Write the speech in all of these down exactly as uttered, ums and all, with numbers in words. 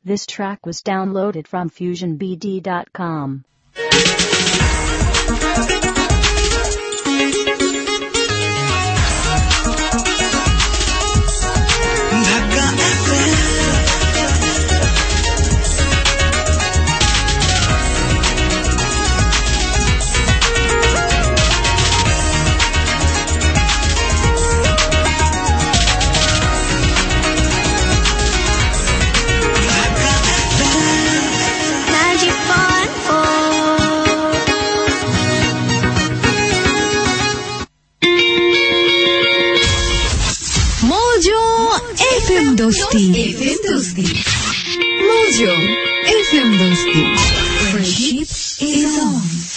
This track was downloaded from fusion b d dot com. दोस्ती FM दोस्ती Mojo FM दोस्ती friendship is on.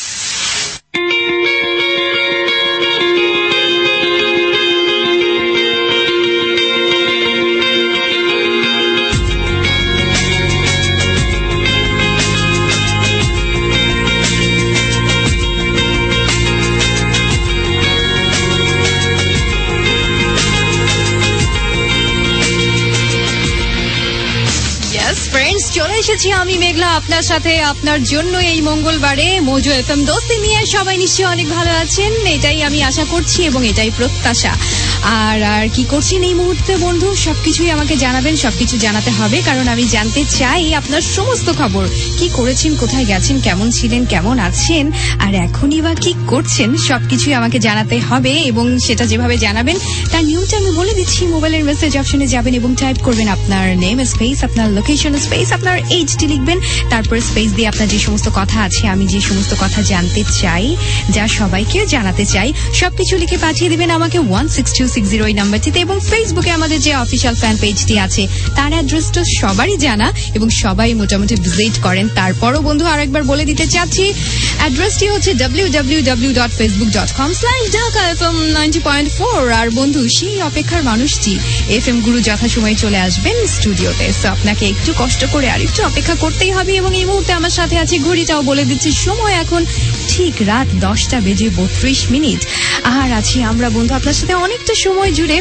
চলে এসেছি আমি মেঘলা আপনার সাথে আপনার জন্য এই মঙ্গলবারে মোজো এফএম দোস্তি নিয়ে। সবাই নিশ্চয়ই অনেক ভালো আছেন, এটাই আমি আশা করছি এবং এটাই প্রত্যাশা। আর আর কি করছেন এই মুহূর্তে বন্ধু, সবকিছুই আমাকে জানাবেন, সবকিছু জানাতে হবে, কারণ আমি জানতে চাই আপনার সমস্ত খবর। কি করেছেন, কোথায় গেছেন, কেমন ছিলেন, কেমন আছেন, আর এখনই বা কি করছেন, সবকিছুই আমাকে জানাতে হবে। এবং সেটা যেভাবে জানাবেন তার নিয়মটা আমি বলে দিচ্ছি। মোবাইলের মেসেজ অপশনে যাবেন এবং টাইপ করবেন আপনার নেম স্পেস, আপনার লোকেশন স্পেস, আপনার এইচটি লিখবেন, তারপর স্পেস দিয়ে আপনার যে সমস্ত কথা আছে, আমি যে সমস্ত কথা জানতে চাই, যা সবাইকে জানাতে চাই, সবকিছু লিখে পাঠিয়ে দিবেন আমাকে one six two six zero এই নাম্বারটিতে। এবং ফেসবুকে আমাদের যে অফিসিয়াল ফ্যান পেজটি আছে তার অ্যাড্রেসটা সবারই জানা এবং সবাই মোটামুটি ভিজিট করেন। তারপরও বন্ধু আরেকবার বলে দিতে চাচ্ছি, অ্যাড্রেসটি হচ্ছে W W W dot Facebook dot com slash Dhaka FM ninety point four. আর বন্ধু সেই অপেক্ষার মানুষটি এফএম গুরু যথাসময়ে চলে আসবেন স্টুডিওতে, সো আপনাকে একটু কষ্ট করে আর একটু অপেক্ষা করতেই হবে। এবং এই মুহূর্তে আমার সাথে আছে, ঘড়িটাও বলে দিচ্ছি, সময় এখন ঠিক রাত দশটা বেজে বত্রিশ মিনিট। আর আছি আমরা বন্ধু আপনার সাথে অনেকটা সময় জুড়ে।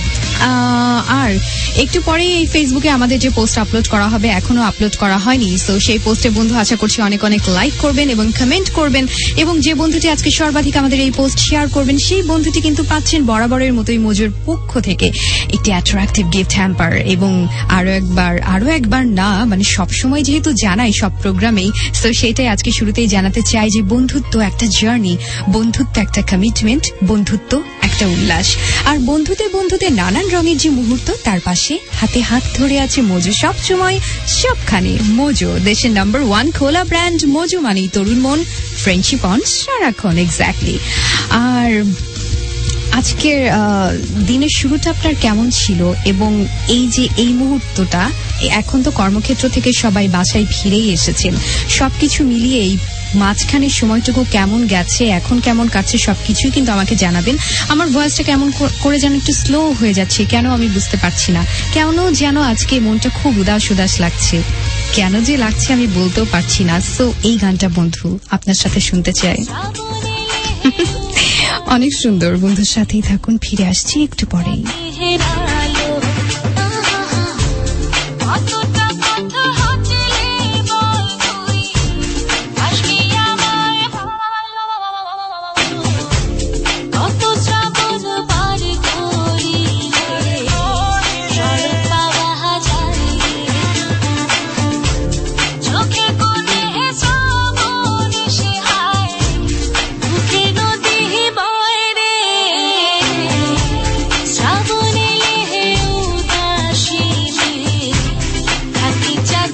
আর একটু পরে এই ফেসবুকে আমাদের যে পোস্ট আপলোড করা হবে, এখনো আপলোড করা হয়নি, সো সেই পোস্টে বন্ধু আশা করছি অনেক অনেক লাইক করবেন এবং কমেন্ট করবেন। এবং যে বন্ধুটি আজকে সর্বাধিক আমাদের এই পোস্ট শেয়ার করবেন, সেই বন্ধুটি কিন্তু পাচ্ছেন বরাবরের মতোই মোজোর পক্ষ থেকে একটি অ্যাট্রাকটিভ গিফট হ্যাম্পার। এবং আরো একবার আরো একবার না মানে সবসময় যেহেতু জানাই সব প্রোগ্রামেই, সো সেইটাই আজকে শুরুতেই জানাতে চাই যে বন্ধুত্ব একটা জার্নি, বন্ধুত্ব একটা কমিটমেন্ট, বন্ধুত্ব একটা উল্লাস। আর বন্ধুতে বন্ধুতে নানান রঙের যে মুহূর্ত, তার পাশে হাতে হাত ধরে আছে মোজো সব সময় সবখানে। মোজো দেশের নাম্বার ওয়ান খোলা ব্র্যান্ড। মোজো মানেই তরুণ মন, ফ্রেন্ডশিপ অন সারাক্ষণ। এক্স্যাক্টলি। আর আজকের দিনের শুরুটা আপনার কেমন ছিল? এবং এই যে এই মুহূর্তটা, এখন তো কর্মক্ষেত্র থেকে সবাই বাসায় ফিরেই এসেছেন, সবকিছু মিলিয়ে এই মাঝখানের সময়টুকু কেমন গেছে, এখন কেমন কাটছে, সবকিছুই কিন্তু আমাকে জানাবেন। আমার ভয়েসটা কেমন করে যেন একটু স্লো হয়ে যাচ্ছে, কেন আমি বুঝতে পারছি না। কেন যেন আজকে মনটা খুব উদাস উদাস লাগছে, কেন যে লাগছে আমি বলতেও পারছি না। সো এই গানটা বন্ধু আপনার সাথে শুনতে চাই। অনেক সুন্দর, বন্ধুর সাথেই থাকুন, ফিরে আসছি একটু পরেই। শ্রাবণে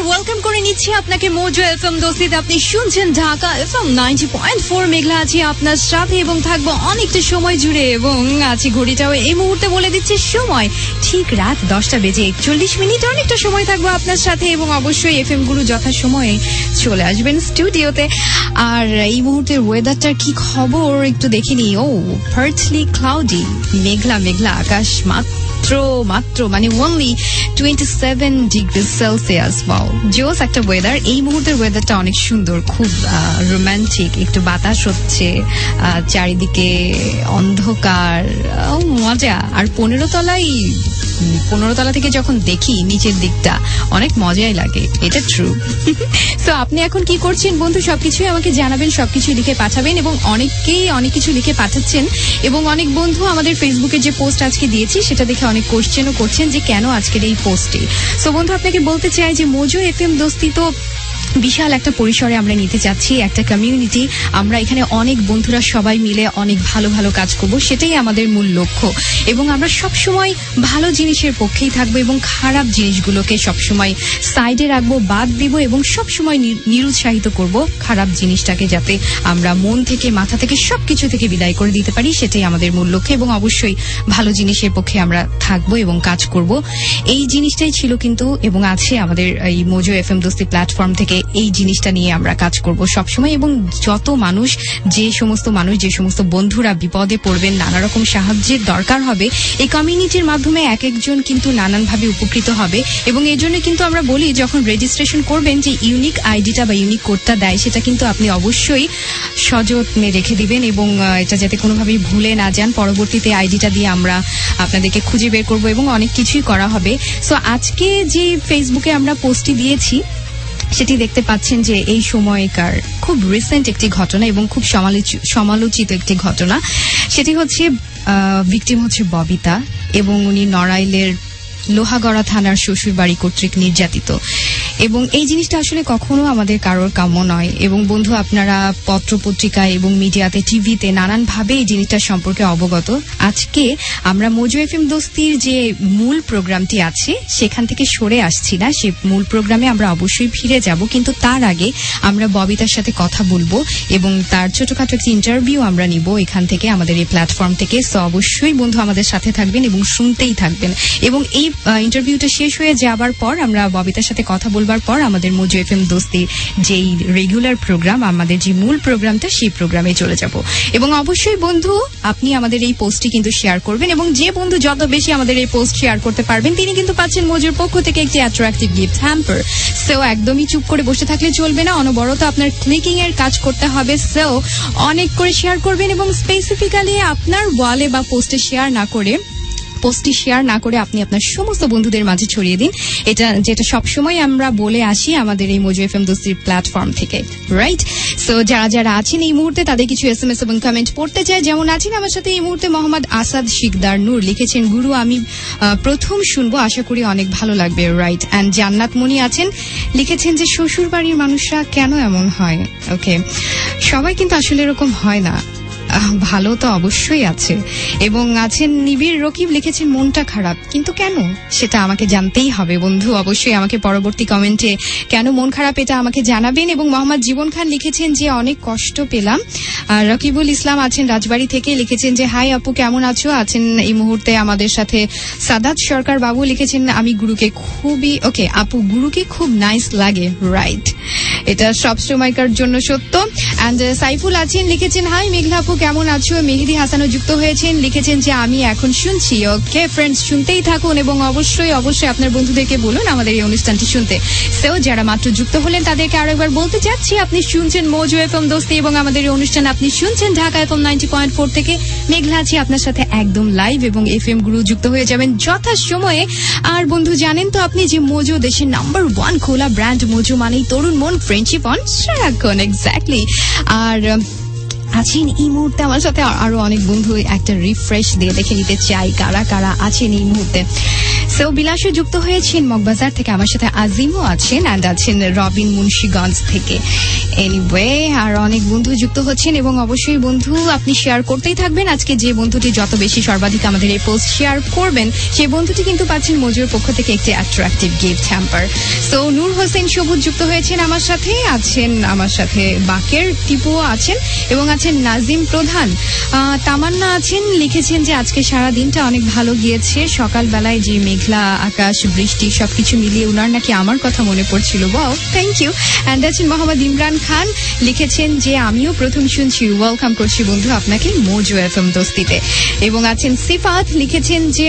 ওয়েলকাম করে নিচ্ছি আপনাকে মোজো এফএম দোস্তিতে। আপনি শুনছেন Dhaka FM ninety point four. Meghla আছি আপনার সাথে এবং থাকবো অনেকটা সময় জুড়ে, এবং আছি ঘড়িটাও এই মুহূর্তে বলে দিচ্ছে সময় ঠিক রাত দশটা বেজে একচল্লিশ মিনিট। অনেকটা সময় থাকবো আপনার সাথে এবং অবশ্যই এফএম গুরু যথা সময়ে চলে আসবেন স্টুডিওতে। আর এই মুহূর্তের ওয়েদারটার কি খবর একটু দেখিনি। ও পার্টলি ক্লাউডি, মেঘলা মেঘলা আকাশ, মাত্র মাত্র মানে only twenty seven degree celsius. Wow, জোস একটা ওয়েদার। এই মুহূর্তের ওয়েদারটা অনেক সুন্দর, খুব রোমান্টিক। একটু বাতাস হচ্ছে, চারিদিকে অন্ধকার, মজা। আর পনেরো তলায় পনেরো তলা থেকে যখন দেখি নিচের দিকটা অনেক মজাই লাগে, এটা ট্রু। তো আপনি এখন কি করছেন বন্ধু? সবকিছুই আমাকে জানাবেন, সবকিছু লিখে পাঠাবেন, এবং অনেকেই অনেক কিছু লিখে পাঠাচ্ছেন। এবং অনেক বন্ধু আমাদের ফেসবুকে যে পোস্ট আজকে দিয়েছি সেটা দেখে অনেক কোশ্চেনও করছেন যে কেন আজকের এই পোস্টে। সো বন্ধু, আপনাকে বলতে চাই যে মোজো এফএম দোস্তি তো বিশাল একটা পরিসরে আমরা নিতে চাচ্ছি, একটা কমিউনিটি। আমরা এখানে অনেক বন্ধুরা সবাই মিলে অনেক ভালো ভালো কাজ করব, সেটাই আমাদের মূল লক্ষ্য। এবং আমরা সবসময় ভালো জিনিসের পক্ষেই থাকবো এবং খারাপ জিনিসগুলোকে সবসময় সাইডে রাখবো, বাদ দিব, এবং সবসময় নিরুৎসাহিত করব খারাপ জিনিসটাকে, যাতে আমরা মন থেকে মাথা থেকে সবকিছু থেকে বিদায় করে দিতে পারি। সেটাই আমাদের মূল লক্ষ্য। এবং অবশ্যই ভালো জিনিসের পক্ষে আমরা থাকবো এবং কাজ করব। এই জিনিসটাই ছিল কিন্তু এবং আছে আমাদের এই মোজো এফএম দোস্তি প্ল্যাটফর্ম থেকে। এই জিনিসটা নিয়ে আমরা কাজ করব সবসময়। এবং যত মানুষ, যে সমস্ত মানুষ, যে সমস্ত বন্ধুরা বিপদে পড়বেন, নানা রকম সাহায্যের দরকার হবে, এই কমিউনিটির মাধ্যমে এক একজন কিন্তু নানানভাবে উপকৃত হবে। এবং এই জন্য কিন্তু আমরা বলি, যখন রেজিস্ট্রেশন করবেন যে ইউনিক আইডিটা বা ইউনিক কোডটা দেয়, সেটা কিন্তু আপনি অবশ্যই সযত্নে রেখে দিবেন, এবং এটা যাতে কোনোভাবেই ভুলে না যান। পরবর্তীতে আইডিটা দিয়ে আমরা আপনাদেরকে খুঁজে বের করব এবং অনেক কিছুই করা হবে। সো আজকে যে ফেসবুকে আমরা পোস্টটি দিয়েছি সেটি দেখতে পাচ্ছেন যে এই সময়কার খুব রিসেন্ট একটি ঘটনা এবং খুব সমালোচিত একটি ঘটনা। সেটি হচ্ছে ভিকটিম হচ্ছে ববিতা, এবং উনি নড়াইলের লোহাগড়া থানার শ্বশুর বাড়ি কর্তৃক নির্যাতিত। এবং এই জিনিসটা আসলে কখনো আমাদের কারোর কাম্য নয়। এবং বন্ধু, আপনারা পত্র পত্রিকায় এবং মিডিয়াতে, টিভিতে নানানভাবে এই জিনিসটা সম্পর্কে অবগত। আজকে আমরা মোজো এফএম দোস্তির যে মূল প্রোগ্রামটি আছে সেখান থেকে সরে আসছি না, সে মূল প্রোগ্রামে আমরা অবশ্যই ফিরে যাব। কিন্তু তার আগে আমরা ববিতার সাথে কথা বলবো এবং তার ছোটখাটো একটি ইন্টারভিউ আমরা নিব এখান থেকে, আমাদের এই প্ল্যাটফর্ম থেকে। সো অবশ্যই বন্ধু আমাদের সাথে থাকবেন এবং শুনতেই থাকবেন। এবং এই ইন্টারভিউটা শেষ হয়ে যাবার পর আমরা ববিতার সাথে কথা বলবার পর আমাদের মোজো এফএম দোস্তির যেই রেগুলার প্রোগ্রাম, আমাদের যে মূল প্রোগ্রামটা, সেই প্রোগ্রামে চলে যাব। এবং অবশ্যই বন্ধু, আপনি আমাদের এই পোস্টটি কিন্তু শেয়ার করবেন, এবং যে বন্ধু যত বেশি আমাদের এই পোস্ট শেয়ার করতে পারবেন তিনি কিন্তু পাচ্ছেন মোজোর পক্ষ থেকে একটি অ্যাট্রাকটিভ গিফট হ্যাম্পার। সো একদমই চুপ করে বসে থাকলে চলবে না, অনবরত আপনার ক্লিকিং এর কাজ করতে হবে। সো অনেক করে শেয়ার করবেন, এবং স্পেসিফিক্যালি আপনার ওয়ালে বা পোস্টে শেয়ার না করে পোস্টটি শেয়ার না করে আপনি আপনার সমস্ত বন্ধুদের মাঝে ছড়িয়ে দিন। এটা যেটা সবসময় আমরা বলে আসি আমাদের এই মোজো এফএম দোস্তির প্ল্যাটফর্ম থেকে, রাইট? সো যারা যারা আছেন এই মুহূর্তে তাদের কিছু এস এম এস এবং কমেন্ট পড়তে চাই। যেমন আছেন আমার সাথে এই মুহূর্তে মোহাম্মদ আসাদ শিকদার নূর, লিখেছেন গুরু আমি প্রথম শুনবো, আশা করি অনেক ভালো লাগবে, রাইট? অ্যান্ড জান্নাত মনি আছেন, লিখেছেন যে শ্বশুর বাড়ির মানুষরা কেন এমন হয়। ওকে, সবাই কিন্তু আসলে এরকম হয় না, ভালো তো অবশ্যই আছে। এবং আছেন নিবিড় রকিব, লিখেছেন মনটা খারাপ, কিন্তু কেন সেটা আমাকে জানতেই হবে বন্ধু। অবশ্যই আমাকে পরবর্তী কমেন্টে কেন মন খারাপ এটা আমাকে জানাবেন। এবং মোহাম্মদ জীবন খান লিখেছেন যে অনেক কষ্ট পেলাম। আর রকিবুল ইসলাম আছেন রাজবাড়ী থেকে, লিখেছেন যে হাই আপু কেমন আছো। আছেন এই মুহূর্তে আমাদের সাথে সাদাত সরকার বাবু, লিখেছেন আমি গুরুকে খুবই, ওকে আপু গুরুকে খুব নাইস লাগে, রাইট? এটা সব সময়কার জন্য সত্য। অ্যান্ড সাইফুল আছেন, লিখেছেন হাই মেঘলা আপু কেমন আছো। মেহেদি হাসানও যুক্ত হয়েছেন, লিখেছেন যে আমি এখন শুনছি। ওকে ফ্রেন্ডস, শুনতেই থাকুন এবং অবশ্যই অবশ্যই আপনার বন্ধুদেরকে বলুন আমাদের এই অনুষ্ঠানটি শুনতে। সো যারা মাত্র যুক্ত হলেন তাদেরকে আরো একবার বলতে চাচ্ছি, আপনি শুনছেন মোজো এফএম দোস্তি এবং আমাদের এই অনুষ্ঠান আপনি শুনছেন Dhaka FM ninety point four থেকে। মেঘলা আছি আপনার সাথে একদম লাইভ, এবং এফএম গুরু যুক্ত হয়ে যাবেন যথা সময়ে। আর বন্ধু জানেন তো আপনি যে মোজো দেশের নাম্বার ওয়ান খোলা ব্র্যান্ড। মোজো মানেই তরুণ মন, ফ্রেন্ডশিপ অন সারাক্ষণ, এক্স্যাক্টলি। আর আছেন এই মুহূর্তে আমার সাথে, আরো অনেক বন্ধু একটা রিফ্রেশ দিয়ে দেখে নিতে চাই কারা কারা আছেন এই মুহূর্তে। সো বিলাসও যুক্ত হয়েছেন মগবাজার থেকে, আমার সাথে আজিমও আছেন, অ্যান্ড আছেন রবিন মুন্সিগঞ্জ থেকে। এনিওয়ে, আর অনেক বন্ধু যুক্ত হচ্ছেন, এবং অবশ্যই বন্ধু আপনি শেয়ার করতেই থাকবেন। আজকে যে বন্ধুটি যত বেশি সর্বাধিক আমাদের এই পোস্ট শেয়ার করবেন, সেই বন্ধুটি কিন্তু পাচ্ছেন মজুর পক্ষ থেকে একটি attractive gift hamper. So Nur Hossain Sabuj যুক্ত হয়েছেন আমার সাথে, আছেন আমার সাথে বাকের টিপুও আছেন, এবং আছেন নাজিম প্রধান। তামান্না আছেন, লিখেছেন যে আজকে সারা দিনটা অনেক ভালো গিয়েছে, সকালবেলায় যে মেঘলা আকাশ, বৃষ্টি সবকিছু মিলিয়ে উনার নাকি আমার কথা মনে পড়ছিল। Wow, thank you. অ্যান্ড আছেন মোহাম্মদ ইমরান খান, লিখেছেন যে আমিও প্রথম শুনছি, ওয়েলকাম করছি বন্ধু আপনাকে মোজো এফএম দোস্তিতে। এবং আছেন সিফাত, লিখেছেন যে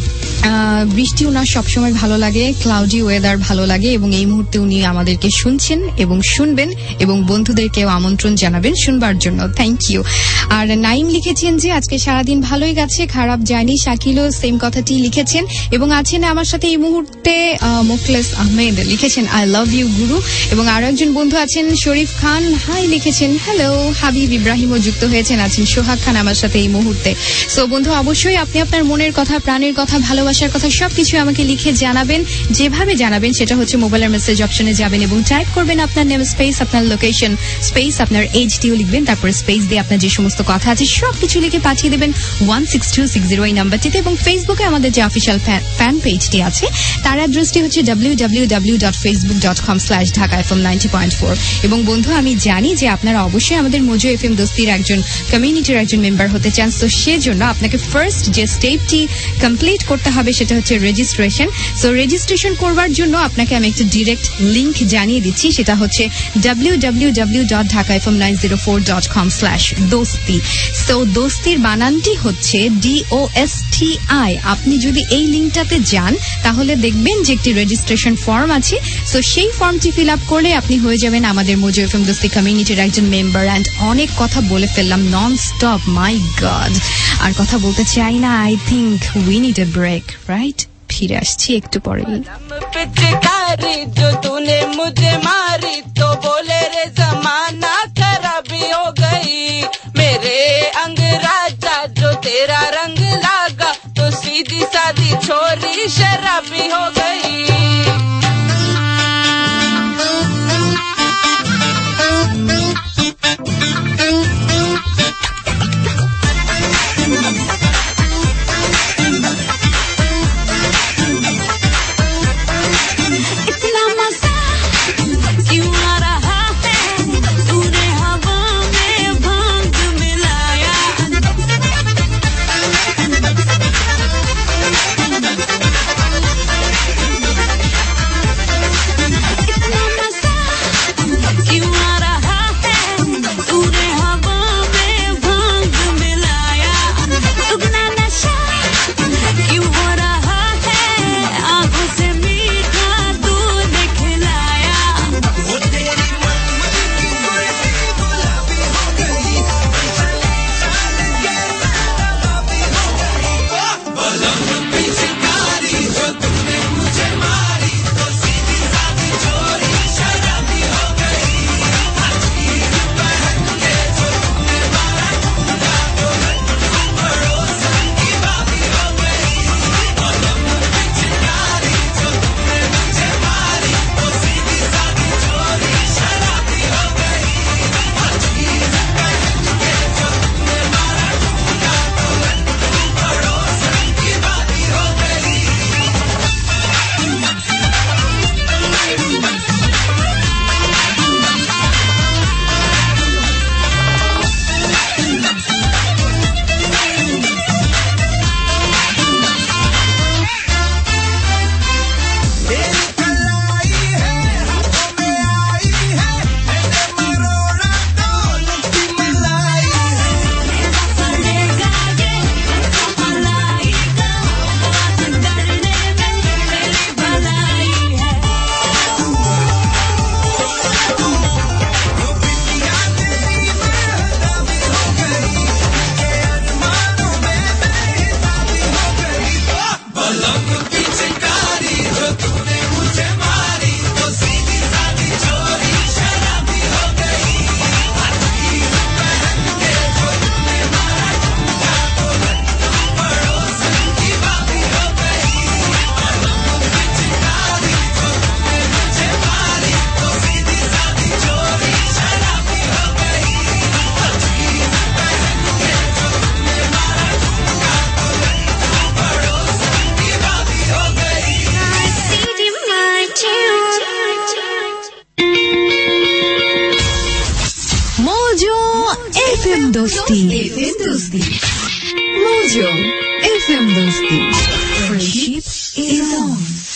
বৃষ্টি উনার সবসময় ভালো লাগে, ক্লাউডি ওয়েদার ভালো লাগে, এবং এই মুহূর্তে উনি আমাদেরকে শুনছেন এবং শুনবেন, এবং বন্ধুদেরকেও আমন্ত্রণ জানাবেন শুনবার জন্য। Thank you. আর নাইম লিখেছেন যে আজকে সারাদিন ভালোই গেছে, খারাপ যায়নি। শাকিলও সেম কথাটি লিখেছেন, এবং আছেন আমার সাথে এই মুহূর্তে মোখলেস আহমেদ, লিখেছেন আই লাভ ইউ গুরু। এবং আরো একজন বন্ধু আছেন শরীফ খান, হাই লিখেছেন হ্যালো। হাবিব ইব্রাহিমও যুক্ত হয়েছেন, আছেন সোহাগ খান আমার সাথে এই মুহূর্তে। সো বন্ধু, অবশ্যই আপনি আপনার মনের কথা, প্রাণের কথা, ভালোবাসার কথা সবকিছু আমাকে লিখে জানাবেন। যেভাবে জানাবেন সেটা হচ্ছে মোবাইলের মেসেজ অপশনে যাবেন এবং টাইপ করবেন আপনার নেম স্পেস, আপনার লোকেশন স্পেস, আপনার এইচটিও লিখবেন, তারপর স্পেস দিয়ে আপনার যে সমস্ত কথা আছে সবকিছু লিখে পাঠিয়ে দেবেন one six two six zero এই নাম্বারটিতে। এবং ফেসবুকে আমাদের যে অফিসিয়াল ফ্যান পেজটি আছে তার অ্যাড্রেসটি হচ্ছে W W W dot Facebook dot com slash Dhaka FM ninety point four. এবং বন্ধু, আমি জানি যে আপনারা অবশ্যই আমাদের মোজো এফএম দোস্তির একজন কমিউনিটির একজন মেম্বার হতে চান। তো সেজন্য আপনাকে ফার্স্ট যে স্টেপটি কমপ্লিট করতে হবে সেটা হচ্ছে রেজিস্ট্রেশন। সো রেজিস্ট্রেশন করবার জন্য আপনাকে আমি একটা ডিরেক্ট লিংক জানিয়ে দিচ্ছি, সেটা হচ্ছে W W W dot Dhaka FM nine zero four dot com slash Dosti. So দোস্তির বানানটি হচ্ছে D O S T I. আপনি যদি এই লিঙ্কটাতে যান তাহলে দেখবেন যে একটি রেজিস্ট্রেশন ফর্ম আছে। সো সেই ফর্মটি ফিল আপ করলে আপনি হয়ে যাবেন আমাদের মোজো এফএম দোস্তি কমিউনিটির একজন মেম্বার। অ্যান্ড অনেক কথা বলে ফেললাম নন স্টপ, মাই গড, আর কথা বলতে চাই না। I think we need a break, right? ফিরে আসছি একটু পরে। पिचकारी जो तूने मुझे मारी तो बोले रे जमाना खराबी हो गई, मेरे अंग राजा जो तेरा रंग लागा तो सीधी सादी छोरी शराबी हो गई। दोस्ती एफएम दोस्ती मोजो एफएम दोस्ती friendship is on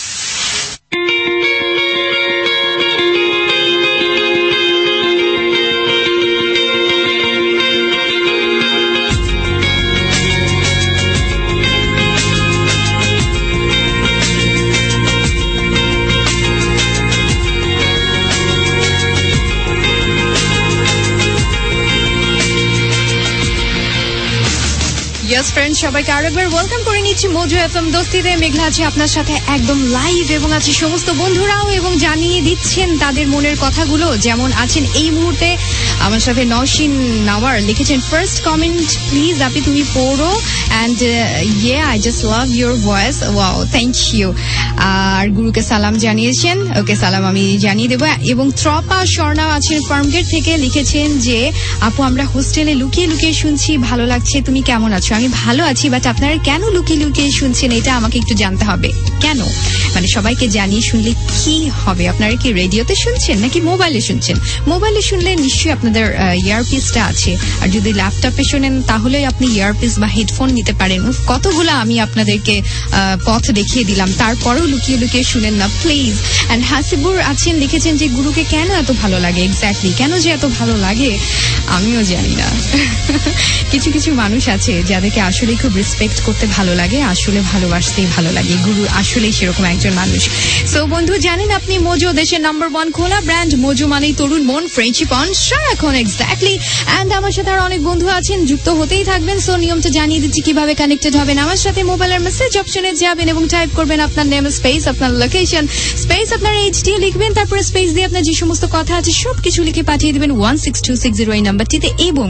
yes friend, সবাইকে আরেকবার ওয়েলকাম করে নিচ্ছি মোজো এফএম দোস্তিতে। মেঘলা আছে আপনার সাথে একদম লাইভ এবং আছে সমস্ত বন্ধুরাও এবং জানিয়ে দিচ্ছেন তাদের মনের কথাগুলো। যেমন আছেন এই মুহূর্তে আমার সাথে নওশিন নাওয়ার লিখেছেন, ফার্স্ট কমেন্ট প্লিজ আপনি তুমি পড়ো and yeah I just love your voice, wow thank you. আর গুরুকে সালাম জানিয়েছেন, ওকে সালাম আমি জানিয়ে দেবো। এবং ত্রপা স্বর্ণা আছেন ফার্মগেট থেকে, লিখেছেন যে আপু আমরা হোস্টেলে লুকিয়ে লুকিয়ে শুনছি, ভালো লাগছে, তুমি কেমন আছো? আমি ভালো আছি, বাট আপনারা কেন লুকিয়ে লুকিয়ে শুনছেন এটা আমাকে একটু জানতে হবে। কেন মানে সবাইকে জানিয়ে শুনলে কি হবে? আপনারা কি রেডিওতে শুনছেন নাকি মোবাইলে শুনছেন? মোবাইলে শুনলে নিশ্চয়ই আপনাদের ইয়ারপিসটা আছে, আর যদি ল্যাপটপে শোনেন তাহলে আপনি ইয়ারপিস বা হেডফোন নিতে পারেন। কতগুলো আমি আপনাদেরকে পথ দেখিয়ে দিলাম, তারপরেও লুকিয়ে লুকিয়ে শুনেন না প্লিজ। অ্যান্ড হাসিবুর আছেন, লিখেছেন যে গুরুকে কেন এত ভালো লাগে, এক্স্যাক্টলি কেন যে এত ভালো লাগে আমিও জানি না। কিছু কিছু মানুষ আছে যাদেরকে আসলে খুব রেসপেক্ট করতে ভালো লাগে, আসলে ভালোবাসতেই ভালো লাগে। গুরু আসলেই সেরকম একজন মানুষ। সো বন্ধু জানেন আপনি মোজো দেশের নাম্বার ওয়ান খোলা ব্র্যান্ড, মোজো মানেই তরুণ মন, ফ্রেন্ডশিপ অন সারাক্ষণ, এক্স্যাক্টলি। অ্যান্ড আমার সাথে আর অনেক বন্ধু আছেন, যুক্ত হতেই থাকবেন। সো নিয়মটা জানিয়ে দিচ্ছি কিভাবে কানেক্টেড হবেন আমার সাথে। মোবাইলের মেসেজ অপশনে যাবেন এবং টাইপ করবেন আপনার নেম স্পেস আপনার লোকেশন স্পেস আপনার এইচডি লিখবেন, তারপরে স্পেস দিয়ে আপনার যে সমস্ত কথা আছে সবকিছু লিখে পাঠিয়ে দেবেন one six two six zero এই নাম্বারটিতে। এবং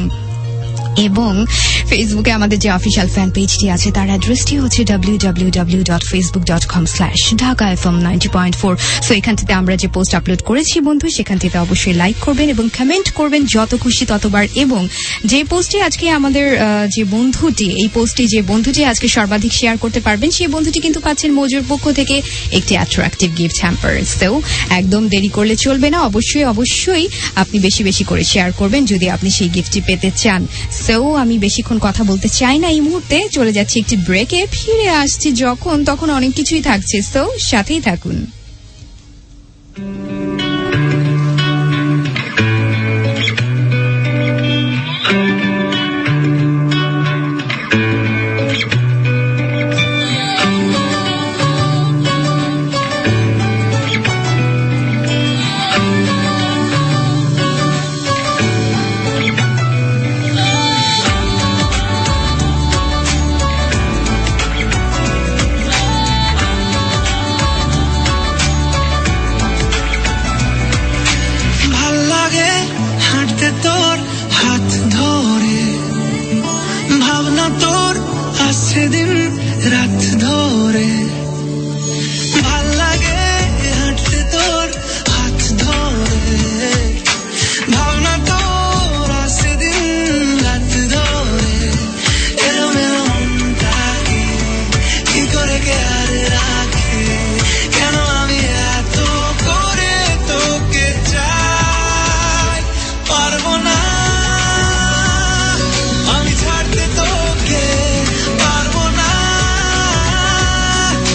এবং ফেসবুকে আমাদের যে অফিসিয়াল ফ্যান পেজটি আছে তার অ্যাড্রেসটি হচ্ছে W W W dot Facebook dot com slash Dhaka FM ninety point four. So এখানটিতে আমরা যে পোস্ট আপলোড করেছি বন্ধু, সেখানটিতে অবশ্যই লাইক করবেন এবং কমেন্ট করবেন যত খুশি ততবার। এবং যে পোস্টটি আজকে আমাদের যে বন্ধুটি এই পোস্টটি যে বন্ধুটি আজকে সর্বাধিক শেয়ার করতে পারবেন সেই বন্ধুটি কিন্তু পাচ্ছেন মোজোর পক্ষ থেকে একটি অ্যাট্রাকটিভ গিফট হ্যাম্পার। সো একদম দেরি করলে চলবে না, অবশ্যই অবশ্যই আপনি বেশি বেশি করে শেয়ার করবেন যদি আপনি সেই গিফটটি পেতে চান। সো আমি বেশিক্ষণ কথা বলতে চাই না, এই মুহূর্তে চলে যাচ্ছি একটি ব্রেকে, ফিরে আসছি যখন তখন অনেক কিছুই থাকছে। সো সাথেই থাকুন। আমি ছাড়তে তোকে পারবো না।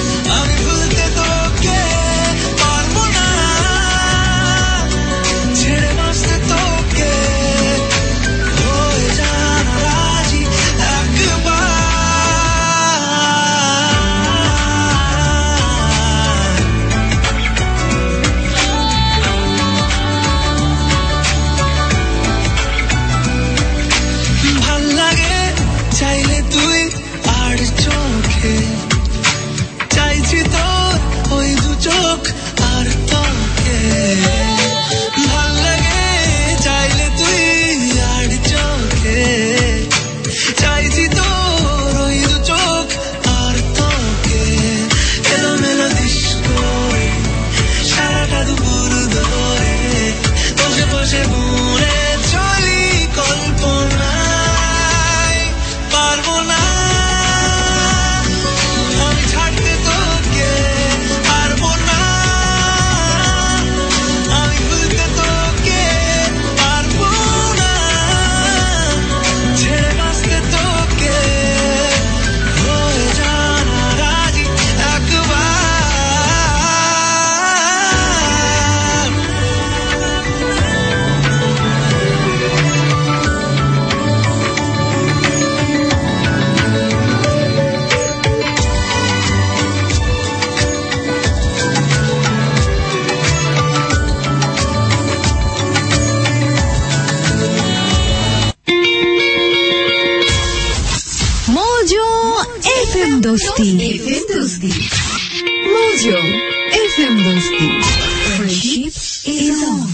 दोस्ती एफएम दोस्ती मोजो एफएम दोस्ती friendship is on.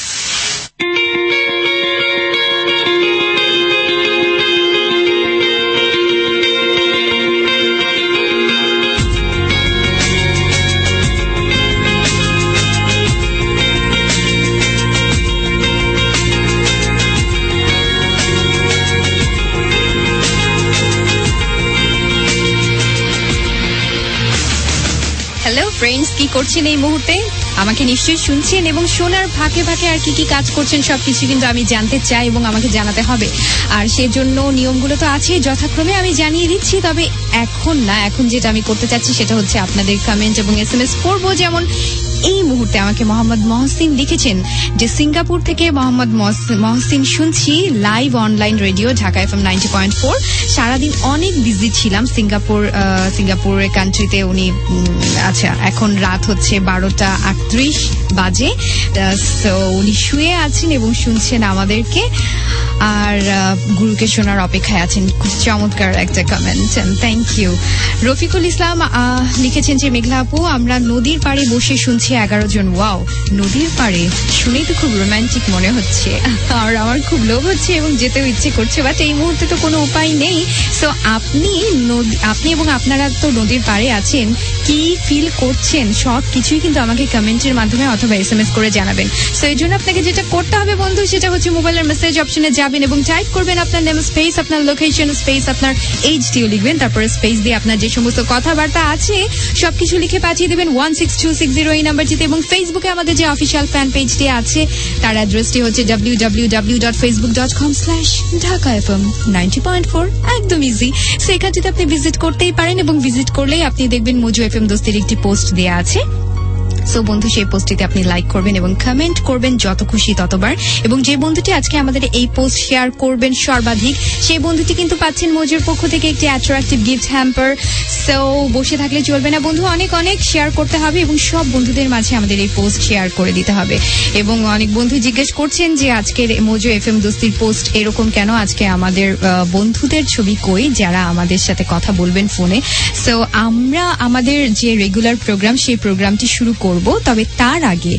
Hello friends, কি করছেন এই মুহূর্তে? আমাকে নিশ্চয়ই শুনছেন এবং শোনার ফাঁকে ফাঁকে আর কি কি কাজ করছেন সবকিছু কিন্তু আমি জানতে চাই এবং আমাকে জানাতে হবে। আর সেজন্য নিয়মগুলো তো আছে, যথাক্রমে আমি জানিয়ে দিচ্ছি। তবে এখন না, এখন যেটা আমি করতে চাচ্ছি সেটা হচ্ছে আপনাদের কমেন্ট এবং এস এম এস করবো। যেমন এই মুহূর্তে আমাকে মোহাম্মদ মহসিন লিখেছেন যে সিঙ্গাপুর থেকে মোহাম্মদ মহসিন শুনছি live online radio Dhaka FM ninety point four. সারাদিন অনেক বিজি ছিলাম সিঙ্গাপুর সিঙ্গাপুরের কান্ট্রিতে উনি। আচ্ছা, এখন রাত হচ্ছে বারোটা আটত্রিশ বাজে। সো উনি শুয়ে আছেন এবং শুনছেন আমাদেরকে আর গুরুকে শোনার অপেক্ষায় আছেন। খুব চমৎকার একটা comment, thank you. Rafiqul Islam লিখেছেন যে মেঘলা আপু, আমরা নদীর পাড়ে বসে শুনছি এগারো জন। ওয়াও, নদীর পাড়ে শুনেই তো খুব রোমান্টিক মনে হচ্ছে আর আমার খুব লোভ হচ্ছে এবং যেতেও ইচ্ছে করছে, বাট এই মুহূর্তে তো কোনো উপায় নেই। সো আপনি আপনি এবং আপনারা তো নদীর পাড়ে আছেন, কি ফিল করছেন সব কিছুই কিন্তু আমাকে কমেন্টের মাধ্যমে অথবা এস এম এস করে জানাবেন। সো এই জন্য আপনাকে যেটা করতে হবে বন্ধু, সেটা হচ্ছে মোবাইলের মেসেজ অপশনে যাবেন এবং টাইপ করবেন আপনার নেম স্পেস, আপনার লোকেশন স্পেস, আপনার এইচটিও লিখবেন, তারপরে স্পেস দিয়ে আপনার যে সমস্ত কথাবার্তা আছে সবকিছু লিখে পাঠিয়ে দেবেন one six two six zero এই নাম্বারটিতে। এবং ফেসবুকে আমাদের যে অফিসিয়াল ফ্যান পেজটি আছে তার অ্যাড্রেসটি হচ্ছে W W W dot Facebook dot com slash Dhaka FM ninety point four. একদম ইজি, সেখানটিতে আপনি ভিজিট করতেই পারেন এবং ভিজিট করলেই আপনি দেখবেন মোজো এফএম দোস্তির একটি পোস্ট দেওয়া আছে। সো বন্ধু, সেই পোস্টটিতে আপনি লাইক করবেন এবং কমেন্ট করবেন যত খুশি ততবার। এবং যে বন্ধুটি আজকে আমাদের এই পোস্ট শেয়ার করবেন সর্বাধিক, সেই বন্ধুটি কিন্তু পাচ্ছেন মোজোর পক্ষ থেকে একটি অ্যাট্রাকটিভ গিফট হ্যাম্পার। সো বসে থাকলে চলবে না বন্ধু, অনেক অনেক শেয়ার করতে হবে এবং সব বন্ধুদের মাঝে আমাদের এই পোস্ট শেয়ার করে দিতে হবে। এবং অনেক বন্ধু জিজ্ঞেস করছেন যে আজকের মোজো এফএম দোস্তির পোস্ট এরকম কেন, আজকে আমাদের বন্ধুদের ছবি কই যারা আমাদের সাথে কথা বলবেন ফোনে। সো আমরা আমাদের যে রেগুলার প্রোগ্রাম সেই প্রোগ্রামটি শুরু করব, তবে তার আগে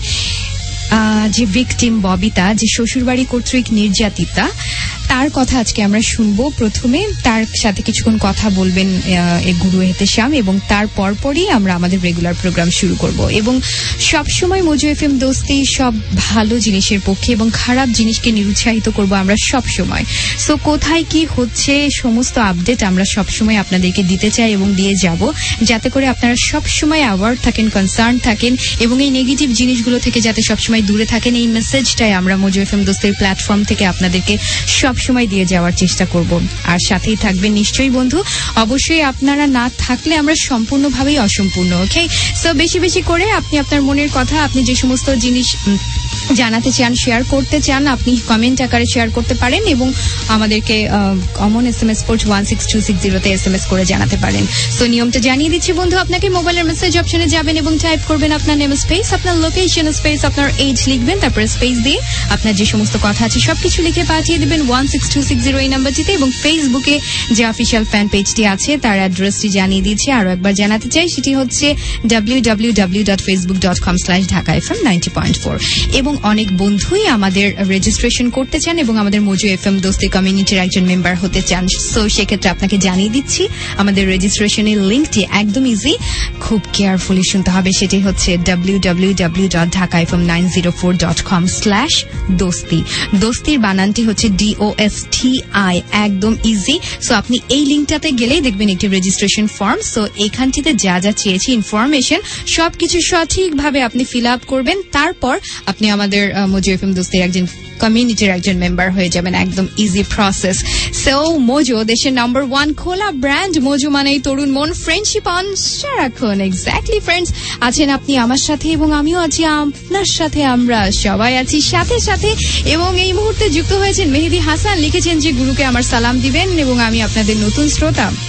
যে ভিকটিম ববিতা, যে শ্বশুরবাড়ি কর্তৃক নির্যাতিতা, তার কথা আজকে আমরা শুনবো। প্রথমে তার সাথে কিছুক্ষণ কথা বলবেন গুরু এহতেশাম এবং তার পরপরই আমরা আমাদের রেগুলার প্রোগ্রাম শুরু করব। এবং সবসময় মোজো এফএম দোস্তি সব ভালো জিনিসের পক্ষে এবং খারাপ জিনিসকে নিরুৎসাহিত করব আমরা সব সময়। সো কোথায় কি হচ্ছে সমস্ত আপডেট আমরা সবসময় আপনাদেরকে দিতে চাই এবং দিয়ে যাব, যাতে করে আপনারা সবসময় অ্যাওয়ার্ড থাকেন, কনসার্ন থাকেন এবং এই নেগেটিভ জিনিসগুলো থেকে যাতে সবসময় দূরে থাকেন। এই মেসেজটাই আমরা মোজো এফএম দোস্তির প্ল্যাটফর্ম থেকে আপনাদেরকে সব সময় দিয়ে যাওয়ার চেষ্টা করব। আর সাথেই থাকবেন নিশ্চয়ই বন্ধু, অবশ্যই আপনারা না থাকলে আমরা সম্পূর্ণভাবেই অসম্পূর্ণ। ওকে, সো বেশি বেশি করে আপনি আপনার মনের কথা, আপনি যে সমস্ত জিনিস জানাতে চান, শেয়ার করতে চান, আপনি কমেন্ট আকারে শেয়ার করতে পারেন এবং আমাদেরকে common S M S port one six two six জিরোতে এস এম এস করে জানাতে পারেন। সো নিয়মটা জানিয়ে দিচ্ছি বন্ধু, আপনাকে মোবাইলের মেসেজ অপশনে যাবেন এবং টাইপ করবেন আপনার নেম স্পেস, আপনার লোকেশন স্পেস, আপনার এইজ লিখবেন, তারপরে স্পেস দিয়ে আপনার যে সমস্ত কথা আছে সবকিছু লিখে পাঠিয়ে দেবেন one six two six zero এই নাম্বারটিতে। এবং ফেসবুকে যে অফিসিয়াল ফ্যান পেজটি আছে তার অ্যাড্রেসটি জানিয়ে দিচ্ছি, আরো একবার জানাতে চাই, সেটি হচ্ছে W W W dot Facebook dot com slash Dhaka FM ninety point four. এবং অনেক বন্ধুই আমাদের রেজিস্ট্রেশন করতে চান এবং আমাদের মোজো এফএম দোস্তি কমিউনিটির একজন মেম্বার হতে চান। সো সেক্ষেত্রে আপনাকে জানিয়ে দিচ্ছি আমাদের রেজিস্ট্রেশনের লিঙ্কটি একদম ইজি, খুব কেয়ারফুলি শুনতে হবে। সেটি হচ্ছে W W W dot Dhaka FM nine zero four dot com slash Dosti. দোস্তির বানানটি হচ্ছে D O S T I, একদম ইজি। সো আপনি এই লিঙ্কটাতে গেলেই দেখবেন একটি রেজিস্ট্রেশন ফর্ম। সো এখানটিতে যা যা চেয়েছি ইনফরমেশন সবকিছু সঠিকভাবে আপনি ফিল আপ করবেন, তারপর আপনি আমাদের মোজো এফএম দোস্তির একজন কমিউনিটির একজন মেম্বার হয়ে যাবেন। একদম ইজি প্রসেস। সো মোজো, দেশের নাম্বার ওয়ান খোলা ব্র্যান্ড। মোজো মানেই তরুণ মন, ফ্রেন্ডশিপ অন সারাক্ষণ। এক্স্যাক্টলি ফ্রেন্ডস, আছেন আপনি আমার সাথে এবং আমিও আছি আপনার সাথে, আমরা সবাই আছি সাথে সাথে। এবং এই মুহূর্তে যুক্ত হয়েছেন মেহেদি হাসান, লিখেছেন যে গুরুকে আমার সালাম দিবেন এবং আমি আপনাদের নতুন শ্রোতা।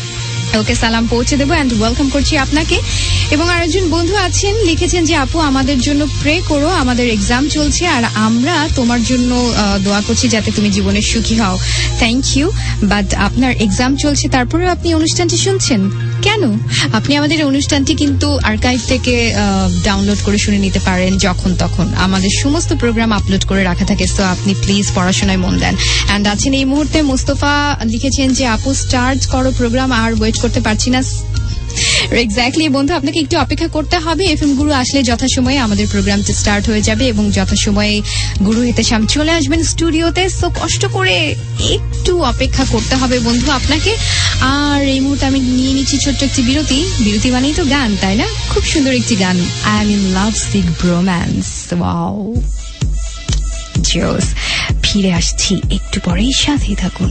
ওকে সালাম পৌঁছে দেবো অ্যান্ড ওয়েলকাম করছি আপনাকে। এবং আরেকজন বন্ধু আছেন, লিখেছেন যে আপু আমাদের জন্য প্রে করো, আমাদের এক্সাম চলছে আর আমরা তোমার জন্য দোয়া করছি যাতে তুমি জীবনে সুখী হও। থ্যাংক ইউ, বাট আপনার এক্সাম চলছে তারপরেও আপনি অনুষ্ঠানটি শুনছেন কেন? আপনি আমাদের অনুষ্ঠানটি কিন্তু আর্কাইভ থেকে ডাউনলোড করে শুনে নিতে পারেন যখন তখন, আমাদের সমস্ত প্রোগ্রাম আপলোড করে রাখা থাকে। সো আপনি প্লিজ পড়াশোনায় মন দেন। অ্যান্ড আছেন এই মুহূর্তে মুস্তফা, লিখেছেন যে আপু স্টার্ট করো প্রোগ্রাম, আর ওয়েট করতে পারছি না। এক্স্যাক্টলি বন্ধু, আপনাকে একটু অপেক্ষা করতে হবে। এফএম গুরু আসলে যথাসময়ে আমাদের প্রোগ্রামটা স্টার্ট হয়ে যাবে এবং যথাসময়ে গুরু হেতেশাম চলে আসবেন স্টুডিওতে। সো কষ্ট করে একটু অপেক্ষা করতে হবে বন্ধু আপনাকে। আর এই মুহূর্তে আমি নিয়ে নিচ্ছি ছোট্ট একটি বিরতি। বিরতি মানেই তো গান, তাই না? খুব সুন্দর একটি গান, I am in love sick bromance. Wow, জোস। ফিরে আসছি একটু পরেই, সাথেই থাকুন।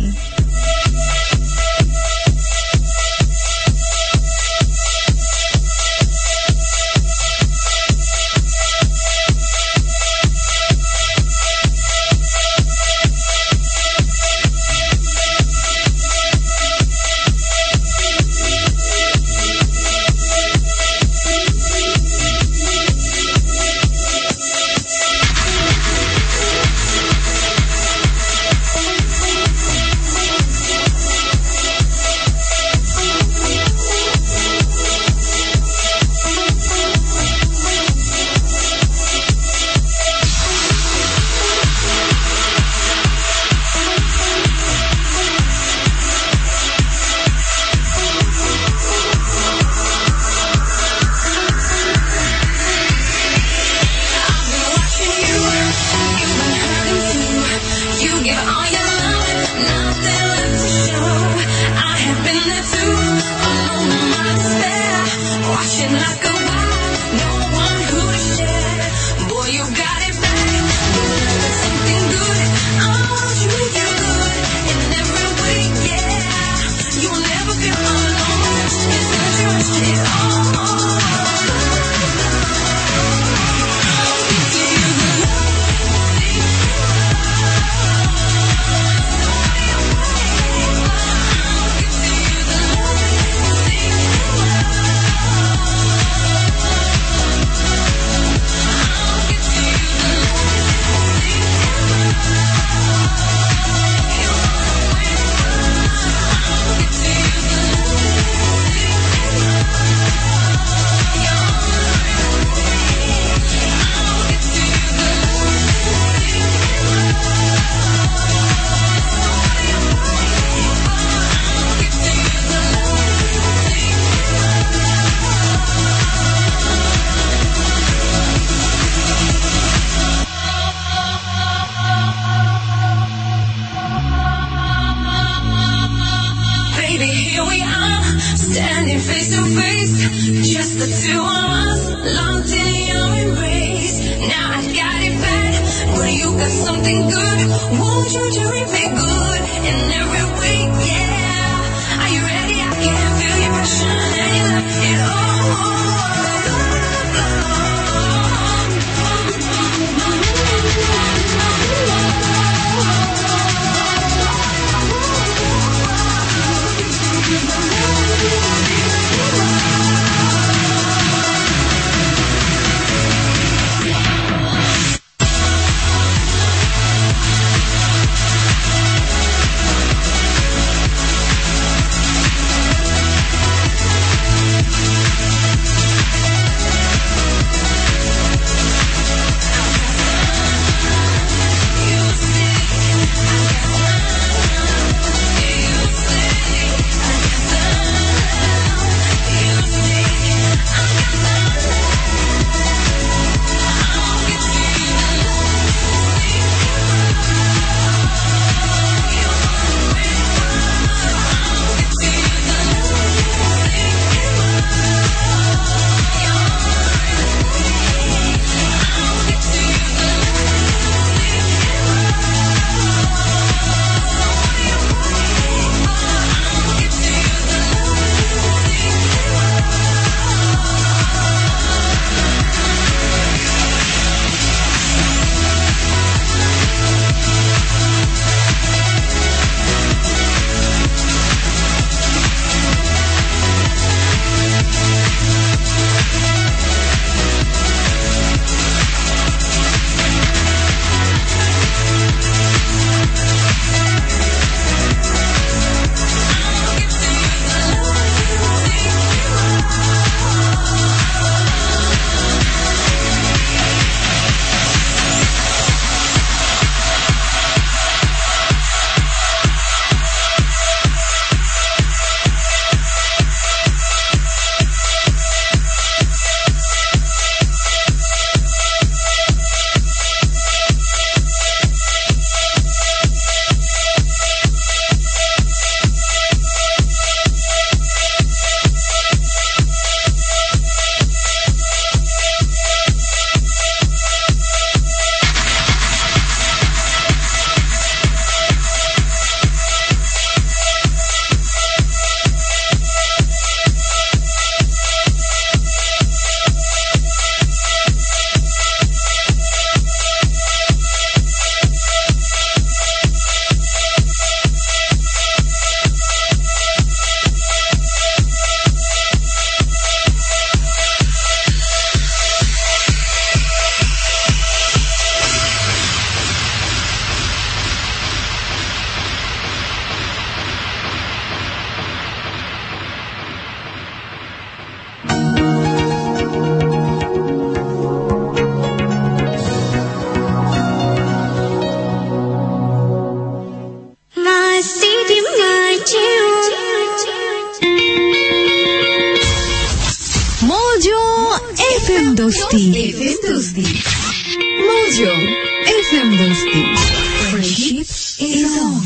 दोस्ती एफएम दोस्ती मोजो एफएम दोस्ती friendship is on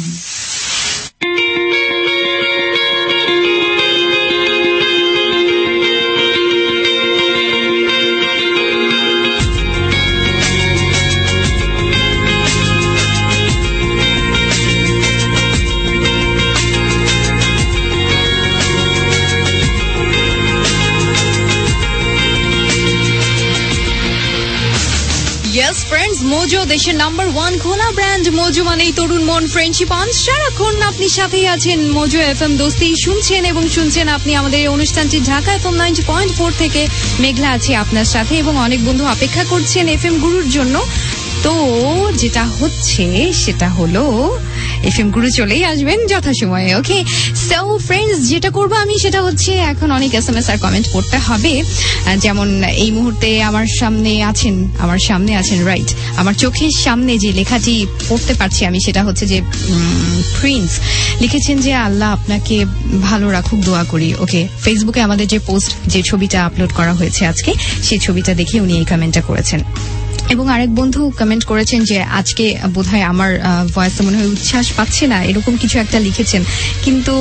Yes friends, Mojo দেশের নাম্বার ওয়ান খোলা ব্র্যান্ড মোজো মানেই তরুণ মন ফ্রেন্ডশিপ অন সারাক্ষণ আপনি সাথেই আছেন মোজো এফএম দোস্তি শুনছেন এবং শুনছেন আপনি আমাদের এই অনুষ্ঠানটি Dhaka FM ninety point four থেকে মেঘলা আছে আপনার সাথে এবং অনেক বন্ধু অপেক্ষা করছেন এফএম গুরুর জন্য তো যেটা হচ্ছে সেটা হলো এফএম গুরু চলেই আসবেন যথাসময়ে ওকে সো ফ্রেন্ডস যেটা করবো আমি সেটা হচ্ছে এখন অনেক এসএমএস আর কমেন্ট পড়তে হবে যেমন এই মুহূর্তে আমার সামনে আছেন আমার সামনে আছেন রাইট আমার চোখের সামনে যে লেখাটি পড়তে পারছি আমি সেটা হচ্ছে যে প্রিন্স লিখেছেন যে আল্লাহ আপনাকে ভালো রাখুক দোয়া করি ওকে ফেসবুকে আমাদের যে পোস্ট যে ছবিটা আপলোড করা হয়েছে আজকে সেই ছবিটা দেখে উনি এই কমেন্টটা করেছেন এবং আরেক বন্ধু কমেন্ট করেছেন যে আজকে বোধহয় আমার ভয়েসে মনে হয় উচ্ছ্বাস পাচ্ছে না এরকম কিছু একটা লিখেছেন কিন্তু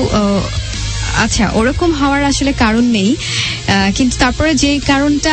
আচ্ছা ওরকম হওয়ার আসলে কারণ নেই কিন্তু তারপরে যে কারণটা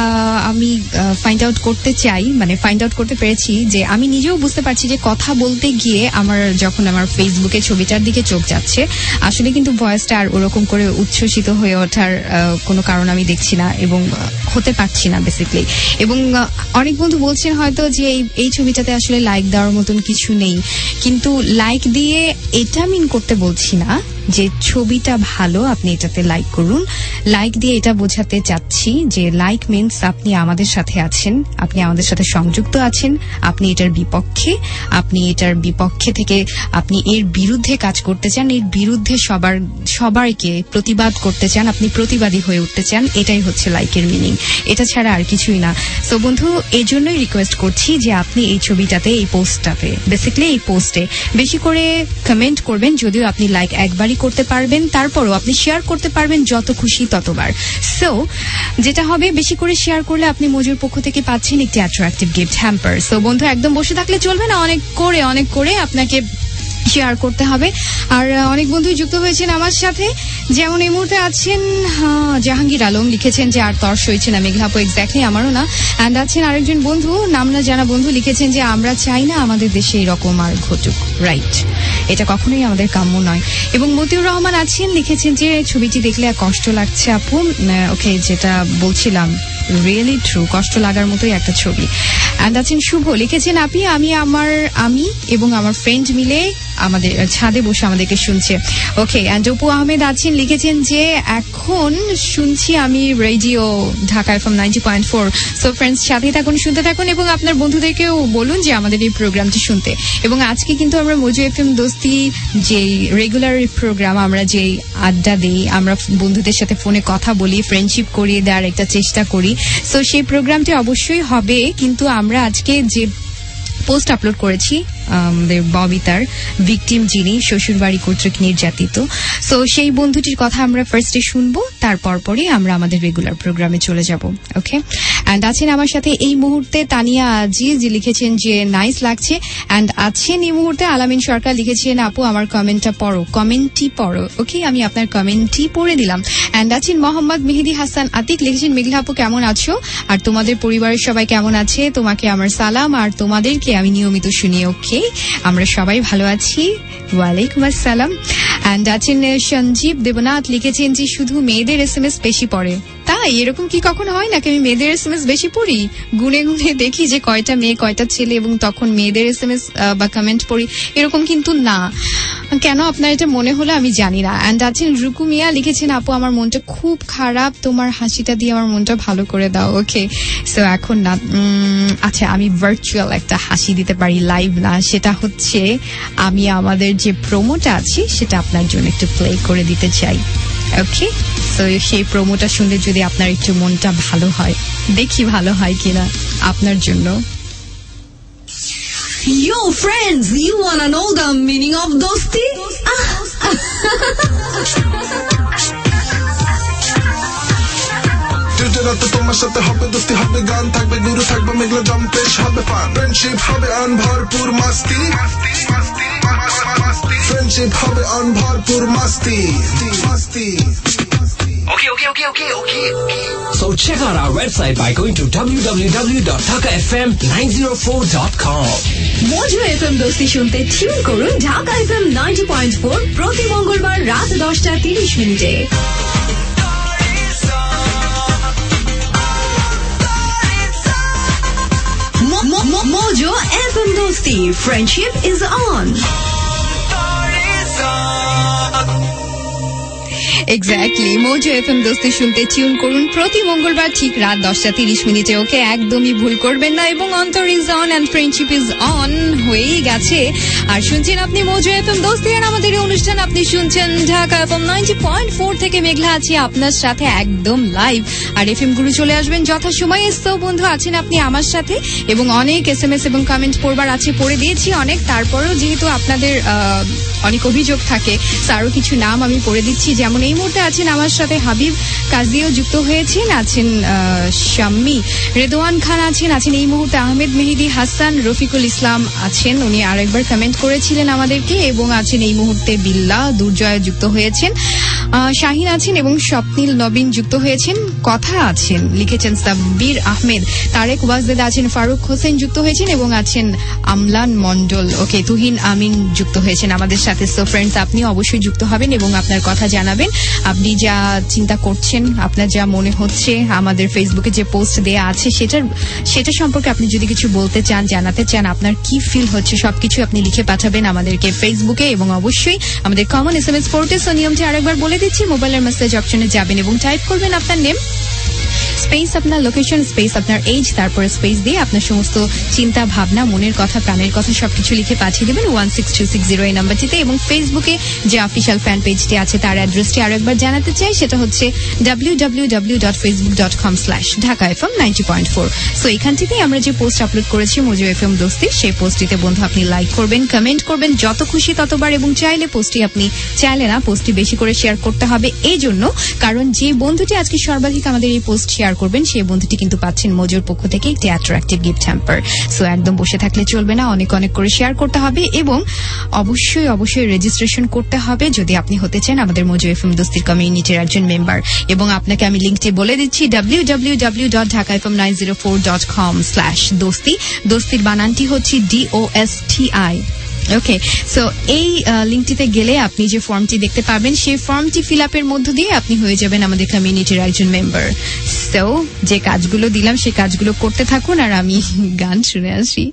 আমি ফাইন্ড আউট করতে চাই মানে ফাইন্ড আউট করতে পেরেছি যে আমি নিজেও বুঝতে পারছি যে কথা বলতে গিয়ে আমার যখন আমার ফেসবুকে ছবিটার দিকে চোখ যাচ্ছে আসলে কিন্তু ভয়েসটা আর ওরকম করে উচ্ছ্বসিত হয়ে ওঠার কোনো কারণ আমি দেখছি না এবং হতে পারছি না বেসিক্যালি এবং অনেক বন্ধু বলছেন হয়তো যে এই এই ছবিটাতে আসলে লাইক দেওয়ার মতন কিছু নেই কিন্তু লাইক দিয়ে এটা মিন করতে বলছি না যে ছবিটা ভালো আপনি এটাতে লাইক করুন লাইক দিয়ে এটা বোঝাতে চাচ্ছি যে লাইক মিন্স আপনি আমাদের সাথে আছেন আপনি আমাদের সাথে সংযুক্ত আছেন আপনি এটার বিপক্ষে আপনি এটার বিপক্ষে থেকে আপনি এর বিরুদ্ধে কাজ করতে চান এর বিরুদ্ধে সবার সবাইকে প্রতিবাদ করতে চান আপনি প্রতিবাদী হয়ে উঠতে চান এটাই হচ্ছে লাইকের মিনিং এটা ছাড়া আর কিছুই না সো বন্ধু এই জন্যই রিকোয়েস্ট করছি যে আপনি এই ছবিটাতে এই পোস্টটাতে বেসিক্যালি এই পোস্টে বেশি করে কমেন্ট করবেন যদিও আপনি লাইক একবারই করতে পারবেন তারপরও আপনি শেয়ার করতে পারবেন যত খুশি ততবার সো যেটা হবে বেশি করে শেয়ার করলে আপনি মজুর পক্ষ থেকে পাচ্ছেন একটি অ্যাট্রাকটিভ গিফট হ্যাম্পার সো বন্ধু একদম বসে থাকলে চলবে না অনেক করে অনেক করে আপনাকে শেয়ার করতে হবে আর অনেক বন্ধু যুক্ত হয়েছেন আমার সাথে যেমন এই মুহূর্তে আছেন জাহাঙ্গীর আলম লিখেছেন যে আর তর্স হয়েছে না মেঘলাপো এক্স্যাক্টলি আমারও না অ্যান্ড আছেন আরেকজন বন্ধু নাম না জানা বন্ধু লিখেছেন যে আমরা চাই না আমাদের দেশে এরকম আর ঘটুক রাইট এটা কখনোই আমাদের কাম্য নয় এবং মতিউর রহমান আছেন লিখেছেন যে ছবিটি দেখলে কষ্ট লাগছে আপু ওকে যেটা বলছিলাম রিয়েলি ট্রু কষ্ট লাগার মতোই একটা ছবি অ্যান্ড আছেন শুভ লিখেছেন আপনি আমি আমার আমি এবং আমার ফ্রেন্ড মিলে আমাদের ছাদে বসে আমাদেরকে শুনছে ওকে অ্যান্ড অপু আহমেদ আছেন লিখেছেন যে এখন শুনছি আমি radio Dhaka FM ninety point four so friends সাথেই থাকুন শুনতে থাকুন এবং আপনার বন্ধুদেরকেও বলুন যে আমাদের এই প্রোগ্রামটি শুনতে এবং আজকে কিন্তু আমরা মোজো এফএম দোস্তি যে রেগুলার প্রোগ্রাম আমরা যে আড্ডা দিই আমরা বন্ধুদের সাথে ফোনে কথা বলি ফ্রেন্ডশিপ করিয়ে দেওয়ার একটা চেষ্টা করি সো সেই প্রোগ্রামটি অবশ্যই হবে কিন্তু আমরা আজকে যে পোস্ট আপলোড করেছি আমাদের ববিতার ভিকটিম যিনি শ্বশুরবাড়ি কর্তৃক নির্যাতিত সো সেই বন্ধুটির কথা আমরা ফার্স্টে শুনবো তারপর পরে আমরা আমাদের রেগুলার প্রোগ্রামে চলে যাব ওকে অ্যান্ড আছেন আমার সাথে এই মুহূর্তে তানিয়া আজি যে লিখেছেন যে নাইস লাগছে অ্যান্ড আছেন এই মুহূর্তে আলামিন সরকার লিখেছেন আপু আমার কমেন্টটা পড়ো কমেন্টটি পড়ো ওকে আমি আপনার কমেন্টটি পড়ে দিলাম অ্যান্ড আছেন মোহাম্মদ মেহেদি হাসান আতিক লিখেছেন মেঘলা আপু কেমন আছো আর তোমাদের পরিবারের সবাই কেমন আছে তোমাকে আমার সালাম আর তোমাদেরকে আমি নিয়মিত শুনি ওকে আমরা সবাই ভালো আছি ওয়ালাইকুম আসসালাম অ্যান্ড আছেন সঞ্জীব দেবনাথ লিখেছেন যে শুধু মেয়েদের এসএমএস বেশি পড়ে তাই এরকম কি কখনো হয় নাকি আমি মেয়েদের এসএমএস বেশি পড়ি গুনে গুনে দেখি যে কয়টা মেয়ে কয়টা ছেলে এবং তখন মেয়েদের এসএমএস বা কমেন্ট পড়ি এরকম কিন্তু না কেন আপনার এটা মনে হলো আমি জানি না অ্যান্ড আছেন রুকু মিয়া লিখেছেন আপু আমার মনটা খুব খারাপ তোমার হাসিটা দিয়ে আমার মনটা ভালো করে দাও ওকে সো এখন না আচ্ছা আমি ভার্চুয়াল একটা হাসি দিতে পারি লাইভ না সেটা হচ্ছে আমি আমাদের যে প্রোমোটা আছে সেটা আপনার জন্য একটু প্লে করে দিতে চাই ওকে সো সেই প্রোমোটা শুনলে যদি আপনার একটু মনটা ভালো হয় দেখি ভালো হয় কিনা আপনার জন্য Yo friends, you wanna know the meaning of dosti? Ah. রাতে তোমার সাথে হবে দোস্তি, হবে গান, থাকবে গুরু, থাকবে মেঘলা জম্পেশ, হবে ফান, ফ্রেন্ডশিপ হবে অন ভরপুর মাস্তি, ফ্রেন্ডশিপ হবে অন ভরপুর মাস্তি, মাস্তি। Okay, okay, okay, okay, okay, okay. So check out our website by going to w w w dot dhaka f m nine oh four dot com. Mojo F M Dosti শুনতে tune করুন Dhaka F M ninety point four প্রতি মঙ্গলবার রাত দশটা তিরিশ মিনিটে। Mojo F M Dosti, friendship is on. Exactly, Mojo FM Dosti শুনতে tune করুন প্রতি মঙ্গলবার ঠিক রাত দশটা তিরিশ মিনিটে। ওকে, একদমই ভুল করবেন না। এবং Antor is on and friendship is on হয়েই গেছে। আর শুনছেন আপনি মোজো এফএম দোস্তি, আর আমাদের এই অনুষ্ঠান আপনি শুনছেন Dhaka FM ninety point four থেকে। মেঘলা আছি আপনার সাথে একদম লাইভ, আর এফএম গুলো চলে আসবেন যথাসময়ে। তো বন্ধু আছেন আপনি আমার সাথে, এবং অনেক এস এম এস এবং কমেন্ট পড়বার আছে, পড়ে দিয়েছি অনেক। তারপরেও যেহেতু আপনাদের অনেক অভিযোগ থাকে, তারও কিছু নাম আমি পড়ে দিচ্ছি। যেমন এই মুহূর্তে আছেন আমার সাথে হাবিব কাজীও যুক্ত হয়েছেন, আছেন শাম্মী, রেদওয়ান খান আছেন, আছেন এই মুহূর্তে আহমেদ মেহেদি হাসান, রফিকুল ইসলাম আছেন, উনি আরেকবার কমেন্ট করেছিলেন আমাদেরকে, এবং আছেন এই মুহূর্তে বিল্লা, দুর্জয় যুক্ত হয়েছেন, শাহিন আছেন, এবং স্বপ্নীল নবীন যুক্ত হয়েছেন, কথা আছেন লিখেছেন সাব্বির আহমেদ, তারেক ওয়াজেদ আছেন, ফারুক হোসেন যুক্ত হয়েছেন, এবং আছেন আমলান মন্ডল, ওকে, তুহিন আমিন যুক্ত হয়েছেন আমাদের সাথে। সো ফ্রেন্ডস, আপনি অবশ্যই যুক্ত হবেন এবং আপনার কথা জানাবেন, আপনি যা চিন্তা করছেন, আপনার যা মনে হচ্ছে, আমাদের ফেসবুকে যে পোস্ট দেয়া আছে সেটার সেটা সম্পর্কে আপনি যদি কিছু বলতে চান, জানাতে চান, আপনার কি ফিল হচ্ছে, সবকিছু আপনি লিখে পাঠাবেন আমাদেরকে ফেসবুকে, এবং অবশ্যই আমাদের কমন এস এম এস পোর্টে। সো নিয়মটি আরেকবার বলে দিচ্ছি, মোবাইলের মেসেজ অপশনে যাবেন এবং টাইপ করবেন আপনার নেম, স্পেস আপনার লোকেশন, স্পেস আপনার এজ, তারপরে স্পেস দিয়ে আপনার সমস্ত চিন্তা ভাবনা, মনের কথা, প্রাণের কথা সবকিছু লিখে পাঠিয়ে দেবেন one six two six zero এই নাম্বারটিতে। এবং ফেসবুকে যে অফিসিয়াল ফ্যান পেজটি আছে তার অ্যাড্রেসটি আরো একবার জানাতে চাই, সেটা হচ্ছে W W W dot Facebook dot com slash Dhaka FM ninety point four. So এখানটিতেই আমরা যে পোস্ট আপলোড করেছি মোজো এফএম দোস্তি, সেই পোস্টটিতে বন্ধু আপনি লাইক করবেন, কমেন্ট করবেন, যত খুশি ততবার, এবং চাইলে পোস্টটি আপনি চাইলে না পোস্টটি বেশি করে শেয়ার করতে হবে এই জন্য, কারণ যে বন্ধুটি আজকে সর্বাধিক আমাদের এই পোস্ট শেয়ার করবেন সেই বন্ধুটি কিন্তু পাচ্ছেন মোজোর পক্ষ থেকে একটি অ্যাট্রাকটিভ গিফট হ্যাম্পার। সো একদম বসে থাকলে চলবে না, অনেক অনেক করে শেয়ার করতে হবে, এবং অবশ্যই অবশ্যই রেজিস্ট্রেশন করতে হবে যদি আপনি হতে চান আমাদের মোজো এফএম দোস্তির কমিউনিটির একজন মেম্বার। এবং আপনাকে আমি লিঙ্কটি বলে দিচ্ছি, W W W dot Dhaka FM nine zero four dot com slash Dosti. দোস্তির বানানটি হচ্ছে D O S T I. Okay, so এই লিঙ্কটিতে গেলে আপনি যে ফর্মটি দেখতে পাবেন, সেই ফর্মটি ফিল আপের মধ্য দিয়ে আপনি হয়ে যাবেন আমাদের কমিউনিটির একজন মেম্বার। সো যে কাজগুলো দিলাম সেই কাজগুলো করতে থাকুন, আর আমি গান শুনে আসি।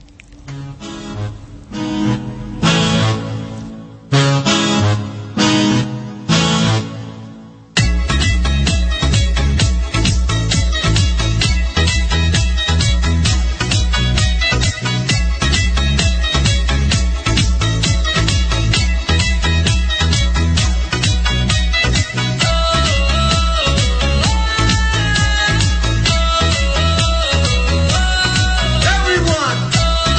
Everyone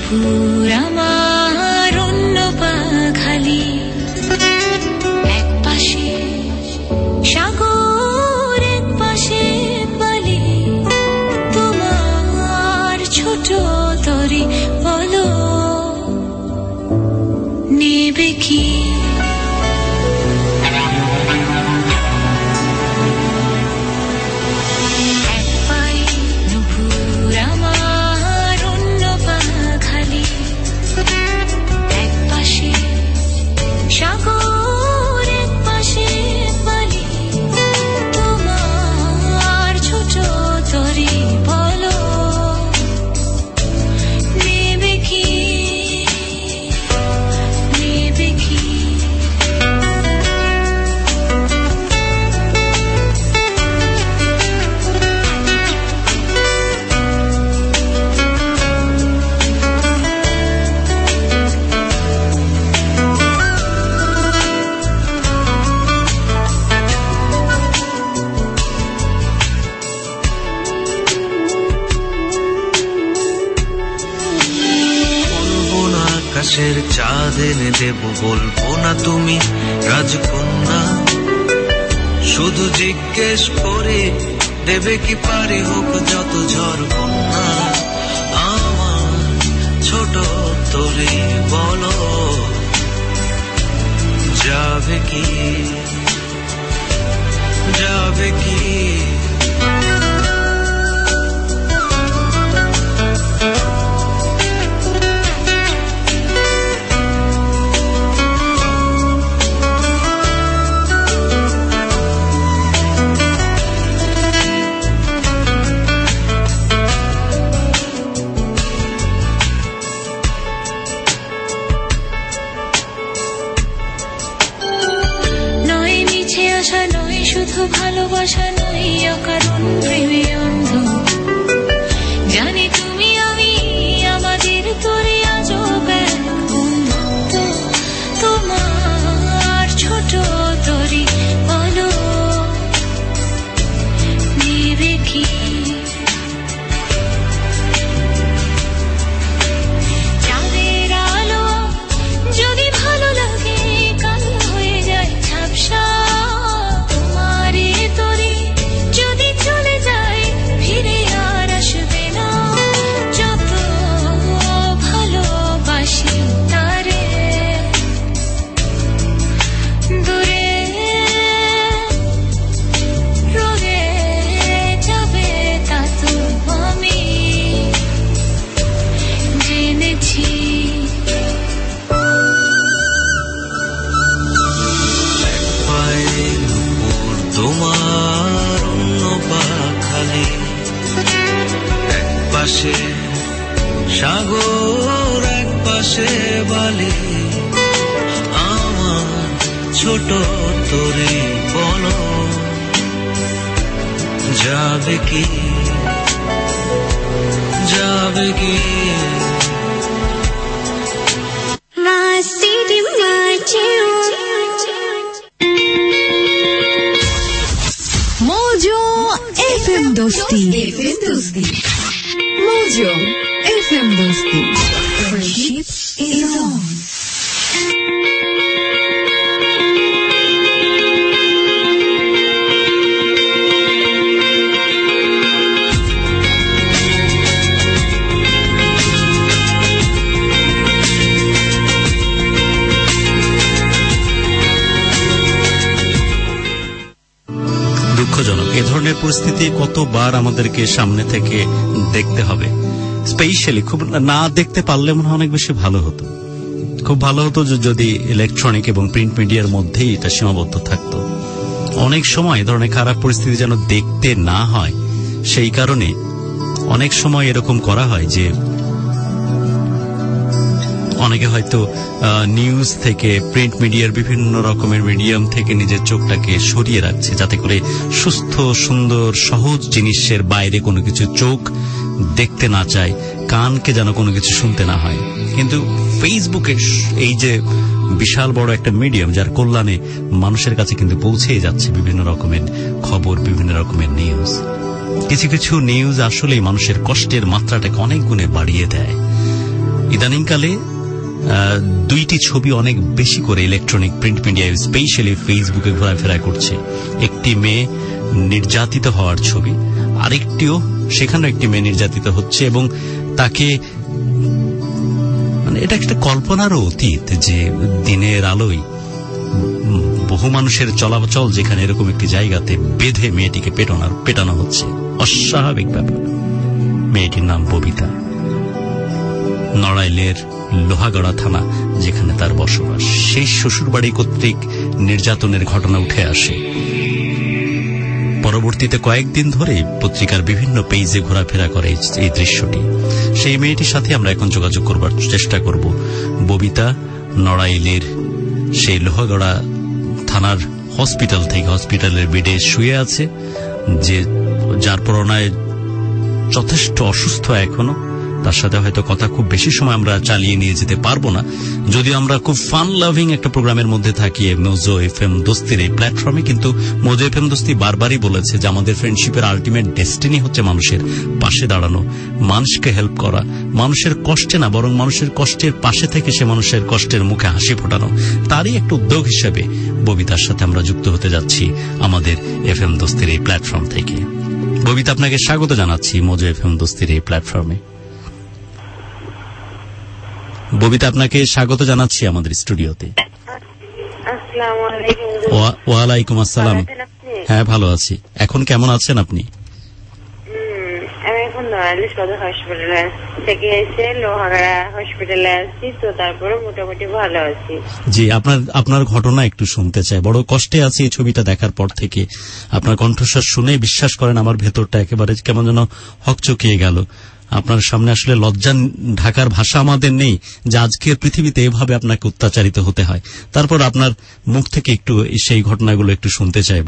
নুপুর আমার অন্য পা খালি, এক পাশে সাগর এক পাশে বালি, তোমার ছোট তরি বলো নেবে কি? সাগর এক পাশে বালি, তোমার ছোট তরি বলো নেবে কি, নেবে কি? আকাশের চাঁদ এনে দেব, বলবো না তুমি রাজকন্যা, শুধু জিজ্ঞেস করে দেবে কি পারি হোক যত ঝড় বন্যা। আমার ছোট তরি বলো যাবে কি, যাবে কি? শুধু ভালোবাসা নয় অকারণ প্রেমে অন্ধ, জানি তুমি আমি আমাদের তোরে আজব এক বন্ধুত্ব, তোমার ছোট তরি বলো নেবে কি? চাঁদের আলো যদি ভালো লাগে কালো হয়ে যায় ঝাপসা, যদি চলে যায় ফিরে আর আসবে না, যত ভালোবাসি তারে দূরে রয়ে যাবে তা তো আমি জেনেছি। তোমার অন্য পা খালি, এক পাশে সাগর এক পাশে বালি, আমার ছোট তরি বলো যাবে কি, যাবে কি? Mojo F M Dosti, F M Dosti, Mojo F M Dosti. Friendship is on. দুঃখজনক এ ধরনের পরিস্থিতি কতবার আমাদেরকে সামনে থেকে দেখতে হবে। স্পেশালি খুব না দেখতে পারলে মনে হয় অনেক বেশি ভালো হতো। খুব ভালো হতো যদি ইলেকট্রনিক এবং প্রিন্ট মিডিয়ার মধ্যেই এটা সীমাবদ্ধ থাকতো। অনেক সময় এ ধরনের খারাপ পরিস্থিতি যেন দেখতে না হয়, সেই কারণে অনেক সময় এরকম করা হয় যে অনেকে হয়তো নিউজ থেকে প্রিন্ট মিডিয়ার বিভিন্ন রকমের মিডিয়াম থেকে নিজের চোখটাকে সরিয়ে রাখছে, যাতে করে সুস্থ সুন্দর সহজ জিনিসের বাইরে কোনো কিছু চোখ দেখতে না চায়, কানকে যেন কোনো কিছু শুনতে না হয়। কিন্তু ফেসবুকে এই যে বিশাল বড় একটা মিডিয়াম, যার কল্যাণে মানুষের কাছে কিন্তু পৌঁছেই যাচ্ছে বিভিন্ন রকমের খবর, বিভিন্ন রকমের নিউজ। কিছু কিছু নিউজ আসলেই মানুষের কষ্টের মাত্রাটাকে অনেক গুণে বাড়িয়ে দেয়। ইদানিংকালে দুইটি ছবি অনেক বেশি করে ইলেকট্রনিক প্রিন্ট মিডিয়ায় স্পেশালি ফেসবুকে ঘোরাফেরা করছে। একটি মেয়ে নির্যাতিত হওয়ার ছবি, আরেকটিও সেখানেও একটি মেয়ে নির্যাতিত হচ্ছে এবং তাকে মানে এটা একটা কল্পনারও অতীত যে দিনের আলোয় বহু মানুষের চলাচল যেখানে এরকম একটি জায়গাতে বেঁধে মেয়েটিকে পেটানোর পেটানো হচ্ছে, অস্বাভাবিক ব্যাপার। মেয়েটির নাম ববিতা, নড়াইলের লোহাগড়া থানা যেখানে তার বসবাস, সেই শ্বশুরবাড়ি কর্তৃক নির্যাতনের ঘটনা উঠে আসে। পরবর্তীতে কয়েকদিন ধরে পত্রিকার বিভিন্ন পেজে ঘোরাফেরা করে এই দৃশ্যটি। সেই মেয়েটির সাথে আমরা এখন যোগাযোগ করবার চেষ্টা করব। ববিতা নড়াইলের সেই লোহাগড়া থানার হসপিটাল থেকে, হসপিটালের বেডে শুয়ে আছে, যে যার প্রেরণায় যথেষ্ট অসুস্থ এখনো। তার সাথে হয়তো কথা খুব বেশি সময় আমরা চালিয়ে নিয়ে যেতে পারবো না, যদিও আমরা খুব ফান লাভিং একটা প্রোগ্রামের মধ্যে থাকি মোজো এফএম দোস্তির এই প্ল্যাটফর্মে। কিন্তু মোজো এফএম দোস্তি বারবারই বলেছে যে আমাদের ফ্রেন্ডশিপের আলটিমেট ডেস্টিনি হচ্ছে মানুষের পাশে দাঁড়ানো, মানুষকে হেল্প করা, মানুষের কষ্টে না বরং মানুষের কষ্টের পাশে থেকে সে মানুষের কষ্টের মুখে হাসি ফোটানো। তারই একটা উদ্যোগ হিসেবে ববিতার সাথে আমরা যুক্ত হতে যাচ্ছি আমাদের এফএম দোস্তির এই প্ল্যাটফর্ম থেকে। ববিতা, আপনাকে স্বাগত জানাচ্ছি মোজো এফএম দোস্তির এই প্ল্যাটফর্মে। ববিতা, আপনাকে স্বাগত জানাচ্ছি আমাদের স্টুডিওতে। ওয়ালাইকুম আসসালাম। হ্যাঁ, ভালো আছি। এখন কেমন আছেন আপনি? আমি এখন নড়াইল সদর হসপিটালে থেকে এসে লোহাগড়া হসপিটালে আছি, তো তারপরে মোটামুটি ভালো আছি। জি, আপনার আপনার ঘটনা একটু শুনতে চাই। বড় কষ্টে আছি এই ছবিটা দেখার পর থেকে। আপনার কণ্ঠস্বর শুনে বিশ্বাস করেন আমার ভেতরটা একেবারে কেমন যেন হকচকিয়ে গেল। আপনার সামনে আসলে লজ্জা ঢাকার ভাষা আমাদের নেই যে আজকের পৃথিবীতে এভাবে আপনাকে অত্যাচারিত হতে হয়। তারপর আপনার মুখ থেকে একটু সেই ঘটনাগুলো একটু শুনতে চাইব।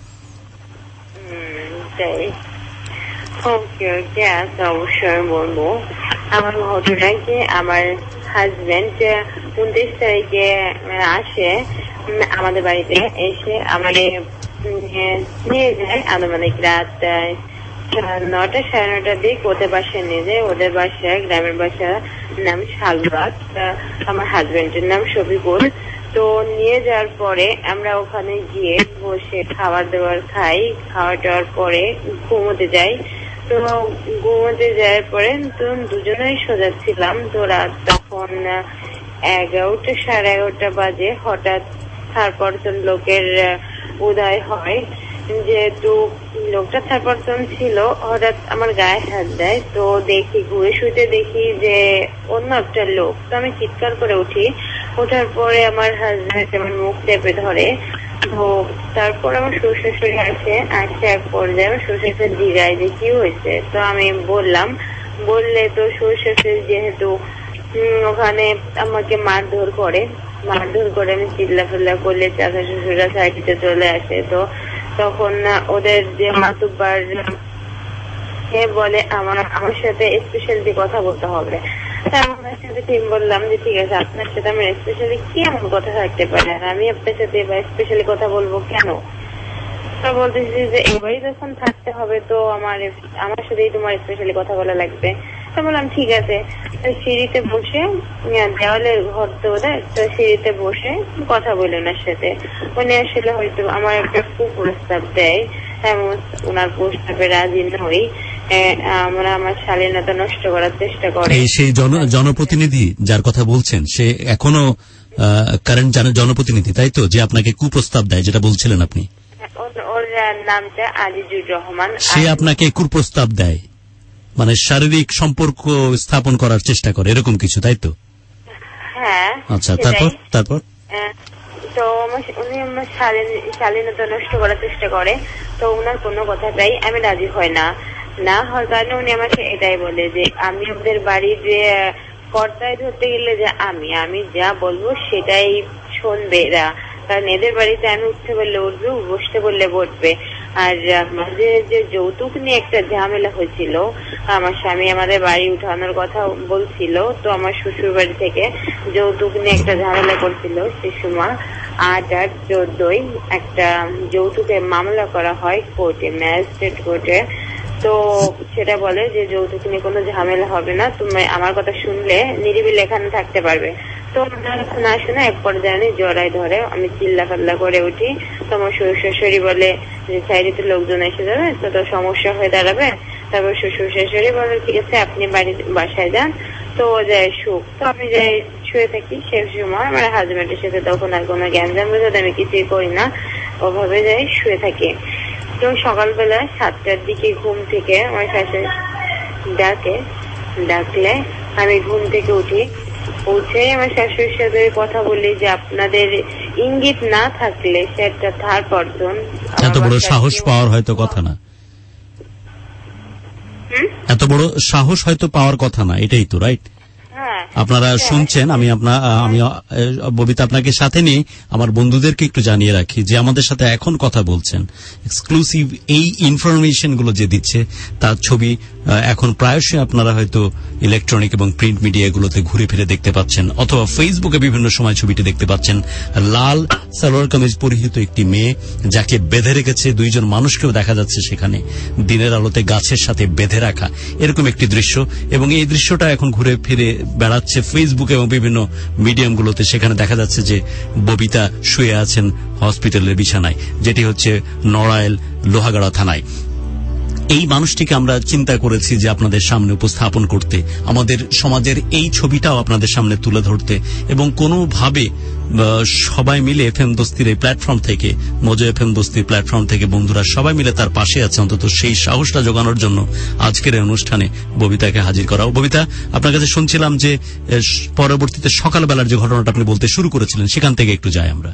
ওকে ওকে আচ্ছা, অবশ্যই বলবো। আমার ঘটনা কি, আমার হাজবেন্ড উনত্রিশ তারিখে আসে আমাদের বাড়িতে, এসে আমাদের নিয়ে যায় আনুমানিক রাত নটা সাড়ে নটার দিক ওদের বাসায় নিয়ে যায়। ওদের বাসায়, গ্রামের বাসার নাম শালবাগ, আমার হাজবেন্ডের নাম শফিকুল। তো নিয়ে যাওয়ার পরে আমরা ওখানে গিয়ে বসে খাবার দাবার খাই, খাওয়া দাওয়ার পরে ঘুমোতে যাই। তো ঘুমোতে যাওয়ার পরে তো দুজনেই সোজা ছিলাম। তো রাত তখন এগারোটা সাড়ে এগারোটা বাজে হঠাৎ থারপর্তন লোকের উদয় হয়। যেহেতু লোকটা থারপর্তন ছিল, হঠাৎ আমার গায়ে হাত দেয়। তো দেখি, ঘুরে শুতে দেখি যে অন্য একটা লোক। তো আমি চিৎকার করে উঠি। ওঠার পরে আমার হাজবেন্ড আমার মুখ চেপে ধরে। তো তারপর আমার শ্বশুর শাশুড়ি আসে, আসে এক পর্যায়ে আমার শ্বশুর শাশুড়ি জিগায় যে কি হয়েছে। তো আমি বললাম, বললে তো শ্বশুর শাশুড়ি যেহেতু ওখানে আমাকে মারধর করে, মারধর করে আমি চিল্লা ফিল্লা করলে চাচা শ্বশুররা সাইডে চলে আসে। তো তখন ওদের যে মাতুব্বার সে বলে আমার আমার সাথে স্পেশালি কথা বলতে হবে। আমার সাথে ঠিক বললাম যে ঠিক আছে, আপনার সাথে আমার স্পেশালি কি এমন কথা থাকতে পারে, আর আমি আপনার সাথে স্পেশালি কথা বলবো কেন? তো বলতেছি যে এবারই যখন থাকতে হবে তো আমার আমার সাথেই তোমার স্পেশালি কথা বলা লাগবে। তো বললাম ঠিক আছে। সিঁড়িতে বসে, দেওয়ালের ঘর তো ওদের, তো সিঁড়িতে বসে কথা বলি ওনার সাথে। উনি আসলে হয়তো আমার একটা কুপ্রস্তাব দেয়, এমন ওনার প্রস্তাবে রাজি নই। আমরা আমার শালীনতা নষ্ট করার চেষ্টা করে। সেই জনপ্রতিনিধি যার কথা বলছেন সে এখনো কারেন্ট জনপ্রতিনিধি, তাই তো, যে আপনাকে কুপ্রস্তাব দেয় যেটা বলছিলেন আপনি? ওর নামটা আজিজুর রহমান। সে আপনাকে কুপ্রস্তাব দেয় মানে শারীরিক সম্পর্ক স্থাপন করার চেষ্টা করে, এরকম কিছু, তাই তো? হ্যাঁ। আচ্ছা, তারপর তারপর তো উনি আমার শালীনতা নষ্ট করার চেষ্টা করে। তো উনার কোনো কথাটাই আমি রাজি হয় না। না হওয়ার কারণে উনি আমাকে এটাই বলে যে আমি ওদের বাড়ির যে কর্তায় ধরতে গেলে যে আমি আমি যা বলবো সেটাই শুনবে এরা, কারণ এদের বাড়িতে আমি উঠতে বললে উঠবে, বসতে বললে বসবে। আর মাঝে যে যৌতুক নিয়ে একটা ঝামেলা হয়েছিল, আমার স্বামী আমাদের বাড়ি উঠানোর কথা বলছিল, তো আমার শ্বশুর বাড়ি থেকে যৌতুক নিয়ে একটা ঝামেলা করছিল। সে সময় আট আট চোদ্দই একটা যৌতুকের মামলা করা হয় কোর্টে, ম্যাজিস্ট্রেট কোর্টে। তো সেটা বলে যে যৌতুক নিয়ে কোনো ঝামেলা হবে না, তুমি আমার কথা শুনলে নিরিবিলি এখানে থাকতে পারবে। তো না শুনে এক পর্যায়ে জড়াই ধরে, আমি চিল্লা ফাল্লা করে উঠি। তোমার শ্বশুর শাশুড়ি বলে যে সাইডে লোকজন এসে যাবে, তো তো সমস্যা হয়ে দাঁড়াবে। তারপর শ্বশুর শাশুড়ি বলে ঠিক আছে আপনি বাড়ি বাসায় যান। তো ও যায় সুখ, তো আমি যাই শুয়ে থাকি। সে সময় আমার হাজবেন্ডের সাথে তখন আর কোনো জ্ঞানজাম বোঝাতে আমি কিছুই করি না, ওভাবে যাই শুয়ে থাকি। তো সকালবেলা সাতটার দিকে ঘুম থেকে আমার শাশুড়ি ডাকে, ডাকলে আমি ঘুম থেকে উঠি। উঠে আমার শাশুড়ির সাথে কথা বলি যে আপনাদের ইঙ্গিত না থাকলে সে একটা থার্ড পারসন, এত বড় সাহস পাওয়ার হয়তো কথা না, এত বড় সাহস হয়তো পাওয়ার কথা না, এটাই তো রাইট। আপনারা শুনছেন, আমি আপনার আমি ববিতা আপনাকে সাথে নিয়ে আমার বন্ধুদেরকে একটু জানিয়ে রাখি যে আমাদের সাথে এখন কথা বলছেন এক্সক্লুসিভ এই ইনফরমেশন গুলো যে দিচ্ছে তার ছবি এখন প্রায়শই আপনারা হয়তো ইলেকট্রনিক এবং প্রিন্ট মিডিয়াগুলোতে ঘুরে ফিরে দেখতে পাচ্ছেন, অথবা ফেসবুকে বিভিন্ন সময় ছবিটি দেখতে পাচ্ছেন। লাল সালোয়ার কামিজ পরিহিত একটি মেয়ে যাকে বেঁধে রেখেছে, দুইজন মানুষকেও দেখা যাচ্ছে সেখানে দিনের আলোতে গাছের সাথে বেঁধে রাখা, এরকম একটি দৃশ্য। এবং এই দৃশ্যটা এখন ঘুরে ফিরে বেড়াচ্ছে ফেসবুক এবং বিভিন্ন মিডিয়ামগুলোতে। সেখানে দেখা যাচ্ছে যে ববিতা শুয়ে আছেন হসপিটালের বিছানায়, যেটি হচ্ছে নড়াইল লোহাগাড়া থানায়। এই মানুষটিকে আমরা চিন্তা করেছি যে আপনাদের সামনে উপস্থাপন করতে, আমাদের সমাজের এই ছবিটাও আপনাদের সামনে তুলে ধরতে, এবং কোনোভাবে সবাই মিলে এফএম দোস্তির এই প্ল্যাটফর্ম থেকে, মোজো এফএম দোস্তির প্ল্যাটফর্ম থেকে বন্ধুরা সবাই মিলে তার পাশে আছে, অন্তত সেই সাহসটা জোগানোর জন্য আজকের এই অনুষ্ঠানে ববিতাকে হাজির করা। ববিতা, আপনার কাছে শুনছিলাম যে পরবর্তীতে সকালবেলার যে ঘটনাটা আপনি বলতে শুরু করেছিলেন, সেখান থেকে একটু যাই আমরা।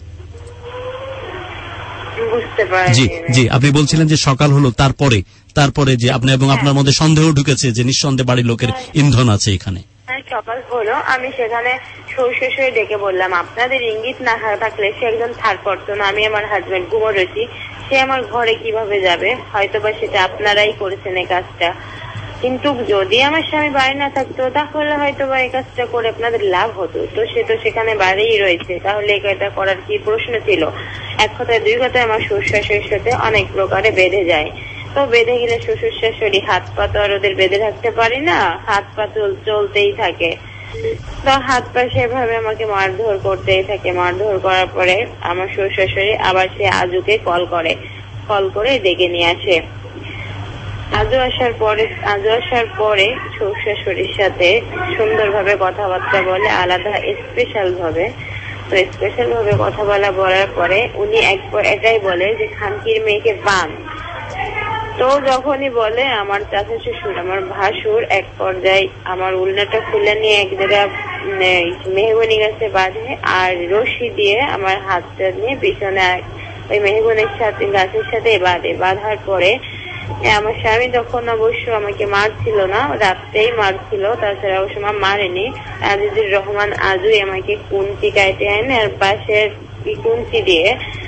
জি জি আপনি বলছিলেন যে সকাল হলো, তারপরে তারপরে যে আপনি এবং আপনার মধ্যে সন্দেহ ঢুকেছে যে নিঃসন্দেহে বাড়ির লোকের ইন্ধন আছে এখানে। সকাল হলো, আমি সেখানে শ্বশুর শাশুড়ি ডেকে বললাম আপনাদের ইঙ্গিত না থাকলে সে একজন থার্ড পারসন, আমি আমার হাজবেন্ড ঘুমো রয়েছি, সে আমার ঘরে কিভাবে যাবে, হয়তোবা সেটা আপনারাই করেছেন এই কাজটা। কিন্তু যদি আমার স্বামী বাড়ি না থাকতো তাহলে হয়তো বা এই কাজটা করে আপনাদের লাভ হতো। তো সে তো সেখানে বাড়িই রয়েছে, তাহলে এটা করার কি প্রশ্ন ছিল? এক কথায় দুই কথায় আমার শ্বশুর শাশুড়ির সাথে অনেক প্রকারে বেঁধে যায়। তো বেঁধে গেলে শ্বশুর শাশুড়ি হাত পা তো আর ওদের বেঁধে রাখতে পারি না, হাত পা চলতেই থাকে। তো হাত পা সেভাবে আমাকে মারধর করতেই থাকে। মারধর করার পরে আমার শ্বশুর শাশুড়ি আবার সে আজুকে কল করে, কল করে ডেকে নিয়ে আসে। আজও আসার পরে আজও আসার পরে শ্বশুর শাশুড়ির সাথে সুন্দরভাবে কথাবার্তা বলে, আলাদা স্পেশাল ভাবে। তো স্পেশাল ভাবে কথা বলা বলার পরে উনি একবার এটাই বলে যে খানকির মেয়েকে বান। তো যখনই বলে আমার চাচা শ্বশুর, আমার ভাসুর এক পর্যায়ে আমার উলনাটা খুলে নিয়ে এক জায়গায় মেহগনি গাছে বাঁধে, আর রশি দিয়ে আমার হাতটা নিয়ে পিছনে ওই মেহগনির সাথে গাছের সাথে বাঁধে। বাঁধার পরে আমার স্বামী তখন অবশ্য আমাকে মারছিল না, রাত্রেই মারছিল, তাছাড়া অবশ্য মারেনি। আজিজুর রহমান আজুই আমাকে কুঞ্চি কাটে আনে আর পাশের কুঞ্চি দিয়ে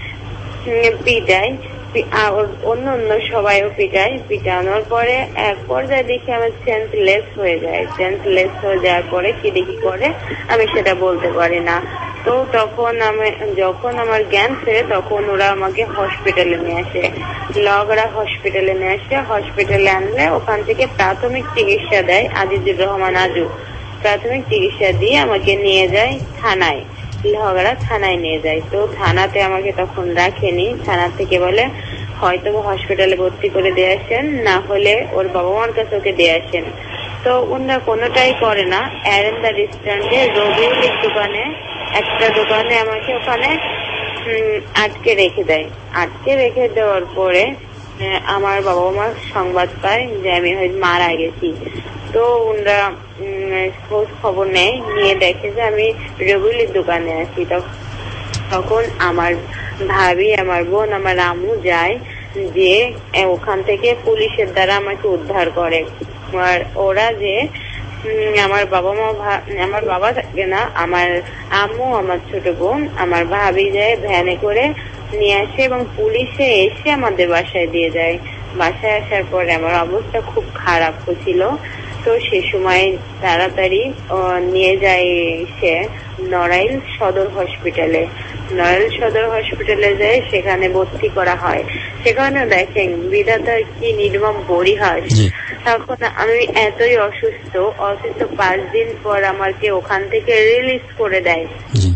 পিটায়, অন্য অন্য সবাইও পিটায়। পিটানোর পরে এক পর্যায়ে দেখি আমার সেন্সলেস হয়ে যায়। সেন্সলেস হয়ে যাওয়ার পরে কি দেখি করে আমি সেটা বলতে পারি না। তো তখন আমি যখন আমার জ্ঞান ফেরে তখন ওরা আমাকে হসপিটালে নিয়ে আসে, লগড়া হসপিটালে নিয়ে আসে। হসপিটালে আনলে ওখান থেকে প্রাথমিক চিকিৎসা দেয় আজিজুর রহমান আজু। প্রাথমিক চিকিৎসা দিয়ে আমাকে নিয়ে যায় থানায়, লগড়া থানায় নিয়ে যায়। তো থানাতে আমাকে তখন রাখেনি, থানা থেকে বলে হয়তো হসপিটালে ভর্তি করে দিয়ে আসেন, না হলে ওর বাবা মার কাছে ওকে দিয়ে আসেন। তো ওনারা কোনোটাই করে না। অ্যারেন্দা রেস্টুরেন্টে রবিউলের দোকানে একটা দোকানে আমাকে ওখানে আটকে রেখে দেয়। আটকে রেখে দেওয়ার পরে আমার বাবা মা সংবাদ পায় যে আমি হয়তো মারা গেছি। তো ওনারা খোঁজ খবর নেয়, নিয়ে দেখে যে আমি রবিউলের দোকানে আছি। তখন আমার ভাবি, আমার বোন, আমার আম্মু যায়, যে ওখান থেকে পুলিশের দ্বারা আমাকে উদ্ধার করে। আর ওরা যে আমার বাবা মা, আমার বাবা থাকে না, আমার আম্মু, আমার ছোট বোন, আমার ভাবি যায় ভ্যানে করে নিয়ে আসে এবং পুলিশে এসে আমাদের বাসায় দিয়ে যায়। বাসায় আসার পরে আমার অবস্থা খুব খারাপ হচ্ছিল। তো সে সময় তাড়াতাড়ি নিয়ে যায় সে নড়াইল সদর হসপিটালে। নড়াইল সদর হসপিটালে যায়, সেখানে ভর্তি করা হয়। সেখানে দেখেন বিধাতার কি নির্মম পরিহাস। তখন আমি এতই অসুস্থ, অসুস্থ পাঁচ দিন পর আমাকে ওখান থেকে রিলিজ করে দেয়।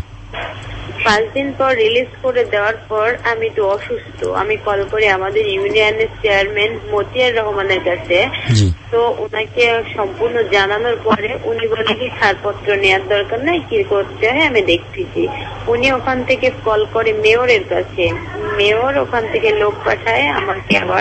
পাঁচ দিন পর রিলিজ করে দেওয়ার পর আমি তো অসুস্থ, আমি কল করি আমাদের ইউনিয়নের চেয়ারম্যান মতিয়ার রহমানের কাছে। তো ওনাকে সম্পূর্ণ জানানোর পরে উনি বলে কি ছাড়পত্র নেওয়ার দরকার নাই, কি করতে হয় আমি দেখতেছি। উনি ওখান থেকে কল করে মেয়রের কাছে, মেয়র ওখান থেকে লোক পাঠায় আমাকে আবার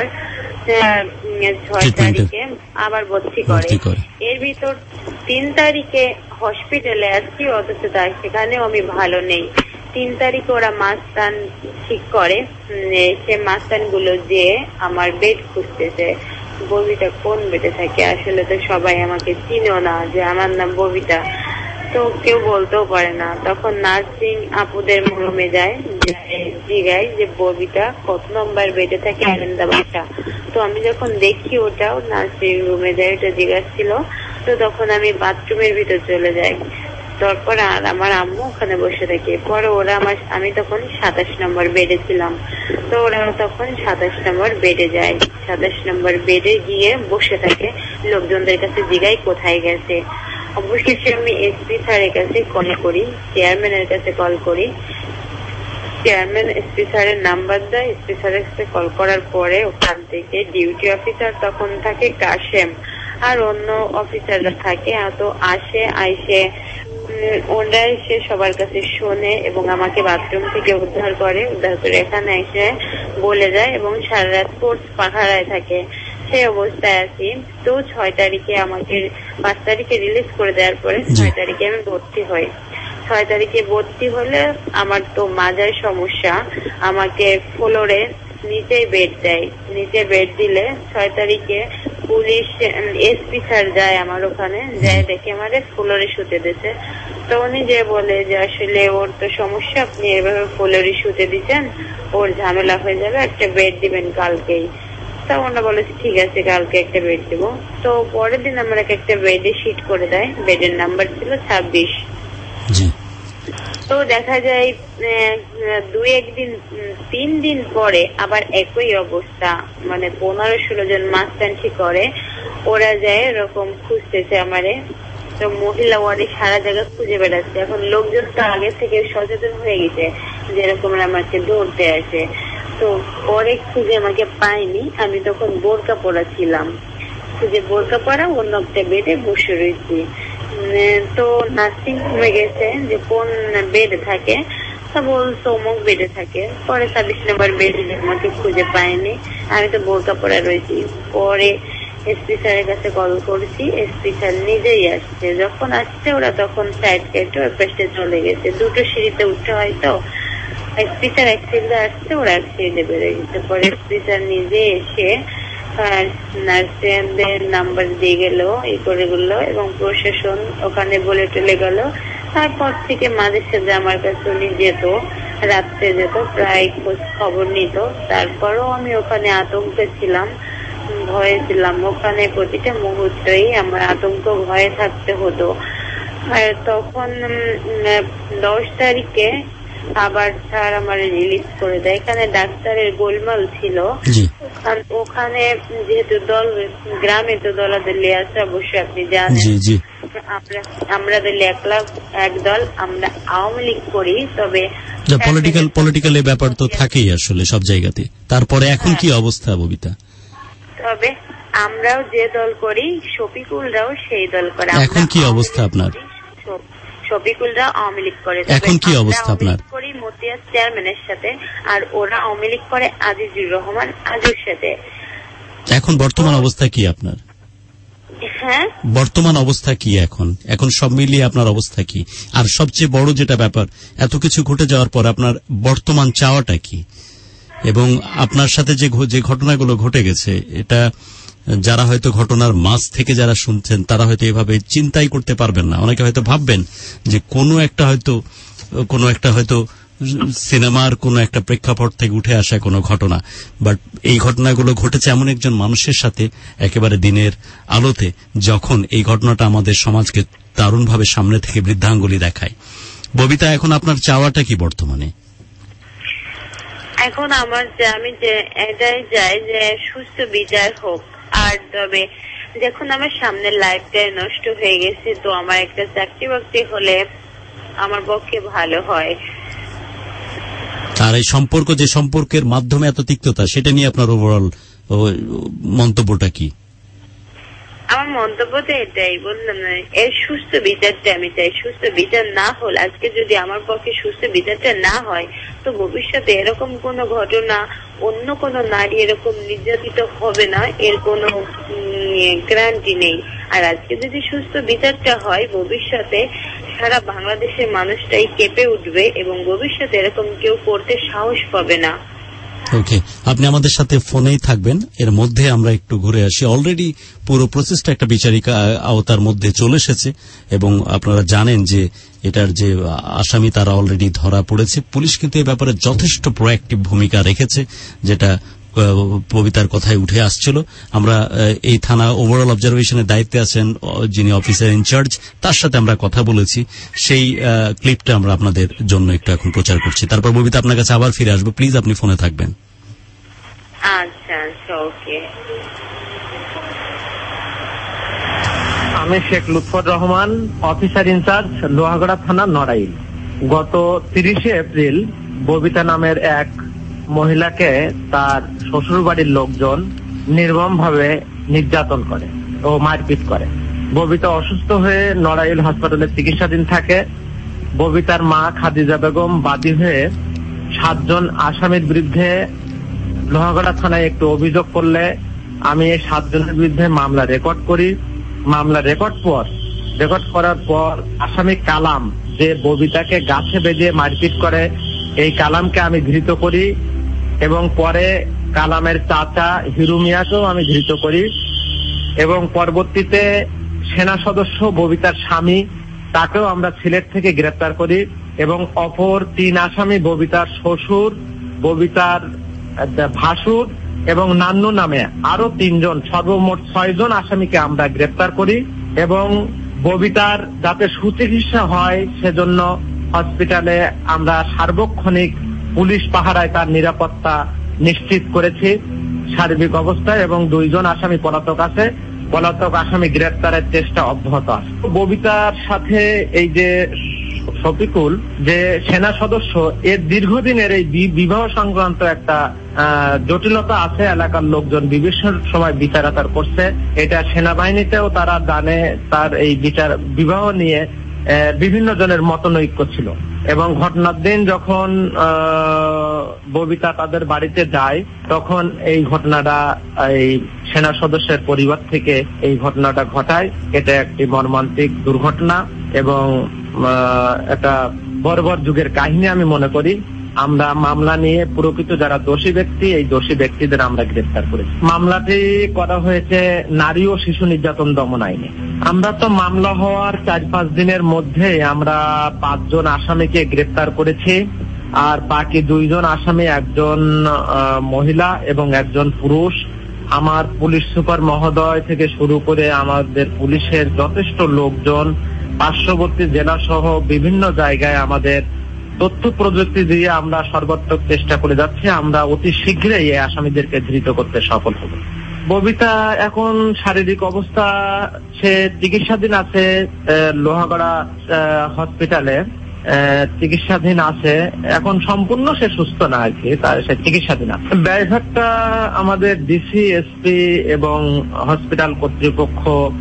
ছয় তারিখে আবার ভর্তি করে। এর ভিতর তিন তারিখে হসপিটালে আসছি, অথচ তাই সেখানেও আমি ভালো নেই। তিন তারিখে ওরা মাস্তান ঠিক করে, সে মাস্তান গুলো যে আমার বেড খুঁজতেছে, ববিতা কোন বেডে থাকে। আসলে তো সবাই আমাকে চিনো না যে আমার নাম ববিতা, তো কেউ বলতেও পারে না। তখন নার্সিং আপুদের রুমে যায়, জিগায় যে ববিতা কত নম্বর বেডে থাকে আনন্দাবাসা। তো আমি যখন দেখি ওটাও নার্সিং রুমে যায়, ওটা জিজ্ঞাসছিল। তো তখন আমি বাথরুমের ভিতর চলে যাই, তারপর আর আমার আম্মু ওখানে বসে থাকে। পরে ওরা আমার, আমি তখন সাতাশ নম্বর বেডে ছিলাম, তো ওরা তখন সাতাশ নম্বর বেডে যায়। সাতাশ নম্বর বেডে গিয়ে বসে থাকে, লোকজনদের কাছে জিগাই কোথায় গেছে। অবশেষে আমি এসপি স্যারের কাছে কল করি, চেয়ারম্যানের কাছে কল করি। চেয়ারম্যান এসপি স্যারের নাম্বার দেয়, এসপি স্যারের কাছে কল করার পরে ওখান থেকে ডিউটি অফিসার তখন থাকে কাশেম, আর অন্য অফিসাররা থাকে। তো আসে, আইসে ওরা এসে সবার কাছে শোনে এবং আমাকে বাথরুম থেকে উদ্ধার করে। উদ্ধার করে এখানে এসে বলে যায় এবং সারা রাত কোর্স পাহারায় থাকে। সেই অবস্থায় আছি। তো ছয় তারিখে আমাকে, পাঁচ তারিখে রিলিজ করে দেওয়ার পরে ছয় তারিখে আমি ভর্তি হই। ছয় তারিখে ভর্তি হলে আমার তো মাজার সমস্যা, আমাকে ফ্লোরে নিচে বেড দেয়। নিচে বেড দিলে ছয় তারিখে পুলিশ এসপি স্যার যায় আমার ওখানে, যায় দেখে আমাদের ফ্লোরে শুতে দিতে। তো উনি যে বলে যে আসলে ওর তো সমস্যা, আপনি এভাবে ফ্লোরে শুতে দিচ্ছেন, ওর ঝামেলা হয়ে যাবে, একটা বেড দিবেন কালকেই। তা ওনারা বলেছে ঠিক আছে কালকে একটা বেড দেবো। তো পরের দিন আমাকে একটা বেডে শিট করে দেয়, বেডের নাম্বার ছিল ছাব্বিশ। তো দেখা যায় দুই একদিন, তিন দিন পরে আবার একই অবস্থা, মানে পনেরো ষোলো জন মাস্তানছি করে, ওরা যায় এরকম খুঁজতেছে আমারে। তো মহিলা ওয়ার্ডে সারা জায়গা খুঁজে বেড়াচ্ছে। এখন লোকজন তো আগে থেকে সচেতন হয়ে গেছে যেরকম আমাকে ধরতে আসে। তো পরে খুঁজে আমাকে পাইনি, আমি তখন বোরকা পরা ছিলাম, খুঁজে বোরকা পরা অন্য একটা বেডে বসে রয়েছি। তো নার্সিং হোমে গেছে যে কোন বেডে থাকে, তা বলতো অমুক বেডে থাকে। পরে ছাব্বিশ নম্বর বেডে আমাকে খুঁজে পায়নি, আমি তো বোরকা পরা রয়েছি। পরে এসপি স্যারের কাছে কল করছি, এসপি স্যার নিজেই আসছে। যখন আসছে ওরা তখন সাইড কেটে ওই পেস্টে চলে গেছে, দুটো সিঁড়িতে উঠতে হয়। তো এসপি স্যার এক সিঁড়িতে আসছে, ওরা এক সিঁড়িতে বেড়ে গেছে। পরে এসপি স্যার নিজে এসে নার্সিংদের নাম্বার দিয়ে গেল, এই করে গেল এবং প্রশাসন ওখানে বলে টলে গেল। তারপর থেকে মাঝে সাথে আমার কাছে উনি যেত, রাত্রে যেত, প্রায় খোঁজ খবর নিত। তারপরও আমি ওখানে আতঙ্কে ছিলাম, ভয়ে ছিলাম। ওখানে প্রতিটা মুহূর্তেই আমার আতঙ্ক ভয়ে থাকতে হতো। আর তখন দশ তারিখে আবার স্যার আমার রিলিজ করে দেয়। এখানে ডাক্তারের গোলমাল ছিল, ওখানে যেহেতু দল, গ্রামে তো দলাদলি আছে অবশ্যই আপনি জানেন। আমরা আমরা দল এক লাখ এক দল, আমরা আওয়ামী লীগ করি, তবে পলিটিক্যাল পলিটিক্যাল ব্যাপার তো থাকেই আসলে সব জায়গাতে। তারপরে এখন কি অবস্থা ববিতা? তবে আমরাও যে দল করি, শফিকুলরাও সেই দল করে। এখন কি অবস্থা আপনার? শফিকুলরা আওয়ামী লীগ করে। এখন কি অবস্থা আপনার? করি মতিয়ার চেয়ারম্যানের সাথে, আর ওরা আওয়ামী লীগ করে আজিজুর রহমান আজুর সাথে। এখন বর্তমান অবস্থা কি আপনার? হ্যাঁ, বর্তমান অবস্থা কি এখন? এখন সব মিলিয়ে আপনার অবস্থা কি? আর সবচেয়ে বড় যেটা ব্যাপার, এত কিছু ঘটে যাওয়ার পর আপনার বর্তমান চাওয়াটা কি? এবং আপনার সাথে যে যে ঘটনাগুলো ঘটে গেছে, এটা যারা হয়তো ঘটনার মাঝ থেকে যারা শুনছেন তারা হয়তো এভাবে চিন্তাই করতে পারবেন না। অনেকে হয়তো ভাববেন যে কোনো একটা হয়তো কোনো একটা হয়তো সিনেমার কোনো একটা প্রেক্ষাপট থেকে উঠে আসা কোনো ঘটনা, বাট এই ঘটনাগুলো ঘটেছে এমন একজন মানুষের সাথে একেবারে দিনের আলোতে, যখন এই ঘটনাটা আমাদের সমাজকে দারুণভাবে সামনে থেকে বৃদ্ধাঙ্গুলি দেখায়। ববিতা, এখন আপনার চাওয়াটা কি বর্তমানে? এখন আমার যে আমি যে এটাই চাই যে সুস্থ বিচার হোক। আর তবে দেখুন আমার সামনের লাইফটাই নষ্ট হয়ে গেছে, তো আমার একটা চাকরি বাকরি হলে আমার পক্ষে ভালো হয়। আর এই সম্পর্ক, যে সম্পর্কের মাধ্যমে এত তিক্ততা, সেটা নিয়ে আপনার ওভারঅল মন্তব্যটা কি? আমার মন্তব্য তো এটাই, বললাম না, এর সুস্থ বিচারটা আমি চাই। সুস্থ বিচার না হলে, আজকে যদি আমার পক্ষে সুস্থ বিচারটা না হয়, তো ভবিষ্যতে এরকম কোন ঘটনা, অন্য কোন নারী এরকম নির্যাতিত হবে না, এর কোনো গ্যারান্টি নেই। আর আজকে যদি সুস্থ বিচারটা হয়, ভবিষ্যতে সারা বাংলাদেশের মানুষটাই কেঁপে উঠবে এবং ভবিষ্যতে এরকম কেউ করতে সাহস পাবে না। ওকে, আপনি আমাদের সাথে ফোনেই থাকবেন। এর মধ্যে আমরা একটু ঘুরে আসি। অলরেডি পুরো প্রসেসটা একটা বিচারিক আওতার মধ্যে চলে এসেছে এবং আপনারা জানেন যে এটার যে আসামি তারা অলরেডি ধরা পড়েছে। পুলিশ কিন্তু এই ব্যাপারে যথেষ্ট প্রোঅ্যাক্টিভ ভূমিকা রেখেছে, যেটা কবিতার কথায় উঠে আসছিল। আমরা এই থানা ওভারঅল অবজারভেশনের দায়িত্বে আছেন যিনি অফিসার ইনচার্জ, তার সাথে আমরা কথা বলেছি। সেই ক্লিপটা আমরা আপনাদের জন্য একটু এখন প্রচার করছি। তারপর ববিতা আপনার কাছে আবার ফিরে আসবো। প্লিজ আপনি ফোনে থাকবেন। আচ্ছা আচ্ছা, ওকে। আমি শেখ লুৎফর রহমান, অফিসার ইনচার্জ, লোহাগড়া থানা, নড়াইল। গত তিরিশে এপ্রিল ববিতা নামের এক মহিলাকে তার শ্বশুর বাড়ির লোকজন নির্মম ভাবে নির্যাতন করে ও মারপিট করে। ববিতা অসুস্থ হয়ে নড়াইল হাসপাতালে চিকিৎসাধীন থাকে। ববিতার মা খাদিজা বেগম বাদী হয়ে সাতজন আসামির বিরুদ্ধে লোহাগড়া থানায় একটু অভিযোগ করলে আমি এই সাতজনের বিরুদ্ধে মামলা রেকর্ড করি। মামলা রেকর্ড পর রেকর্ড করার পর আসামি কালাম, যে ববিতাকে গাছে বেঁধে মারপিট করে, এই কালামকে আমি ধৃত করি এবং পরে কালামের চাচা হিরু মিয়াকেও আমি ধৃত করি এবং পরবর্তীতে সেনা সদস্য ববিতার স্বামী, তাকেও আমরা সিলেট থেকে গ্রেপ্তার করি এবং অপর তিন আসামি ববিতার শ্বশুর, ববিতার ভাসুর এবং নান্নু নামে আরো তিনজন, সর্বমোট ছয়জন আসামিকে আমরা গ্রেপ্তার করি এবং ববিতার যাতে সুচিকিৎসা হয় সেজন্য হসপিটালে আমরা সার্বক্ষণিক পুলিশ পাহারায় তার নিরাপত্তা নিশ্চিত করেছি সার্বিক অবস্থায় এবং দুইজন আসামি পলাতক আছে। পলাতক আসামি গ্রেপ্তারের চেষ্টা অব্যাহত আছে। ববিতার সাথে এই যে শফিকুল, যে সেনা সদস্য, এর দীর্ঘদিনের এই বিবাহ সংক্রান্ত একটা জটিলতা আছে। এলাকার লোকজন বিভিন্ন সময় বিচারাচার করছে, এটা সেনাবাহিনীতেও তারা জানে। তার এই বিচার বিবাহ নিয়ে বিভিন্ন জনের মতনৈক্য ছিল এবং ঘটনার দিন যখন ববিতা তাদের বাড়িতে যায় তখন এই ঘটনাটা এই সেনা সদস্যের পরিবার থেকে এই ঘটনাটা ঘটায়। এটা একটি মর্মান্তিক দুর্ঘটনা এবং একটা বর্বর যুগের কাহিনী আমি মনে করি। আমরা মামলা নিয়ে প্রকৃত যারা দোষী ব্যক্তি, এই দোষী ব্যক্তিদের আমরা গ্রেফতার করেছি। মামলাটি করা হয়েছে নারী ও শিশু নির্যাতন দমন আইনে। আমরা তো মামলা হওয়ার চার পাঁচ দিনের মধ্যে আমরা পাঁচজন আসামিকে গ্রেফতার করেছি আর বাকি দুইজন আসামি, একজন মহিলা এবং একজন পুরুষ। আমার পুলিশ সুপার মহোদয় থেকে শুরু করে আমাদের পুলিশের যথেষ্ট লোকজন পার্শ্ববর্তী জেলা সহ বিভিন্ন জায়গায় আমাদের তথ্য প্রযুক্তি দিয়ে আমরা সর্বাত্মক চেষ্টা করে যাচ্ছি। আমরা অতি শীঘ্রই এই আসামিদেরকে ধৃত করতে সফল হব। ববিতা এখন শারীরিক অবস্থা, সে চিকিৎসাধীন আছে লোহাগড়া হসপিটালে, চিকিৎসাধীন আছে। এখন সম্পূর্ণ সে সুস্থ না আর কি, তার সে চিকিৎসাধীন আছে। ব্যয়ভারটা আমাদের ডিসি, এসপি এবং হসপিটাল কর্তৃপক্ষ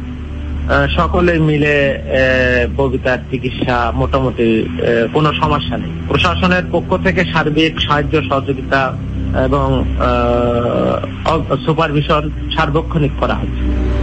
সকলে মিলে ববিতার চিকিৎসা মোটামুটি কোনো সমস্যা নেই। প্রশাসনের পক্ষ থেকে সার্বিক সাহায্য সহযোগিতা এবং সুপারভিশন সার্বক্ষণিক করা হচ্ছে।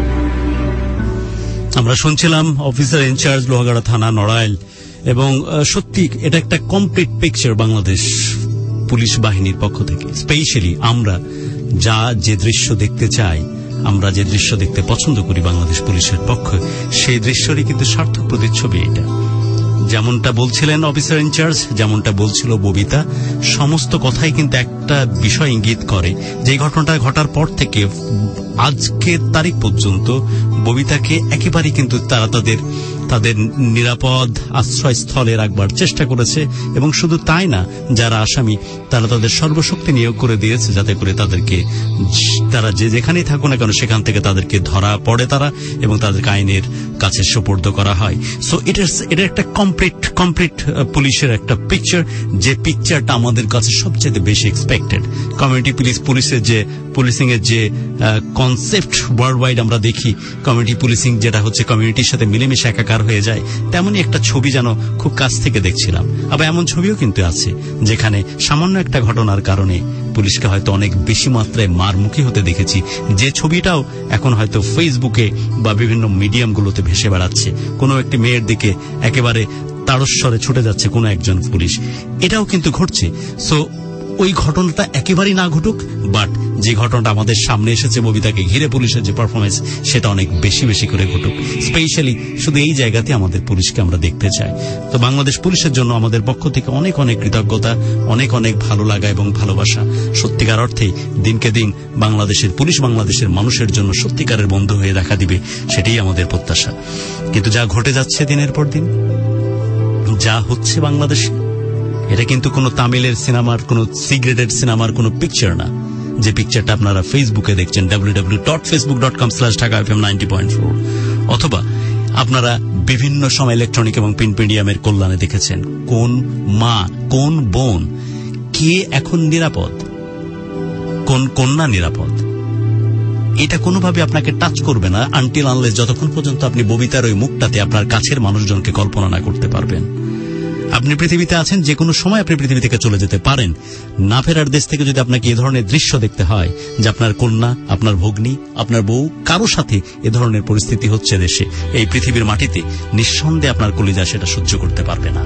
আমরা শুনছিলাম অফিসার ইনচার্জ লোহাগড়া থানা, নড়াইল। এবং সত্যি এটা একটা কমপ্লিট পিকচার বাংলাদেশ পুলিশ বাহিনীর পক্ষ থেকে। স্পেশালি আমরা যা যে দৃশ্য দেখতে চাই, আমরা যে দৃশ্য দেখতে পছন্দ করি বাংলাদেশ পুলিশের পক্ষে, সেই দৃশ্যেরই কিন্তু সার্থক প্রতিচ্ছবি এটা। যেমনটা বলছিলেন অফিসার ইনচার্জ, যেমনটা বলছিল ববিতা, সমস্ত কথাই কিন্তু একটা বিষয় ইঙ্গিত করে যে ঘটনাটা ঘটার পর থেকে আজকের তারিখ পর্যন্ত ববিতাকে একেবারেই কিন্তু তারা তাদের তাদের নিরাপদ আশ্রয়স্থলে রাখবার চেষ্টা করেছে এবং শুধু তাই না, যারা আসামি তারা তাদের সর্বশক্তি নিয়োগ করে দিয়েছে যাতে করে তাদেরকে, তারা যে যেখানেই থাকুক না কেন সেখান থেকে তাদেরকে ধরা পড়ে তারা এবং তাদেরকে আইনের কাছে সুপর্দ করা হয়। সো এটা এটা একটা কমপ্লিট কমপ্লিট পুলিশের একটা পিকচার, যে পিকচারটা আমাদের কাছে সবচেয়ে বেশি এক্সপেক্টেড। কমিউনিটি পুলিশ পুলিশের যে পুলিশিং এর যে কনসেপ্ট ওয়ার্ল্ড ওয়াইড আমরা দেখি, কমিউনিটি পুলিশিং যেটা হচ্ছে কমিউনিটির সাথে মিলেমিশে একাকার হয়ে যায়, তেমনই একটা ছবি যেন খুব কাছ থেকে দেখছিলাম। আবার এমন ছবিও কিন্তু আছে যেখানে সামান্য একটা ঘটনার কারণে পুলিশকে হয়তো অনেক বেশি মাত্রায় মারমুখী হতে দেখেছি, যে ছবিটাও এখন হয়তো ফেসবুকে বা বিভিন্ন মিডিয়ামগুলোতে ভেসে বেড়াচ্ছে। কোনো একটি মেয়ের দিকে একেবারে তারস্বরে ছুটে যাচ্ছে কোনো একজন পুলিশ, এটাও কিন্তু ঘটছে। সো ওই ঘটনাটা একেবারেই না ঘটুক, বাট যে ঘটনাটা আমাদের সামনে এসেছে ববিতাকে ঘিরে পুলিশের যে পারফরমেন্স, সেটা অনেক বেশি বেশি করে ঘটুক। স্পেশালি শুধু এই জায়গাতে আমাদের পুলিশকে আমরা দেখতে চাই। তো বাংলাদেশ পুলিশের জন্য আমাদের পক্ষ থেকে অনেক অনেক কৃতজ্ঞতা, অনেক অনেক ভালো লাগা এবং ভালোবাসা। সত্যিকার অর্থেই দিনকে দিন বাংলাদেশের পুলিশ বাংলাদেশের মানুষের জন্য সত্যিকারের বন্ধু হয়ে দেখা দিবে, সেটাই আমাদের প্রত্যাশা। কিন্তু যা ঘটে যাচ্ছে দিনের পর দিন, যা হচ্ছে বাংলাদেশে, এটা কিন্তু কোনো তামিলের সিনেমার, কোনো সিগ্রেটেড সিনেমার কোনো পিকচার না, যে পিকচারটা আপনারা ফেসবুকে দেখছেন W W W dot Facebook dot com slash Dhaka FM ninety point four, অথবা আপনারা বিভিন্ন সময় ইলেকট্রনিক এবং প্রিন্ট মিডিয়ামের কল্যাণে দেখেছেন কোন মা, কোন বোন, কে এখন নিরাপদ, কোন কন্যা নিরাপদ। এটা কোনোভাবে আপনাকে টাচ করবে না আনটিল আনলেস যতক্ষণ পর্যন্ত আপনি ববিতার ওই মুখটাতে আপনার কাছের মানুষজনকে কল্পনা না করতে পারবেন। আপনি পৃথিবীতে আছেন, যে কোনো সময় আপনি পৃথিবী থেকে চলে যেতে পারেন। না ফেরার দেশ থেকে যদি আপনাকে এ ধরনের দৃশ্য দেখতে হয় যে আপনার কন্যা, আপনার ভগ্নী, আপনার বউ, কারো সাথে এ ধরনের পরিস্থিতি হচ্ছে দেশে, এই পৃথিবীর মাটিতে, নিঃসন্দেহে আপনার কলিজা সেটা সহ্য করতে পারবে না।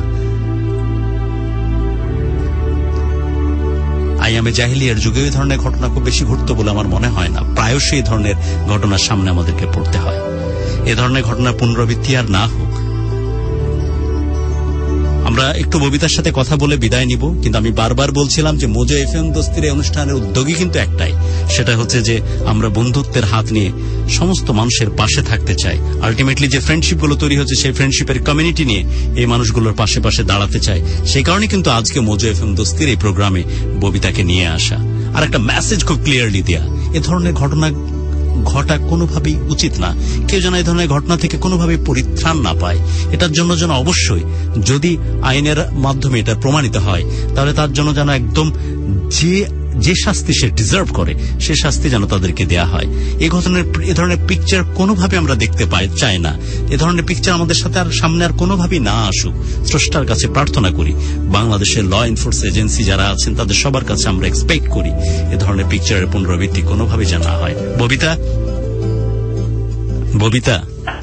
আইয়ামে জাহিলিয়ার যুগে এই ধরনের ঘটনা খুব বেশি ঘটতো বলে আমার মনে হয় না। প্রায়শই এই ধরনের ঘটনার সামনে আমাদেরকে পড়তে হয়। এ ধরনের ঘটনার পুনরাবৃত্তি আর না হোক। আমরা একটু ববিতার সাথে কথা বলে বিদায় নিব, কিন্তু আমি বারবার বলছিলাম যে মোজো এফএম দোস্তির এই অনুষ্ঠানের উদ্যোগই কিন্তু একটাই, সেটা হচ্ছে যে আমরা বন্ধুত্বের হাত নিয়ে সমস্ত মানুষের পাশে থাকতে চাই। আলটিমেটলি যে ফ্রেন্ডশিপ গুলো তৈরি হচ্ছে, সেই ফ্রেন্ডশিপের কমিউনিটি নিয়ে এই মানুষগুলোর পাশে পাশে দাঁড়াতে চাই। সেই কারণে কিন্তু আজকে মোজো এফএম দোস্তির এই প্রোগ্রামে ববিতাকে নিয়ে আসা, আর একটা মেসেজ খুব ক্লিয়ারলি দেয়া, এ ধরনের ঘটনা ঘটা কোনোভাবেই উচিত না। কেউ যেন এই ধরনের ঘটনা থেকে কোনোভাবেই পরিত্রাণ না পায়। এটার জন্য যেন অবশ্যই, যদি আইনের মাধ্যমে এটা প্রমাণিত হয়, তাহলে তার জন্য যেন একদম যে যে শাস্তি সে ডিজার্ভ করে, সে শাস্তি যেন তাদেরকে দেয়া হয়। এই ঘটনার এ ধরনের পিকচার কোনোভাবে আমরা দেখতে পাই চাই না। এ ধরনের পিকচার আমাদের সাথে আর সামনে আর কোনোভাবেই না আসুক। স্রষ্টার কাছে প্রার্থনা করি, বাংলাদেশের ল এনফোর্স এজেন্সি যারা আছেন তাদের সবার কাছে আমরা এক্সপেক্ট করি এ ধরনের পিকচারের পুনরাবৃত্তি কোনোভাবে যেন না হয়। ববিতা, ববিতা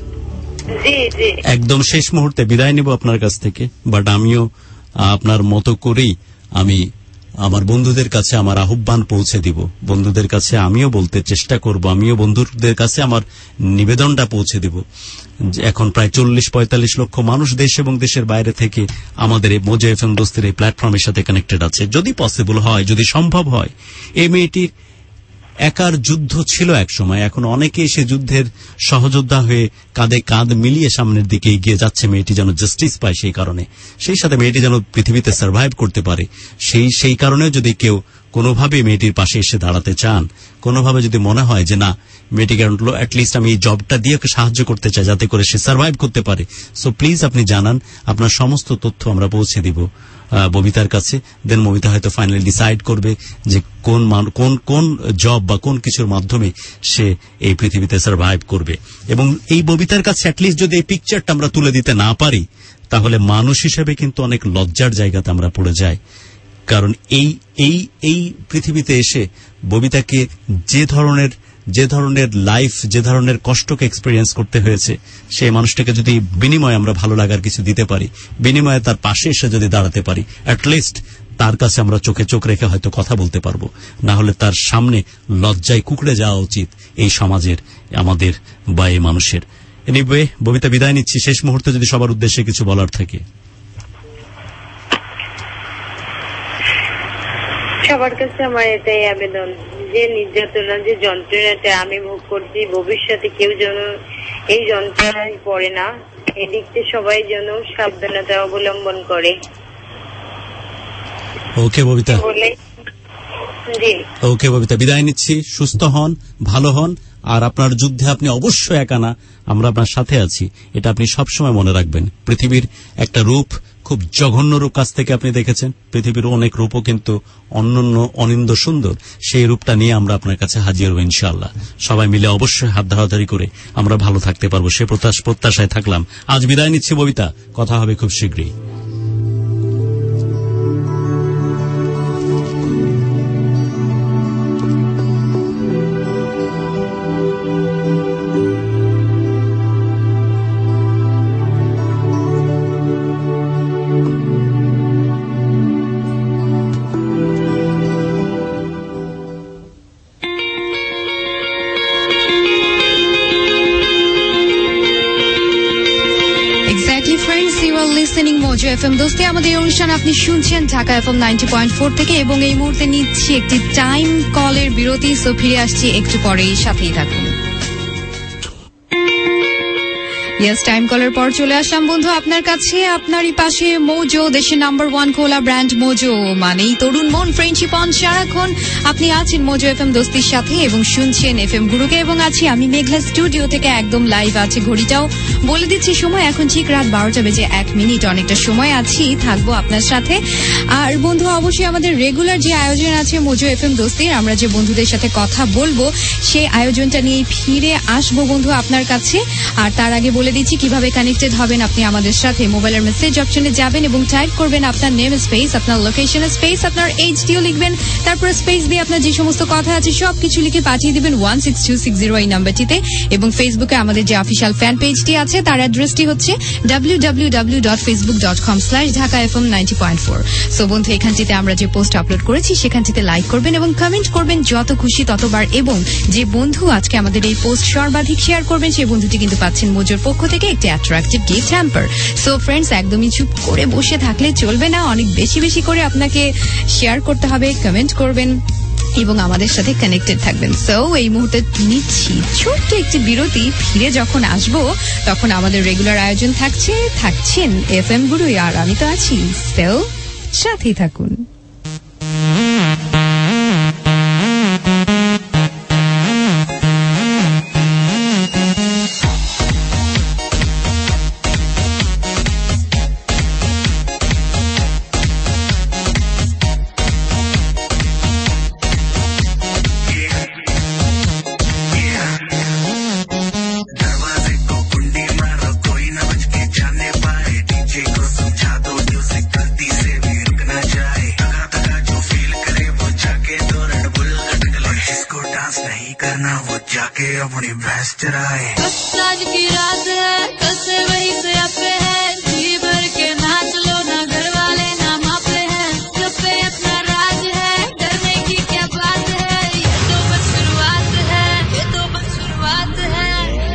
একদম শেষ মুহূর্তে বিদায় নিব আপনার কাছ থেকে, বাট আমিও আপনার মতো করেই আমি আমার বন্ধুদের কাছে আমার আহ্বান পৌঁছে দিব। বন্ধুদের কাছে আমিও বলতে চেষ্টা করব, আমিও বন্ধুদের কাছে আমার নিবেদনটা পৌঁছে দিব। এখন প্রায় চল্লিশ পঁয়তাল্লিশ লক্ষ মানুষ দেশ এবং দেশের বাইরে থেকে আমাদের এই মোজো এফএম দোস্তির এই প্ল্যাটফর্মের সাথে কানেক্টেড আছে। যদি পসিবল হয়, যদি সম্ভব হয়, এই মেয়েটির একার যুদ্ধ ছিল এক সময়, এখন অনেকেই সে যুদ্ধের সহযোদ্ধা হয়ে কাঁধে কাঁধ মিলিয়ে সামনের দিকে এগিয়ে যাচ্ছে। মেয়েটি যেন জাস্টিস পায়, সেই কারণে, সেই সাথে মেয়েটি যেন পৃথিবীতে সার্ভাইভ করতে পারে, সেই সেই কারণেও যদি কেউ কোনোভাবে মেয়েটির পাশে এসে দাঁড়াতে চান, কোনোভাবে যদি মনে হয় যে না মেয়েটিকে অ্যাটলিস্ট আমি এই জবটা দিয়ে ওকে সাহায্য করতে চাই যাতে করে সে সার্ভাইভ করতে পারে, সো প্লিজ আপনি জানান। আপনার সমস্ত তথ্য আমরা পৌঁছে দিব ববিতার কাছে। দেন ববিতা হয়তো ফাইনালি ডিসাইড করবে যে কোন কোন কোন জব বা কোন কিছুর মাধ্যমে সে এই পৃথিবীতে সার্ভাইভ করবে। এবং এই ববিতার কাছে অ্যাটলিস্ট যদি এই পিকচারটা আমরা তুলে দিতে না পারি, তাহলে মানুষ হিসেবে কিন্তু অনেক লজ্জার জায়গাতে আমরা পড়ে যাই। কারণ এই এই এই পৃথিবীতে এসে ববিতাকে যে ধরনের যে ধরনের লাইফ, যে ধরনের কষ্টকে এক্সপেরিয়েন্স করতে হয়েছে, সেই মানুষটাকে যদি বিনিময়ে আমরা ভালো লাগার কিছু দিতে পারি, বিনিময়ে তার পাশে এসে যদি দাঁড়াতে পারি, অ্যাটলিস্ট তার কাছে আমরা চোখে চোখ রেখে হয়তো কথা বলতে পারবো। না হলে তার সামনে লজ্জায় কুকড়ে যাওয়া উচিত এই সমাজের, আমাদের বা এই মানুষের। এনিওয়ে ববিতা, বিদায় নিচ্ছি। শেষ মুহূর্তে যদি সবার উদ্দেশ্যে কিছু বলার থাকে। সবার কাছে আমার এটাই আবেদন যে নির্যাতনা, যে যন্ত্রণাটা আমি ভোগ করছি, ভবিষ্যতে কেউ যেন এই যন্ত্রণায় পড়ে না, এদিক থেকে সবাই যেন সাবধানতা অবলম্বন করে। ওকে ববিতা, ওকে ববিতা, বিদায় নিচ্ছি। সুস্থ হন, ভালো হন, আর আপনার যুদ্ধে আপনি অবশ্যই একা না, আমরা আপনার সাথে আছি, এটা আপনি সবসময় মনে রাখবেন। পৃথিবীর একটা রূপ, খুব জঘন্য রূপ কাছ থেকে আপনি দেখেছেন, পৃথিবীর অনেক রূপও কিন্তু অনন্য অনিন্দ সুন্দর, সেই রূপটা নিয়ে আমরা আপনার কাছে হাজির হব ইনশাআল্লাহ। সবাই মিলে অবশ্যই হাত ধরাধরি করে আমরা ভালো থাকতে পারবো, সে প্রত্যাশায় থাকলাম। আজ বিদায় নিচ্ছি ববিতা, কথা হবে খুব শীঘ্রই। এফএম দোস্তি আমাদের অনুষ্ঠান আপনি শুনছেন Dhaka FM ninety point four থেকে, এবং এই মুহূর্তে নিচ্ছি একটি টাইম কলের বিরতি। সো ফিরে আসছি একটু পরেই, সাথেই থাকুন। ইয়েস, টাইম কলের পর চলে আসলাম বন্ধু আপনার কাছে, আপনারই পাশে মোজো, দেশের number one cola brand Mojo, মানেই তরুণ মন, ফ্রেন্ডশিপ অন সারাক্ষণ। আপনি আছেন মোজো এফএম দোস্তির সাথে এবং শুনছেন এফএম গুরুকে, এবং আছি আমি মেঘলা স্টুডিও থেকে একদম লাইভ আছে। ঘড়িটাও বলে দিচ্ছি সময় এখন ঠিক রাত বারোটা বেজে এক মিনিট, অনেকটা সময় আছি, থাকবো আপনার সাথে। আর বন্ধু অবশ্যই আমাদের রেগুলার যে আয়োজন আছে মোজো এফএম দোস্তির, আমরা যে বন্ধুদের সাথে কথা বলবো সেই আয়োজনটা নিয়ে ফিরে আসবো বন্ধু আপনার কাছে। আর তার আগে বলে দিচ্ছি কিভাবে কানেক্টেড হবেন আপনি আমাদের সাথে। মোবাইলের মেসেজ অপশনে যাবেন এবং টাইপ করবেন আপনার নেম স্পেস, আপনার লোকেশন স্পেস, আপনার এইচডিও লিখবেন, তারপর স্পেস দিয়ে আপনার যে সমস্ত কথা আছে সবকিছু লিখে পাঠিয়ে দিবেন one six two six zero এই নাম্বারটিতে। এবং ফেসবুকে আমাদের যে অফিসিয়াল ফ্যান পেজটি আছে তার অ্যাড্রেসটি হচ্ছে W W W dot Facebook dot com slash Dhaka FM ninety point four. So বন্ধু, এখানটিতে আমরা যে পোস্ট আপলোড করেছি সেখানটিতে লাইক করবেন এবং কমেন্ট করবেন যত খুশি ততবার, এবং যে বন্ধু আজকে আমাদের এই পোস্ট সর্বাধিক শেয়ার করবেন সেই বন্ধুটি কিন্তু পাচ্ছেন মোজোর পক্ষ থেকে একটি attractive gift hamper. So friends, একদমই চুপ করে বসে থাকলে চলবে না, অনেক বেশি বেশি করে আপনাকে শেয়ার করতে হবে, কমেন্ট করবেন এবং আমাদের সাথে কানেক্টেড থাকবেন। সো এই মুহূর্তে নিচ্ছি ছোট্ট একটি বিরতি, ফিরে যখন আসবো তখন আমাদের রেগুলার আয়োজন থাকছে, থাকছেন এফ এম গুরু, আর আমি তো আছি। সো সাথেই থাকুন। अपनी भैंस चराए। बस आज की रात है, कल से वही से अपे है, जी भर के नाच लो ना, घर वाले ना मापे हैं, सब पे अपना राज है, डरने की क्या बात है, ये तो बस शुरुआत है, ये तो बस शुरुआत है।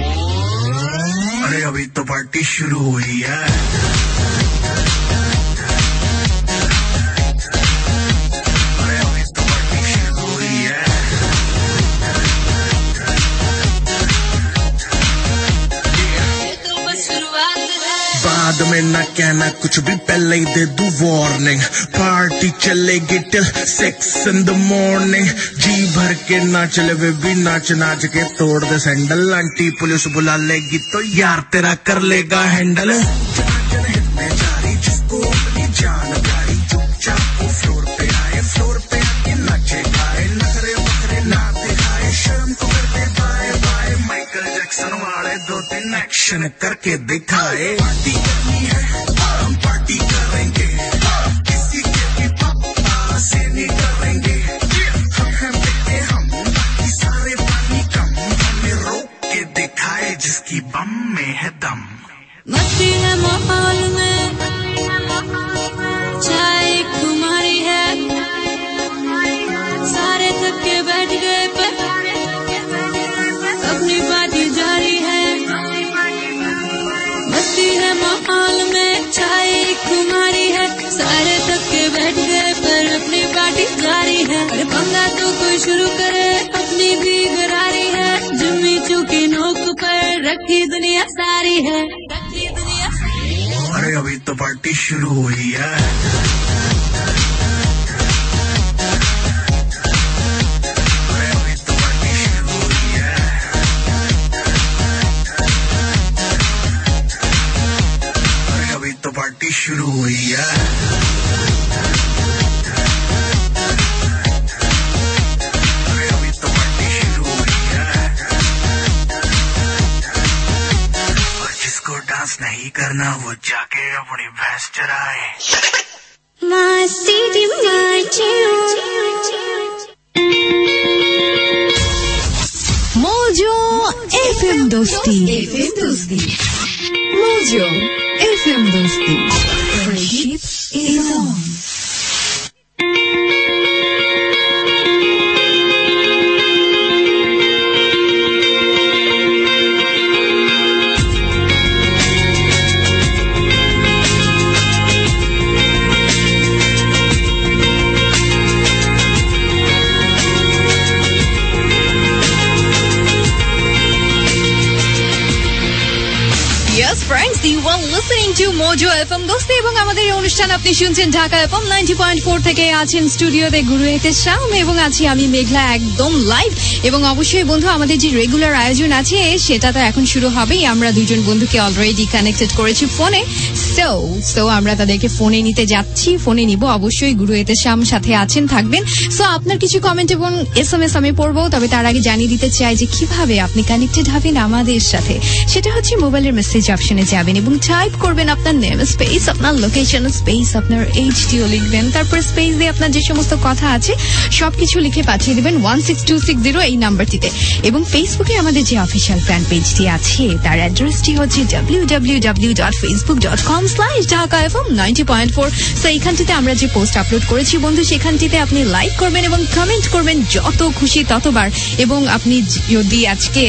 अरे अभी तो पार्टी शुरू हुई है। बाद में ना कहना कुछ भी, पहले ही दे दूं वार्निंग, पार्टी चलेगी till six in the morning, जी भर के नाच ले वे भी, नाच नाच के तोड़ दे सैंडल, आंटी पुलिस बुला लेगी तो यार तेरा कर लेगा हैंडल। जिसको अपनी जान प्यारी, चुपचाप वो फ्लोर पे आए, फ्लोर पे आके नाचे गाए, नखरे बखरे ना दिखाए, शर्म को कर दे बाय बाय, माइकल जैक्सन वाले दो तीन एक्शन करके दिखाए। पार्टी करनी है हम पार्टी करेंगे, किसी के भी पापा से नहीं डरेंगे, हम हैं बेटे हम, बाकी सारे पानी कम, हमें रोक के दिखाए जिसकी बम में है दम। मस्ती है माहौल में, चाय कुमारी है, सारे थक के बैठ गए पर अपनी पार्टी जारी है। मस्ती है माहौल में, चाय कुमारी है, सारे थक के बैठ गए पर अपनी पार्टी जारी है। अरे पंगा तो कोई शुरू करे, अपनी भी गरारी है, जम्मी चूकी नोक पर रखी दुनिया सारी है, रखी दुनिया तो पार्टी शुरू हुई है अरे अभी तो पार्टी शुरू हुई है अरे अभी तो पार्टी शुरू हुई है नहीं करना वो जाके अपनी भैंस चराए मोजो एफएम दोस्ती एफएम दोस्ती मोजो एफएम दोस्ती friendship is on friends, you are listening to Mojo F M Dosti এবং আমাদের এই অনুষ্ঠান আপনি শুনছেন Dhaka F M ninety point four থেকে আছেন স্টুডিওতে গুরু এহতেশাম এবং আছি আমি মেঘলা একদম লাইভ এবং অবশ্যই বন্ধু আমাদের যে রেগুলার আয়োজন আছে সেটা তো এখন শুরু হবেই আমরা দুজন বন্ধুকে অলরেডি কানেক্টেড করেছি ফোনে সো সো আমরা তাদেরকে ফোনে নিতে যাচ্ছি ফোনে নিব অবশ্যই গুরু এহতেশাম সাথে আছেন থাকবেন সো আপনার কিছু কমেন্ট এবং এসএমএস আমি পড়বো তবে তার আগে জানিয়ে দিতে চাই যে কিভাবে আপনি কানেক্টেড হবেন আমাদের সাথে সেটা হচ্ছে মোবাইলের মেসেজ অপশনে যাবেন এবং টাইপ করবেন আপনার নেম স্পেস আপনার লোকেশন স্পেস আপনার এইচডিও লিখবেন তারপর স্পেস দিয়ে আপনার যে সমস্ত কথা আছে সবকিছু লিখে পাঠিয়ে দেবেন one six two six zero এই নাম্বারটিতে এবং ফেসবুকে আমাদের যে অফিসিয়াল ফ্যান পেজটি আছে তার অ্যাড্রেসটি হচ্ছে W W W dot Facebook dot com slash Dhaka FM ninety point four so এইখানটিতে আমরা যে পোস্ট আপলোড করেছি বন্ধু সেখানটিতে আপনি লাইক করবেন এবং কমেন্ট করবেন যত খুশি ততবার এবং আপনি যদি আজকে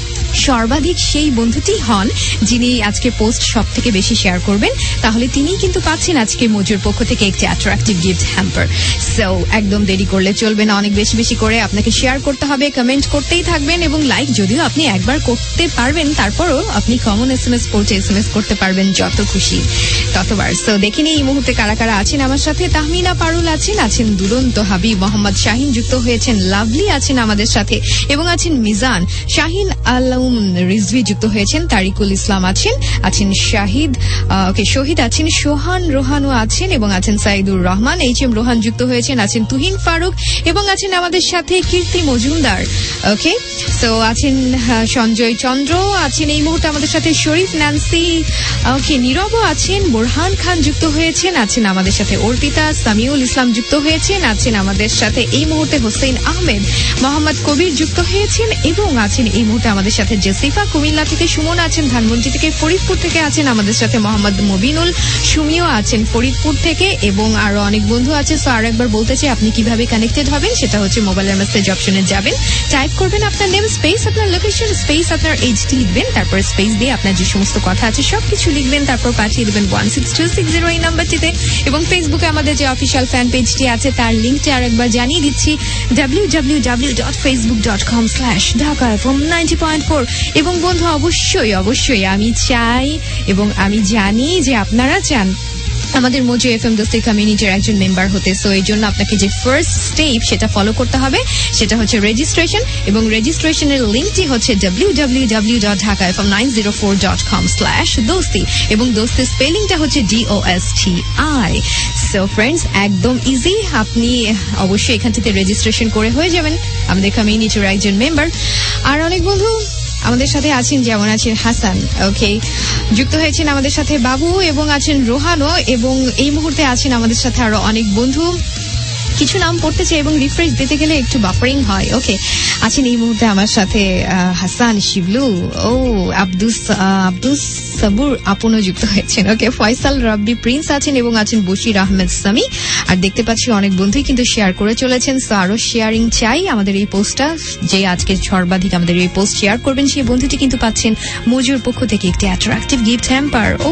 সর্বাধিক সেই বন্ধুটি হন যিনি আজকে পোস্ট সব থেকে বেশি শেয়ার করবেন তাহলে তিনিই কিন্তু পাচ্ছেন আজকে মোজোর পক্ষ থেকে একটি অ্যাট্রাকটিভ গিফট হ্যাম্পার সো একদম দেরি করলে চলবে না অনেক বেশি বেশি করে আপনাকে শেয়ার করতে হবে কমেন্ট করতেই থাকবেন এবং লাইক যদিও আপনি একবার করতে পারবেন তারপরও আপনি কমন এসএমএস পোর্টে এসএমএস করতে পারবেন যত খুশি ততবার সো দেখিনি এই মুহূর্তে কারা কারা আছেন আমার সাথে তাহমিনা পারুল আছেন আছেন দুরন্ত হাবিব মোহাম্মদ শাহিন যুক্ত হয়েছেন লাভলি আছেন আমাদের সাথে এবং আছেন মিজান শাহিন আলম রিজভি যুক্ত হয়েছেন তারিকুল ইসলাম আছেন আছেন শাহিদ ওকে শহীদ আছেন সোহান রোহানও আছেন এবং আছেন সাইদুর রহমান এইচ এম রোহান যুক্ত হয়েছেন আছেন তুহিন ফারুক এবং আছেন আমাদের সাথে কীর্তি মজুমদার ওকে সো আছেন সঞ্জয় চন্দ্র আছেন এই মুহূর্তে আমাদের সাথে শরীফ ন্যান্সি ওকে নীরবও আছেন বোরহান খান যুক্ত হয়েছেন আছেন আমাদের সাথে অর্পিতা সামিউল ইসলাম যুক্ত হয়েছেন আছেন আমাদের সাথে এই মুহূর্তে হোসেন আহমেদ মোহাম্মদ কবির যুক্ত হয়েছেন এবং আছেন এই মুহূর্তে আমাদের সাথে জেসিফা কুমিল্লা থেকে সুমন আছেন ধানমন্ডি থেকে ফরিদপুর থেকে আছেন আমাদের সাথে মোহাম্মদ মুবিনুল সুমিও আছেন ফরিদপুর থেকে এবং আরো অনেক বন্ধু আছে সো আর একবার বলতে চাই আপনি কিভাবে কানেক্টেড হবেন সেটা হচ্ছে মোবাইলের মেসেজ অপশনে যাবেন টাইপ করবেন আপনার নেম স্পেস আপনার লোকেশন স্পেস আপনার এইচডি লিখবেন তারপর স্পেস দিয়ে আপনার যে সমস্ত কথা আছে সবকিছু লিখবেন তারপর পাঠিয়ে দেবেন one six two six zero এই নাম্বারটিতে এবং ফেসবুকে আমাদের যে অফিসিয়াল ফ্যান পেজটি আছে তার লিঙ্কটি আর একবার জানিয়ে দিচ্ছি W W W dot Facebook dot com slash Dhaka FM ninety point four এবং বন্ধু অবশ্যই অবশ্যই আমি চাই এবং আমি জানি যে আপনারা চান আমাদের মোজো এফএম দোস্তি কমিউনিটির একজন মেম্বার হতে সো এই জন্য আপনাকে যে ফার্স্ট স্টেপ সেটা ফলো করতে হবে সেটা হচ্ছে রেজিস্ট্রেশন এবং রেজিস্ট্রেশনের লিঙ্কটি হচ্ছে W W W dot Dhaka FM nine zero four dot com slash Dosti এবং দোস্তির স্পেলিংটা হচ্ছে D O S T I so friends একদম ইজি আপনি অবশ্যই এখান থেকে রেজিস্ট্রেশন করে হয়ে যাবেন আমাদের কমিউনিটির একজন মেম্বার আর অনেক বন্ধু আমাদের সাথে আছেন যেমন আছেন হাসান ওকে যুক্ত হয়েছেন আমাদের সাথে বাবু এবং আছেন রোহানো এবং এই মুহূর্তে আছেন আমাদের সাথে আরো অনেক বন্ধু কিছু নাম পড়তে চাই এবং রিফ্রেশ দিতে গেলে একটু বাফারিং হয় ওকে আছেন এই মুহূর্তে আমার সাথে হাসান শিবলু ও আব্দুস আব্দুস সাবুর আপনও যুক্ত হয়েছেন ওকে ফয়সাল রাব্বি প্রিন্স আছেন এবং আছেন বশির আহমেদ সামি আর দেখতে পাচ্ছি অনেক বন্ধুই কিন্তু শেয়ার করে চলেছেন সো আরো শেয়ারিং চাই আমাদের এই পোস্টটা যে আজকে সর্বাধিক আমাদের এই পোস্ট শেয়ার করবেন সেই বন্ধুটি কিন্তু পাচ্ছেন মোজোর পক্ষ থেকে একটি অ্যাট্রাকটিভ গিফট হ্যাম্পার ও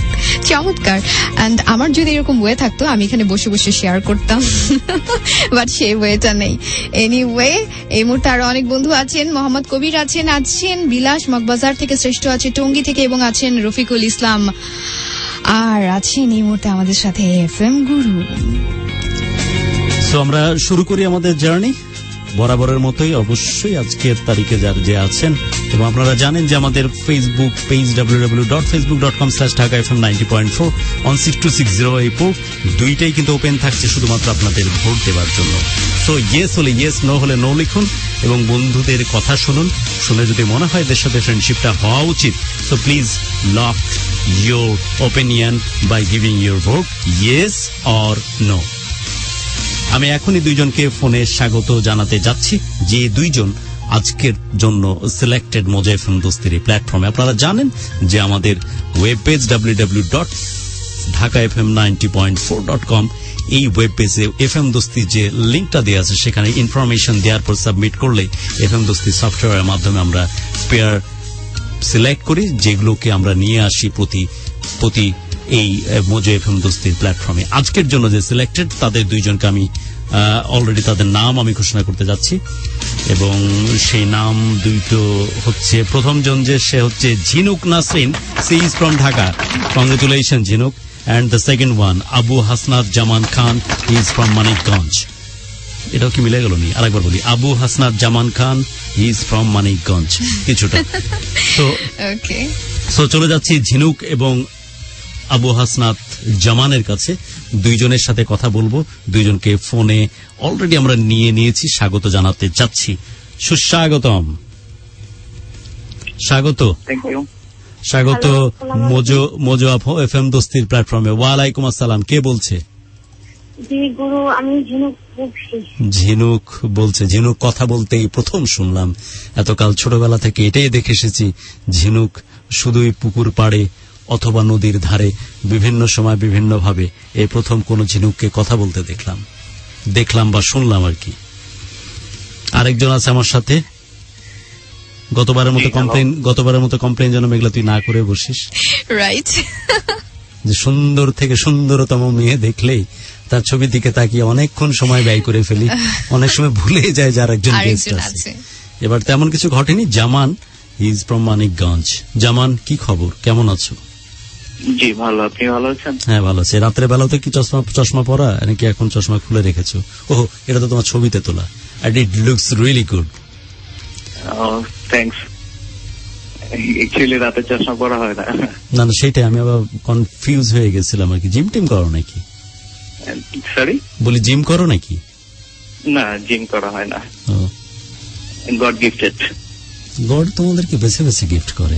চমৎকার এন্ড আমার যদি এরকম ওয়ে থাকতো আমি এখানে বসে বসে শেয়ার করতাম বাট সেই ওয়েটা নেই এনিওয়ে এই মুহূর্তে আরো অনেক বন্ধু আছেন মোহাম্মদ কবির আছেন আছেন বিলাস মগবাজার থেকে শ্রেষ্ঠ আছে টঙ্গী থেকে এবং আছেন রফিকুল ইসলাম আর আছেন এই মুহূর্তে আমাদের সাথে এফ এম গুরু। সো আমরা শুরু করি আমাদের জার্নি বরাবরের মতোই। অবশ্যই আজকের তারিখে যার যে আছেন এবং আপনারা জানেন যে আমাদের Facebook page W W W dot Facebook dot com slash Dhaka F M ninety point four on six two six zero এই ফোর দুইটাই কিন্তু ওপেন থাকছে শুধুমাত্র আপনাদের ভোট দেওয়ার জন্য। সো ইয়েস হলে ইয়েস, নো হলে নো লিখুন এবং বন্ধুদের কথা শুনুন। শুনে যদি মনে হয় এদের সাথে ফ্রেন্ডশিপটা হওয়া উচিত, so please lock your opinion by giving your vote yes or no. আমি এখনই দুইজনকে ফোনে স্বাগত জানাতে যাচ্ছি, যে দুইজন আজকের জন্য সিলেক্টেড মোজা এফএম দোস্তির এই প্ল্যাটফর্মে। আপনারা জানেন যে আমাদের web page W W W dot Dhaka F M ninety point four dot com, এই ওয়েব পেজে এফ এম দোস্তির যে লিঙ্কটা দেওয়া আছে সেখানে ইনফরমেশন দেওয়ার পর সাবমিট করলে এফ এম দোস্তি সফটওয়্যারের মাধ্যমে আমরা পেয়ার সিলেক্ট করি, যেগুলোকে আমরা নিয়ে আসি প্রতি প্রতি এই মোজো এফএম দোস্তির প্ল্যাটফর্মে। আজকের জন্য যে সিলেক্টেড তাদের দুইজনকে আমি অলরেডি তাদের নাম আমি ঘোষণা করতে যাচ্ছি এবং সেই নাম দুইটো হচ্ছে, প্রথম জন যে সে হচ্ছে Jhinuk Nasrin, she is from Dhaka, congratulation Jhinuk. And the second one Abu Hasnat Zaman Khan, he is from Manikganj. এটাও কি মিলে গেল নি? আরেকবার বলি, Abu Hasnat Zaman Khan, he is from Manikganj কিছুটা। তো সো চলে যাচ্ছি ঝিনুক এবং আবু হাসনাত জামানের কাছে। দুইজনের সাথে কথা বলবো, দুইজনকে ফোনে অলরেডি আমরা নিয়ে নিয়েছি, স্বাগত জানাতে যাচ্ছি। সুস্বাগতম, স্বাগত স্বাগত মোজো মোজো এফ এম দোস্তির প্ল্যাটফর্মে। ওয়ালাইকুম আসসালাম, কে বলছে? ঝিনুক বলছে। ঝিনুক কথা বলতেই প্রথম শুনলাম, এতকাল ছোটবেলা থেকে এটাই দেখে এসেছি, ঝিনুক শুধুই পুকুর পাড়ে অথবা নদীর ধারে বিভিন্ন সময় বিভিন্ন ভাবে এই প্রথম কোন ঝিনুককে কথা বলতে দেখলাম দেখলাম বা শুনলাম আর কি। আরেকজন আছে আমার সাথে, গতবারের মতো কমপ্লেন গতবারের মতো কমপ্লেন যেন মেঘলা তুই না করে বসিস, রাইট? যে সুন্দর থেকে সুন্দরতম মেয়ে দেখলেই তার ছবির দিকে তাকিয়ে অনেকক্ষণ সময় ব্যয় করে ফেলি, অনেক সময় ভুলে যায় যার একজন গেস্ট আছে। এবার তেমন কিছু ঘটেনি। Zaman, he is from Manikganj. Zaman, কি খবর, কেমন আছো? জি ভালো, আপনি ভালো আছেন? হ্যাঁ ভালো আছি। রাত্রে বেলাতে কি চশমা চশমা পরা নাকি এখন চশমা খুলে রেখেছো? ওহ, এটা তো তোমার ছবিতে তোলা, and it looks really good. Oh, thanks. Actually রাতে চশমা পরা হয় না। না না, সেটাই আমি আবার কনফিউজ হয়ে গেছিলাম আর কি। জিম টিম করো নাকি? সরি, বলি জিম করো নাকি? না, জিম করা হয় না। God gifted. গড তোমাদেরকে বেছে বেছে গিফট করে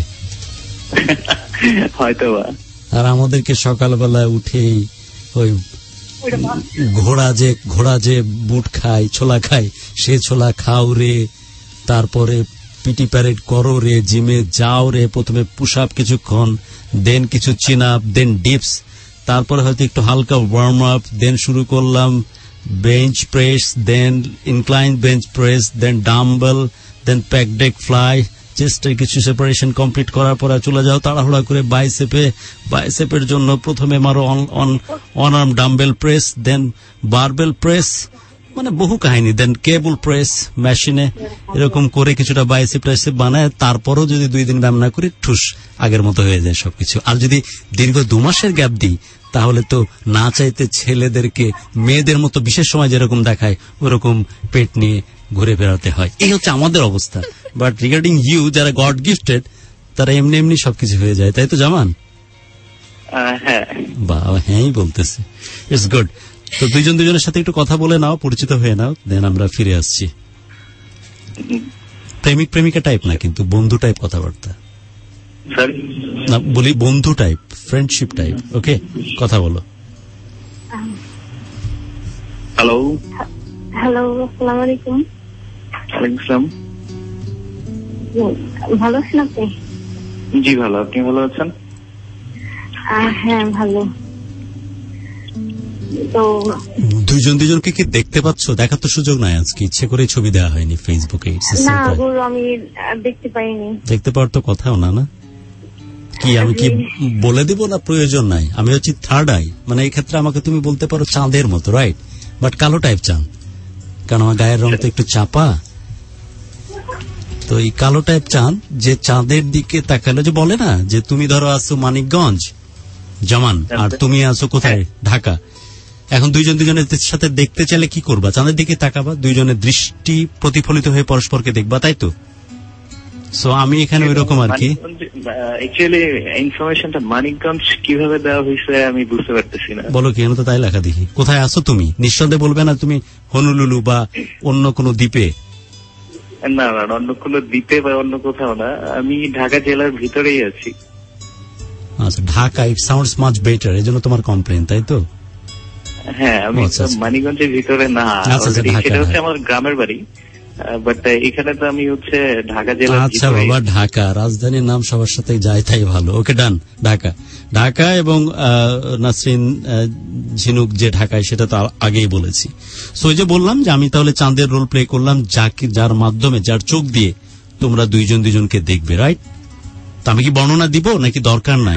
হয়তো। আর আমাদেরকে সকালবেলা উঠেই ওই ঘোড়া যে ঘোড়া যে বুট খায়, ছোলা খায়, সে ছোলা খাও রে, তারপরে পিটি প্যারেড করো রে, জিমে যাও রে, প্রথমে পুশ আপ কিছুক্ষণ, দেন কিছু চিন আপ, দেন ডিপস, তারপরে হয়তো একটু হালকা ওয়ার্ম আপ, দেন শুরু করলাম bench press, then incline bench press, then dumbbell, then pec deck fly, চেস্টের কিছু সেপারেশন কমপ্লিট করার পরে চলে যাও তাড়াহুড়া করে বাইসেপে। বাইসেপের জন্য প্রথমে মারো one arm dumbbell press, then barbell press, মানে বহু কাহিনী, দেন কেবল প্রেস মেশিনে, এরকম করে কিছুটা বাইসেপ টাইসেপ বানায়। তারপরও যদি দুই দিন ব্যায়াম না করি ঠুস আগের মতো হয়ে যায় সবকিছু। আর যদি দীর্ঘ দু মাসের গ্যাপ দিই তাহলে তো না চাইতে ছেলেদেরকে মেয়েদের মতো বিশেষ সময় যেরকম দেখায় ওরকম পেট নিয়ে ঘুরে বেড়াতে হয়। এই হচ্ছে আমাদের অবস্থা। বাট রিগার্ডিং ইউ, যারা গড গিফটেড তারা এমনি এমনি সবকিছু হয়ে যায়, তাই তো জামান? বাবা হ্যাঁ বলতেছে, ইটস গুড। তো দুইজন দুজনের সাথে একটু কথা বলে নাও, পরিচিত হয়ে নাও, দেন আমরা ফিরে আসছি। প্রেমিক প্রেমিকা টাইপ না, কিন্তু বন্ধু টাইপ কথাবার্তা না, বলি বন্ধু টাইপ, ফ্রেন্ডশিপ টাইপ। ওকে, কথা বলো। হ্যালো হ্যালো, আসসালামু আলাইকুম। ওয়ালাইকুম আসসালাম। ভালো আছেন আপনি? জি ভালো, আপনি ভালো আছেন? হ্যাঁ ভালো। তো দুইজন দুজনকে কি দেখতে পাচ্ছ? দেখার তো সুযোগ নাই আজকে, ইচ্ছে করে ছবি দেওয়া হয়নি ফেসবুকে। না গুরু, আমি দেখতে পাইনি। দেখতে পাওয়ার তো কথাও না। না কি আমি কি বলে দিব না প্রয়োজন নাই? আমি হচ্ছি থার্ড আই, মানে এই ক্ষেত্রে আমাকে তুমি বলতে পারো চাঁদের মতো, রাইট? বাট কালো টাইপ চাঁদ, কারণ আমার গায়ের রং তো একটু চাপা। তো এই কালো টাইপ চাঁদ যে চাঁদের দিকে তাকালে, যে বলে না যে তুমি ধরো আসছো মানিকগঞ্জ, জামান, আর তুমি আছো কোথায়? ঢাকা। এখন দুইজন দুজনের সাথে দেখতে চাইলে কি করবা? চাঁদের দিকে তাকাবা, দুইজনের দৃষ্টি প্রতিফলিত হয়ে পরস্পরকে দেখবা, তাই তো? সো আমি এখানে ওই রকম আর কি। অ্যাকচুয়ালি ইনফরমেশনটা মানিকগঞ্জ কিভাবে দেওয়া হয়েছে আমি বুঝতে পারতেছি না। বলো কি, তো তাই লেখা দেখি। কোথায় আছো তুমি? নিঃসন্দেহে বলবে না তুমি হনুলুলু বা অন্য কোনো দ্বীপে? না না, অন্য কোনো দ্বীপে বা অন্য কোথাও না, আমি ঢাকা জেলার ভিতরেই আছি। আচ্ছা, Dhaka, it sounds much better, এই জন্য তোমার কমপ্লেন, তাই তো? হ্যাঁ, আমি মানিকগঞ্জের ভিতরে না, সেটা হচ্ছে আমার গ্রামের বাড়ি, বাট এখানে তো আমি হচ্ছে ঢাকা জেলা। আচ্ছা বাবা, ঢাকা রাজধানীর নাম সবার সাথে যায় তাই ভালো। ওকে, ডান। ঢাকা ঢাকা এবং নাসরিন ঝিনুক যে ঢাকায়, সেটা তো আগেই বলেছি। সো যে বললাম যে আমি তাহলে চাঁদের রোল প্লে করলাম, যাকে যার মাধ্যমে, যার চোখ দিয়ে তোমরা দুইজন দুইজনকে দেখবে, রাইট? তা আমি কি বর্ণনা দিব নাকি দরকার নাই?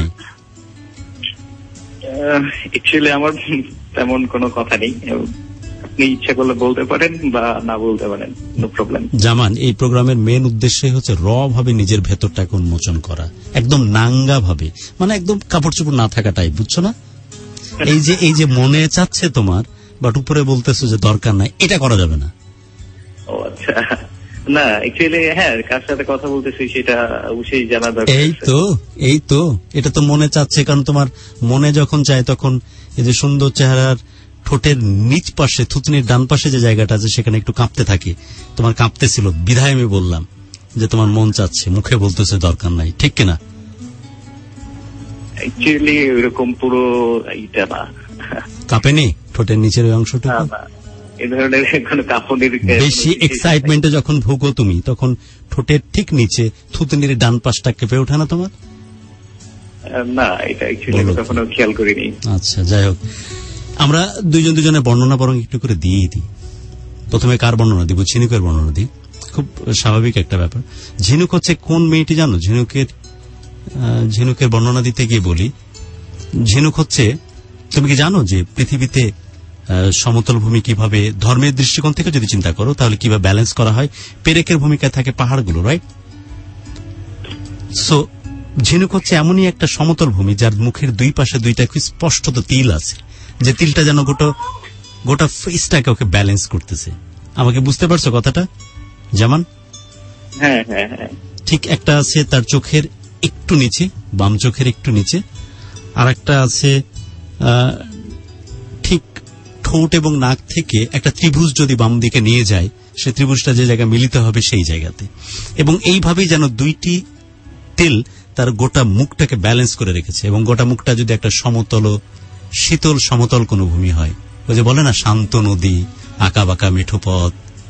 অ্যাকচুয়ালি আমার তেমন কোনো কথা নেই, আপনি ইচ্ছা করলে বলতে পারেন বা না বলতে পারেন, নো প্রবলেম। জামান, এই প্রোগ্রামের মেন উদ্দেশ্যই হচ্ছে র ভাবে নিজের ভেতরটাকে উন্মোচন করা, একদম নাঙ্গা ভাবে, মানে একদম কাপড় চোপড় না থাকাটাই, বুঝছো না? এই যে এই যে মনে চাচ্ছে তোমার, বাট উপরে বলতেছো যে দরকার নাই, এটা করা যাবে না। ও আচ্ছা, না অ্যাকচুয়ালি হ্যাঁ, কার সাথে কথা বলতেছি সেটা অবশ্যই জানা দরকার। এই তো এই তো এটা তো মনে চাচ্ছে, কারণ তোমার মনে যখন চায় তখন এই যে সুন্দর চেহারার ঠোঁটের নিচ পাশে, থুতনির ডান পাশে যে জায়গাটা আছে, সেখানে একটু কাঁপতে থাকে। তোমার কাঁপতে ছিল, বিধায় আমি বললাম যে তোমার মন চাচ্ছে, মুখে বলতেছে দরকার নাই, ঠিক কিনা? অ্যাকচুয়ালি ওইরকম পুরো এইটা না, কাঁপেনি ঠোঁটের নিচের ওই অংশটুকু? এই ধরনের কোনো কাঁপুনির বেশি এক্সাইটমেন্টে যখন ভুগো তুমি, তখন ঠোঁটের ঠিক নিচে থুতনির ডান পাশটা কেঁপে ওঠে না তোমার? না, এটা অ্যাকচুয়ালি কখনো খেয়াল করিনি। আচ্ছা, যাই হোক, আমরা দুইজন দুজনের বর্ণনা বরং একটু করে দিয়েই দিই। প্রথমে কার বর্ণনা দিব? ঝিনুকের বর্ণনা দিই, খুব স্বাভাবিক একটা ব্যাপার। ঝিনুক হচ্ছে কোন মেয়েটি জানো? ঝিনুকের ঝিনুকের বর্ণনা দিতে গিয়ে বলি, ঝিনুক হচ্ছে, তুমি কি জানো যে পৃথিবীতে সমতল ভূমি কিভাবে, ধর্মের দৃষ্টিকোণ থেকে যদি চিন্তা করো তাহলে কিভাবে ব্যালেন্স করা হয়? পেরেকের ভূমিকায় থাকে পাহাড়গুলো, রাইট? সো ঝিনুক হচ্ছে এমনই একটা সমতল ভূমি যার মুখের দুই পাশে দুইটা খুব স্পষ্টত তিল আছে, যে তিলটা যেন গোটা গোটা ফেসটাকে ওকে ব্যালেন্স করতেছে। আমাকে বুঝতে পারছো কথাটা জামান? হ্যাঁ হ্যাঁ হ্যাঁ, ঠিক একটা আছে তার চোখের একটু নিচে, বাম চোখের একটু নিচে, আর একটা আছে ঠিক ঠোঁট এবং নাক থেকে একটা ত্রিভুজ যদি বাম দিকে নিয়ে যায়, সেই ত্রিভুজটা যে জায়গায় মিলিত হবে সেই জায়গাতে, এবং এইভাবেই যেন দুইটি তিল তার গোটা মুখটাকে ব্যালেন্স করে রেখেছে। এবং গোটা মুখটা যদি একটা সমতল, শীতল সমতল কোনো ভূমি হয়, ওই যে বলে না শান্ত নদী, আঁকা বাঁকা মেঠো পথ,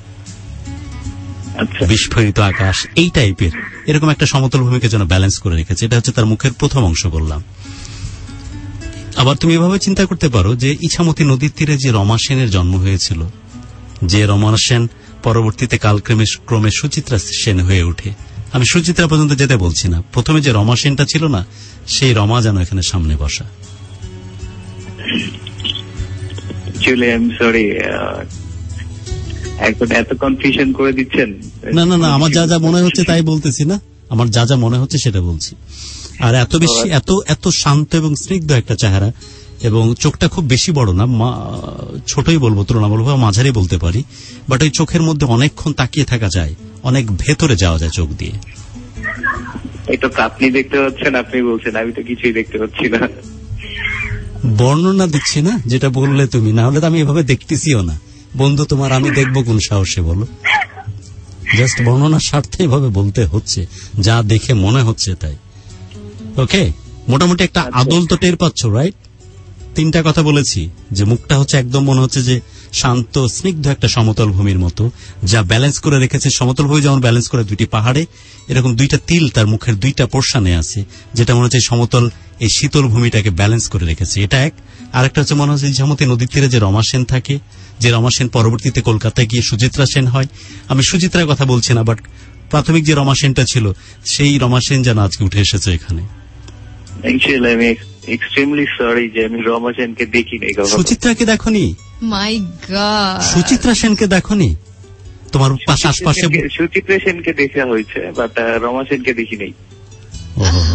বিস্ফোরিত আকাশ, এই টাইপের এরকম একটা সমতল ভূমিকে যেন ব্যালেন্স করে রেখেছে। এটা হচ্ছে তার মুখের প্রথম অংশ বললাম। আবার তুমি এভাবে চিন্তা করতে পারো যে ইছামতি নদীর তীরে যে রমা সেনের জন্ম হয়েছিল, যে রমা সেন পরবর্তীতে কালক্রমে ক্রমে সুচিত্রা সেন হয়ে ওঠে। আমি সুচিত্রা পর্যন্ত যেতে বলছি না, প্রথমে যে রমা সেনটা ছিল না, সেই রমা যেন এখানে সামনে বসা। এত কনফিউশন করে দিচ্ছেন। না না না, আমার যা যা মনে হচ্ছে তাই বলতেছি না, আমার যা যা মনে হচ্ছে সেটা বলছি। আর এত বেশি এত এত শান্ত এবং স্নিগ্ধ একটা চেহারা, এবং চোখটা খুব বেশি বড় না, ছোটই বলবো, তুলনামূলকভাবে মাঝারি বলতে পারি, বাট ওই চোখের মধ্যে অনেকক্ষণ তাকিয়ে থাকা যায়, অনেক ভেতরে যাওয়া যায় চোখ দিয়ে। এটা তো আপনি দেখতে পাচ্ছেন, আপনি বলছেন, আমি তো কিছুই দেখতে পাচ্ছি না। বর্ণনা দিচ্ছি না যেটা বললে তুমি, না হলে তো আমি এভাবে দেখতেছিও না। বন্ধু তোমার আমি দেখবো কোন সাহসে বলো? জাস্ট বর্ণনার স্বার্থে এভাবে বলতে হচ্ছে, যা দেখে মনে হচ্ছে তাই। ওকে, মোটামুটি একটা আদল তো টের পাচ্ছ, রাইট? তিনটা কথা বলেছি, যে মুখটা হচ্ছে একদম মনে হচ্ছে যে শান্ত স্নিগ্ধ একটা সমতল ভূমির মতো, যা ব্যালেন্স করে রেখেছে। সমতল ভূমি যেমন ব্যালেন্স করে দুইটি পাহাড়ে, এরকম দুইটা তিল তার মুখের দুইটা পোর্শনে আছে, যেটা মনে হচ্ছে সমতল এই শীতল ভূমিটাকে ব্যালেন্স করে রেখেছে। এটা এক। আরেকটা হচ্ছে মনে হচ্ছে ইছামতি নদীর তীরে যে রমা সেন থাকে, যে রমা সেন পরবর্তীতে কলকাতায় গিয়ে সুচিত্রা সেন হয়। আমি সুচিত্রার কথা বলছি না, বাট প্রাথমিক যে রমা সেনটা ছিল, সেই রমা সেন যেন আজকে উঠে এসেছে এখানে। আমি এক্সট্রিমলি সরি যে আমি রমা সেনকে দেখিনি। সুচিত্রাকে দেখনি? মাই গড, সুচিত্রা সেনকে দেখনি? তোমার পাশে আশপাশে সুচিত্রা সেনকে দেখা হয়েছে, বাট রমা সেনকে দেখি নাই।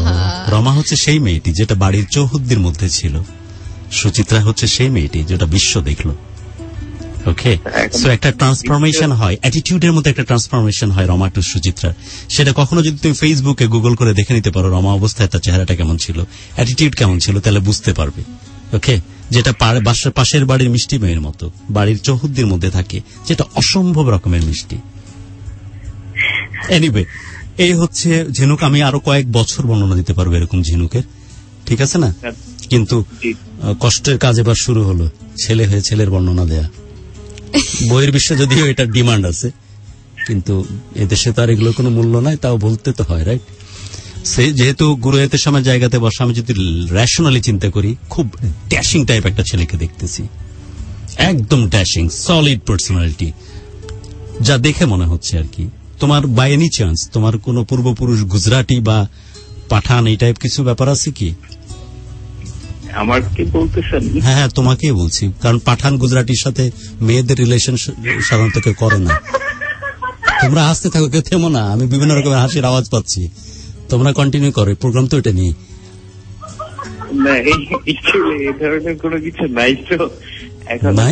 রমা হচ্ছে সেই মেয়েটি যেটা বাড়ির চৌহদ্দির মধ্যে ছিল, সুচিত্রা হচ্ছে সেই মেয়েটি যেটা বিশ্ব দেখলো। ওকে, সো একটা ট্রান্সফরমেশন হয়, অ্যাটিটিউডের মধ্যে একটা ট্রান্সফরমেশন হয় রমা টু সুচিত্রা। সেটা কখনো যদি তুমি ফেসবুকে গুগল করে দেখে নিতে পারো রমা অবস্থায় তার চেহারাটা কেমন ছিল, অ্যাটিটিউড কেমন ছিল, তাহলে বুঝতে পারবে। ওকে, যেটা পাশের বাড়ির মিষ্টি মেয়ের মতো বাড়ির চৌহদ্দির মধ্যে থাকে, যেটা অসম্ভব রকমের মিষ্টি। এনিওয়ে, এই হচ্ছে ঝিনুক। আমি আরো কয়েক বছর বর্ণনা দিতে পারবো এরকম ঝিনুকের, ঠিক আছে না? কিন্তু কষ্টের কাজ এবার শুরু হলো, ছেলে হয়ে ছেলের বর্ণনা দেয়া। বইয়ের বিশ্বে যদিও এটার ডিমান্ড আছে, কিন্তু এদেশে তো আর এগুলো কোনো মূল্য নাই, তাও বলতে তো হয়, রাইট? সে যেহেতু গুরুয়েতের সময় জায়গাতে বসে আমি যদি রেশনালি চিন্তা করি, খুব ড্যাশিং টাইপ একটা ছেলেকে দেখতেছি, একদম ড্যাশিং সলিড পার্সোনালিটি, যা দেখে মনে হচ্ছে আর কি। তোমার বাই এনি চান্স তোমার কোন পূর্বপুরুষ গুজরাটি বা পাঠান এই টাইপ কিছু ব্যাপার আছে কি? আমার কি বলতেছেন? হ্যাঁ হ্যাঁ, তোমাকেই বলছি, কারণ পাঠান গুজরাটির সাথে মেয়েদের রিলেশন সাধারণত কেউ করে না। তোমরা হাসতে থাকো, কেউ থেমো না, আমি বিভিন্ন রকমের হাসির আওয়াজ পাচ্ছি। তোমরা কন্টিনিউ করো, প্রোগ্রাম তো এটা নিয়ে। না, এই ধরনের কোনো কিছু নাই তো। না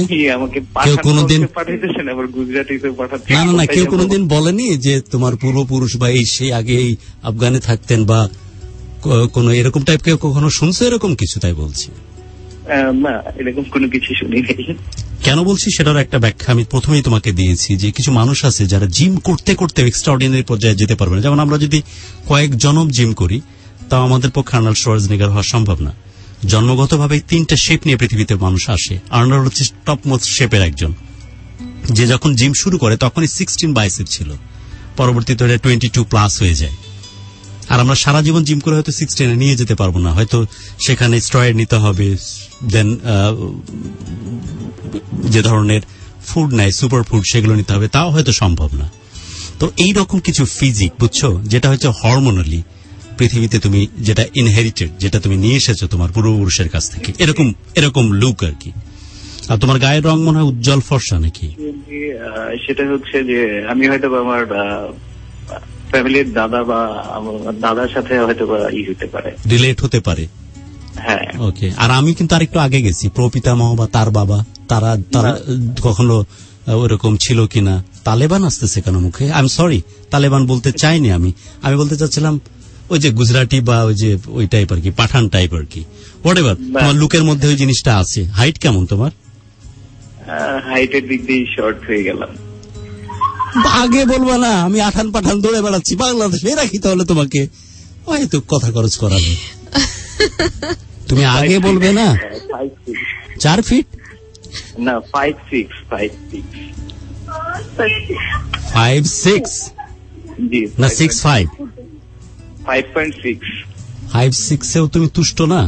না, কেউ কোনোদিন বলেনি যে তোমার পূর্বপুরুষ বা এই সেই আগে এই আফগানে থাকতেন বা কোন এরকম টাইপ কেউ কখনো শুনছো এরকম কিছু? তাই বলছি না, এরকম কোনো কিছু শুনি নাই। কেন বলছি সেটার একটা ব্যাখ্যা আমি প্রথমেই তোমাকে দিয়েছি, যে কিছু মানুষ আছে যারা জিম করতে করতে এক্সট্রাঅর্ডিনারি পর্যায়ে যেতে পারবে না। যেমন আমরা যদি কয়েক জনম জিম করি, তাও আমাদের পক্ষে আর্নল্ড শোয়ার্জনেগার হওয়া সম্ভব না। জন্মগতভাবে তিনটা শেপ নিয়ে পৃথিবীতে মানুষ আসে। আর্নল্ড হচ্ছে টপ মোস্ট শেপের একজন, যে যখন জিম শুরু করে তখনই সিক্সটিন বাইসেপ ছিল, পরবর্তীতে এটা টোয়েন্টি টু প্লাস হয়ে যায়। আর আমরা সারা জীবন জিম করে হয়তো সিক্সটিনে নিয়ে যেতে পারবো না, হয়তো সেখানে স্টেরয়েড নিতে হবে, দেন যে ধরনের ফুড নেয় সুপার ফুড সেগুলো নিতে হবে, তাও হয়তো সম্ভব না। তো এইরকম কিছু ফিজিক, বুঝছো, যেটা হচ্ছে হরমোনালি পৃথিবীতে তুমি যেটা ইনহেরিটেড, যেটা তুমি নিয়ে এসেছো তোমার পূর্বপুরুষের কাছ থেকে, এরকম এরকম লুক আর কি। আর তোমার গায়ের রং মনে হয় উজ্জ্বল ফর্সা নাকি? সেটা হচ্ছে যে আমি হয়তো আমার ফ্যামিলির দাদা বা দাদার সাথে হয়তো ই হতে পারে, রিলেট হতে পারে। হ্যাঁ, ওকে। আর আমি কিন্তু আরেকটু আগে গেছি, প্রপিতামহ বা তার বাবা, তারা তারা কখনো ওরকম ছিল কিনা। তালেবান আসতেছে কেন মুখে? আই এম সরি, তালেবান বলতে চাইনি আমি, আমি বলতে চাচ্ছিলাম ওই যে গুজরাটি বা ওই যে ওই টাইপ আর কি, পাঠান টাইপ আর কি, হোয়াটএভার। তোমার লুকের মধ্যে ওই জিনিসটা আছে। হাইট কেমন তোমার? হাইটের দিক দিয়ে শর্ট হয়ে গেলাম। আগে বলবা না আমি আঠান পাঠান দৌড়ে বেড়াচ্ছি বাংলাদেশে, রাখি তাহলে তোমাকে হয়তো কথা খরচ করাবে। তুমি আগে বলবে না। চার ফিট না, five six five six five six না six five five point six five সিক্সেও তুমি তুষ্ট না?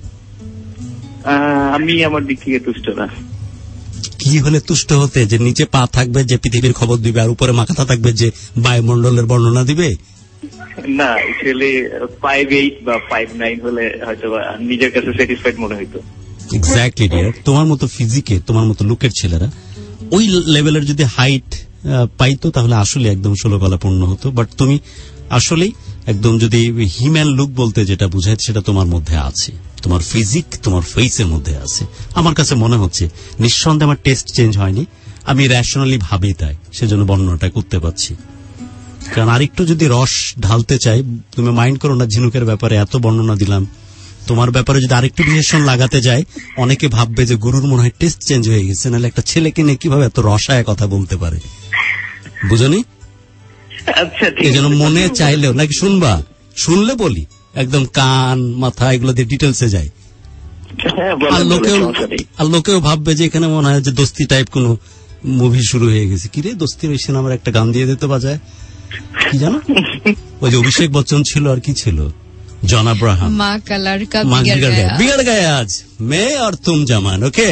আমি আমার দিক থেকে তুষ্ট না। কি হলে তুষ্ট হতে? যে নিচে পা থাকবে যে পৃথিবীর খবর দিবে, আর উপরে মাথা থাকবে যে বায়ুমণ্ডলের বর্ণনা দিবে? না, অ্যাকচুয়ালি ফাইভ এইট বা ফাইভ নাইন হলে হয়তো নিজের কাছে স্যাটিসফাইড মনে হইতো। এক্স্যাক্টলি ডিয়ার, তোমার মতো ফিজিকে, তোমার মতো লুকের ছেলেরা ওই লেভেলের যদি হাইট পাইতো তাহলে আসলে একদম ষোলো গলা পূর্ণ হতো। বাট তুমি আসলেই একদম যদি হিম্যান লুক বলতে যেটা বুঝায় সেটা তোমার মধ্যে আছে, তোমার ফিজিক তোমার ফেসের মধ্যে আছে। আমার কাছে মনে হচ্ছে নিঃসন্দেহে আমার টেস্ট চেঞ্জ হয়নি, আমি র্যাশনালি ভাবি তাই সেজন্য বর্ণনাটা করতে পারছি। কারণ আরেকটু যদি রস ঢালতে চাই, তুমি মাইন্ড করো না ঝিনুকের ব্যাপারে এত বর্ণনা দিলাম, তোমার ব্যাপারে যদি আরেকটু বিশেষণ লাগাতে যায় অনেকে ভাববে যে গুরুর মনে হয় টেস্ট চেঞ্জ হয়ে গেছে, নাহলে একটা ছেলেকে নিয়ে কিভাবে এত রসায় কথা বলতে পারে, বুঝনি? এই জন্য মনে চাইলেও নাকি শুনবা, শুনলে বলি একদম কান মাথা এগুলো দিয়ে ডিটেলসে যায়। আর লোকেও আর লোকেও ভাববে যে এখানে মনে হয় যে দোস্তি টাইপ কোন মুভি শুরু হয়ে গেছে। কিরে দোস্তির ওই সিনেমার একটা গান দিয়ে দিতে বাজায়, কি জানো ওই যে অভিষেক বচ্চন ছিল আর কি ছিল, জন আব্রাহাম, মা কা লড়কা বিগড় গয়া আজ মে আর তুম জামান। ওকে,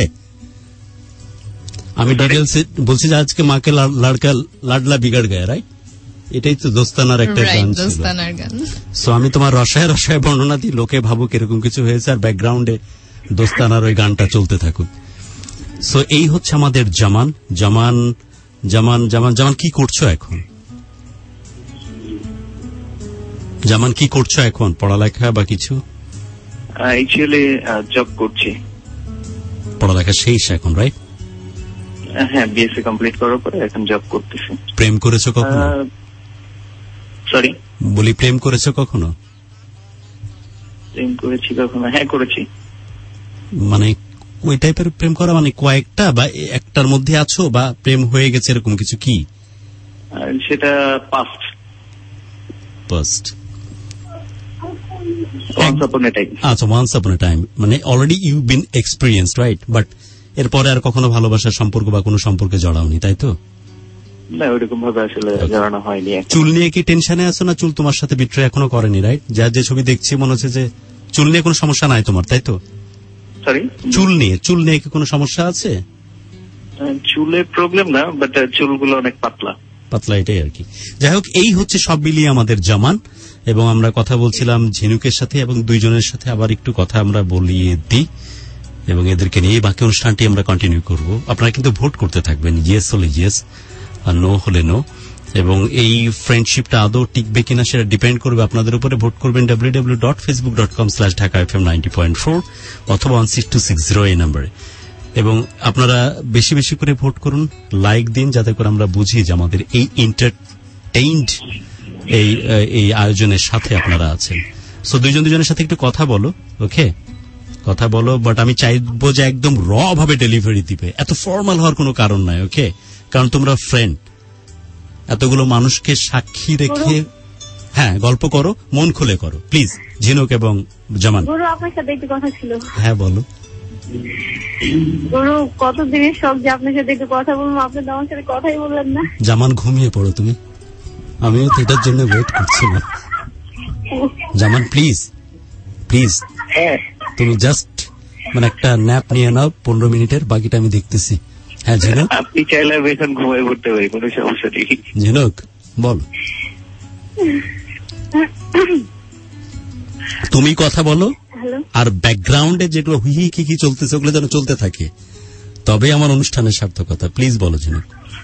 আমি ডিটেলস বলছি যে আজকে মাকে লড়কা লাডলা বিগড় গয়া, রাইট? এটাই তো দোস্তানার একটা গান ছিল। সো আমি তোমার রসায় রসায় বর্ণনা দিই, লোকে ভাবুক এরকম কিছু হয়েছে আর ব্যাকগ্রাউন্ডে দোস্তানার ওই গানটা চলতে থাকুক। সো এই হচ্ছে আমাদের জামান। জামান জামান জামান জামান কি করছো এখন? জামান, কি করছো এখন? পড়ালেখা বা কিছু? অ্যাকচুয়ালি জব করছি। পড়ালেখা শেষ এখন, রাইট? হ্যাঁ, বিএসসি কমপ্লিট করার পরে এখন জব করতেছি। প্রেম করেছো কখনো? সরি, বলি প্রেম করেছো কখনো? প্রেম করেছি কখনো? হ্যাঁ, করেছি। মানে ওই টাইপের প্রেম করা, মানে কয়েকটা বা একটার মধ্যে আছো, বা প্রেম হয়ে গেছে এরকম কিছু? কি সেটা? Past past once upon a time. আচ্ছা, ওয়ান্স আপন এ টাইম, মানে already you been experienced, right? But এরপরে আর কখনো ভালোবাসার সম্পর্ক বা কোনো সম্পর্কে জড়াওনি, তাই তো? না, ওইরকম ভাবে আসলে জড়ানো হয়নি। চুল নিয়ে কি টেনশনে আছো, না চুল তোমার সাথে বিট্রে এখনো করেনি, রাইট? যা যে ছবি দেখছি মনে হচ্ছে যে চুল নিয়ে কোনো সমস্যা নাই তোমার, তাই তো? সরি, চুল নিয়ে চুল নিয়ে কি কোনো সমস্যা আছে? চুলে প্রবলেম না, বাট চুলগুলো অনেক পাতলা পাতলা, এটাই আর কি। যাই হোক, এই হচ্ছে সব মিলিয়ে আমাদের জামান, এবং আমরা কথা বলছিলাম ঝিনুকের সাথে, এবং দুইজনের সাথে আবার একটু কথা আমরা বলিয়ে দিই, এবং এদেরকে নিয়ে বাকি অনুষ্ঠানটি আমরা কন্টিনিউ করব। আপনারা কিন্তু ভোট করতে থাকবেন, ইয়েস হলে ইয়েস আর নো হলে নো, এবং এই ফ্রেন্ডশিপটা আদৌ টিকবে কিনা সেটা ডিপেন্ড করবে আপনাদের উপরে। ভোট করবেন W W W dot Facebook dot com slash Dhaka F M ninety point four অথবা one six two six zero এই নাম্বারে, এবং আপনারা বেশি বেশি করে ভোট করুন, লাইক দিন, যাতে করে আমরা বুঝি যে আমাদের এই এন্টারটেইনড এই এই আয়োজনের সাথে আপনারা আছেন। সো দুইজন দুজনের সাথে একটু কথা বলো, ওকে? কথা বলো, বাট আমি চাইবো যে একদম র ভাবে ডেলিভারি দিবে, এত ফর্মাল হওয়ার কোনো কারণ নাই, ওকে? কারণ তোমরা ফ্রেন্ড, এতগুলো মানুষকে সাক্ষী রেখে হ্যাঁ গল্প করো, মন খুলে করো প্লিজ। ঝিনুক এবং জামান, গুরু আপনার সাথে একটু কথা ছিল। হ্যাঁ বলো। গুরু, কত দিনের শখ যে আপনার সাথে একটু কথা বলবো, আপনি তো আমার সাথে কথাই বললেন না। জামান, ঘুমিয়ে পড়ো তুমি, আমিও তো এটার জন্য ওয়েট করছিলাম। জামান প্লিজ প্লিজ, তুমি জাস্ট মানে একটা ন্যাপ নিয়ে নাও পনেরো মিনিটের, বাকিটা আমি দেখতেছি। হ্যাঁ ঝিনুক, আপনি চাইলে এখন ঘুমাই পড়তে পারি, কোনো সমস্যা নেই। ঝিনুক বল, তুমি কথা বলো, আর ব্যাকগ্রাউন্ডে যেগুলো হুই হি কি কি চলতেছে ওগুলো যেন চলতে থাকে, তবে আমার অনুষ্ঠানের সার্থকতা। প্লিজ বলো ঝিনুক।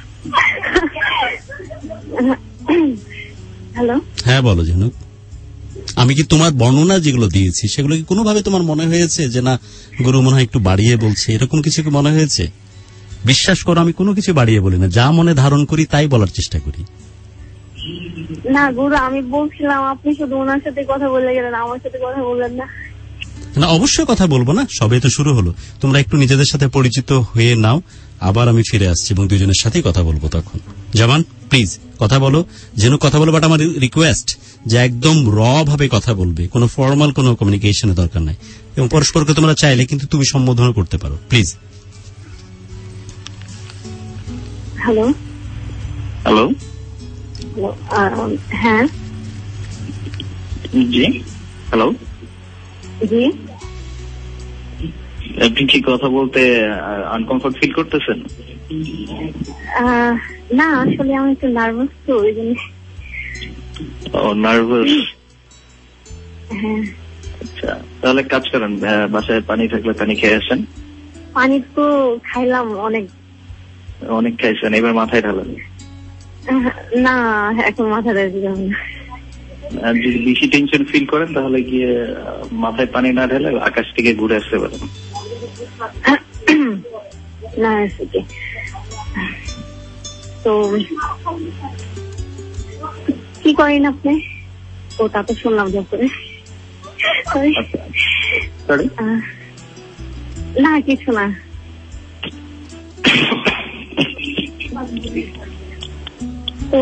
হ্যালো, হ্যাঁ বলো ঝিনুক। আমি কি তোমার বর্ণনা যেগুলো দিয়েছি সেগুলো কি কোনোভাবে তোমার মনে হয়েছে যে না গুরু মনে হয় একটু বাড়িয়ে বলছে, এরকম কিছু কি মনে হয়েছে? বিশ্বাস করো, আমি কোনো কিছু বাড়িয়ে বলি না, যা মনে ধারণ করি তাই বলার চেষ্টা করি। না গুরু, আমি বলছিলাম আপনি শুধু ওনার সাথে কথা বলে গেলেন, আমার সাথে কথা বললেন না। না, অবশ্যই কথা বলবো না, সবে তো শুরু হলো। তোমরা একটু নিজেদের সাথে পরিচিত হয়ে নাও, আবার আমি ফিরে আসছি এবং দুইজনের সাথেই কথা বলবো তখন। জামান প্লিজ কথা বলো, যেন কথা বলো, বাট আমার রিকোয়েস্ট যে একদম র ভাবে কথা বলবে, কোনো ফর্মাল কোনো কমিউনিকেশনের দরকার নাই, এবং পরস্পরকে তোমরা চাইলে কিন্তু তুমি সম্বোধন করতে পারো, প্লিজ। হ্যালো হ্যালো হ্যাঁ জি হ্যালো জি, আপনি কি কথা বলতে আনকমফোর্ট ফিল করতেছেন? না, আসলে আমি একটু নার্ভাস তো, ওই জন্য। ও নার্ভাস, হ্যাঁ। আচ্ছা, তাহলে কাজ করেন, বাসায় পানি থাকলে পানি খেয়ে আসেন। পানি তো খাইলাম অনেক অনেক খাইছেন, এবার মাথায় ঢালেন। না, এখন মাথা ঢাললাম না। আর যদি বেশি টেনশন ফিল করেন তাহলে গিয়ে মাথায় পানি না ঢেলে আকাশ থেকে ঘুরে আসতে পারেন। না তো কি করেন আপনি? ও তা তো শুনলাম জব করে। না কিছু না। তো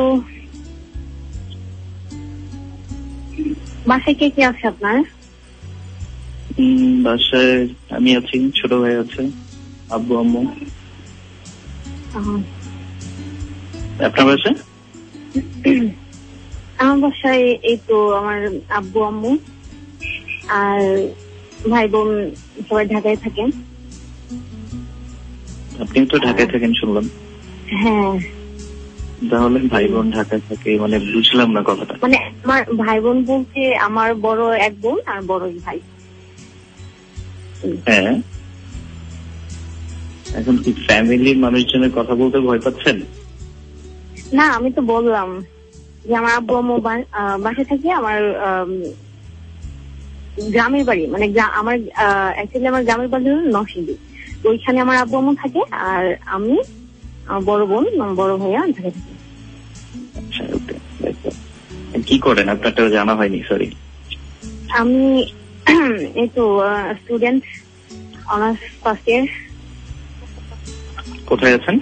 বাসায় কে কে আছে আপনার? বাসায় আমি আছি, ছোট ভাই আছে, আব্বু আম্মু। আপনার বাসায়? আমার বাসায় এই তো আমার আব্বু আম্মু আর ভাই বোন সবাই ঢাকায় থাকেন। আপনি তো ঢাকায় থাকেন শুনলাম। হ্যাঁ। তাহলে ভাই বোন ঢাকায় থাকে মানে বুঝলাম না কথাটা। মানে আমার ভাই বোন বলতে আমার বড় এক বোন আর বড় এক ভাই। হ্যাঁ, এখন কি ফ্যামিলির মানুষজনের কথা বলতে ভয় পাচ্ছেন? না, আমি তো বললাম যে আমার আব্বু আম্মু বাসা থেকে আমার গ্রামের বাড়ি, মানে আমার অ্যাকচুয়ালি আমার গ্রামের বাড়ি হলো নরসিংদী। তো ওইখানে আমার আব্বু আম্মু থাকে, আর আমি বড় বোন বড় ভাইয়া ঢাকা থাকি। কি করেন আপনারটা জানা হয়নি, সরি। আমি এই তো স্টুডেন্ট, অনার্স ফার্স্ট ইয়ার। কোথায় আছেন?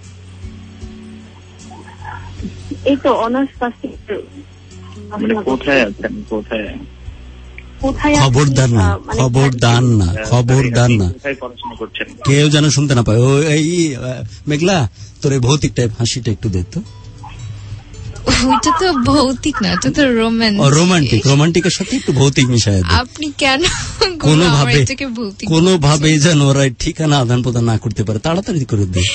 এই তো অনার্স ফার্স্ট ইয়ার। কোথায় আছেন? কোথায়? খবরদার না, খবরদার না, খবরদার না, কেউ যেন শুনতে না পায়। এই মেঘলা, তোর এই ভৌতিক টাইপ হাসিটা একটু দে তো। ওইটা তো ভৌতিক না, এটা তো রোমান্টিক। রোমান্টিক, রোমান্টিকের সাথে একটু ভৌতিক মিশায় দেয়। আপনি কেন কোনোভাবে কোনোভাবে যেন ওরা ঠিকানা আদান প্রদান না করতে পারে, তাড়াতাড়ি করে দেয়।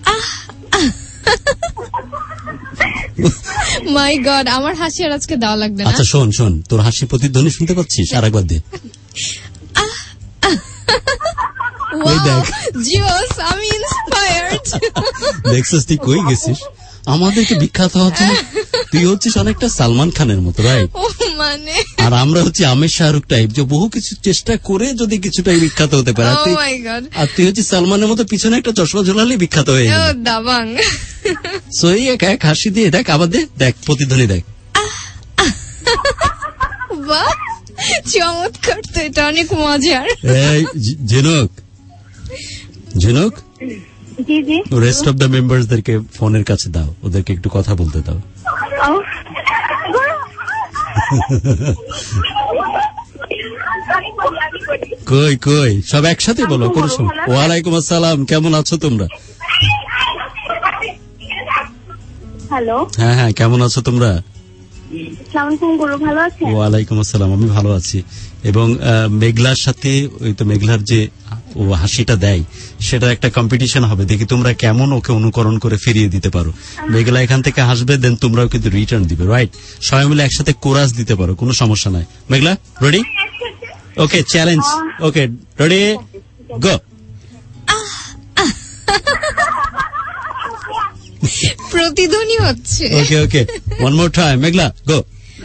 মাই গড, আমার হাসি আর আজকে দেওয়া লাগবে না। আচ্ছা শোন শোন, তোর হাসি প্রতিধ্বনি শুনতে পাচ্ছিস? আর একবার দে। আমি ইন্সপায়ার্ড। দেখছিস তুই কই গেছিস? আমাদেরকে বিখ্যাত হচ্ছে তুই হচ্ছিস অনেকটা সালমান খানের মতো, রাইট? মানে আর আমরা হচ্ছে আমির শাহরুখ টাইপ, যে বহু কিছু চেষ্টা করে যদি কিছুটা বিখ্যাত হতে পারে। আর তুই হচ্ছে সালমানের মতো পিছনে একটা চশমা ঝোলালে বিখ্যাত হয়ে যাবে। দাবাং। সই এক এক হাসি দিয়ে দেখ, আবার দে, দেখ প্রতিধ্বনি দেখ। বাহ, চমৎকার তো, এটা অনেক মজার। এই ঝিনুক, ঝিনুক, রেস্ট অফ দ্য মেম্বারসদেরকে ফোনের কাছে দাও, ওদেরকে একটু কথা বলতে দাও। কই কই সব একসাথে বলো। কোনো সময়। ওয়ালাইকুম আসসালাম, কেমন আছো তোমরা? হ্যালো, হ্যাঁ হ্যাঁ, কেমন আছো তোমরা? ওয়ালাইকুম আসসালাম, আমি ভালো আছি। এবং মেঘলার সাথে ওই তো মেঘলার যে ও হাসিটা দেয়, সেটা একটা কম্পিটিশন হবে, দেখি তোমরা কেমন ওকে অনুকরণ করে ফিরিয়ে দিতে পারো। মেঘলা এখান থেকে হাসবে, দেন তোমরাও কিন্তু রিটার্ন দিবে, রাইট? সবাই মিলে একসাথে কোরাস দিতে পারো, কোনো সমস্যা নাই। Meghla ready? Okay, challenge. Okay, ready, go. প্রতিধ্বনি হচ্ছে। Okay okay, one more time, Meghla go.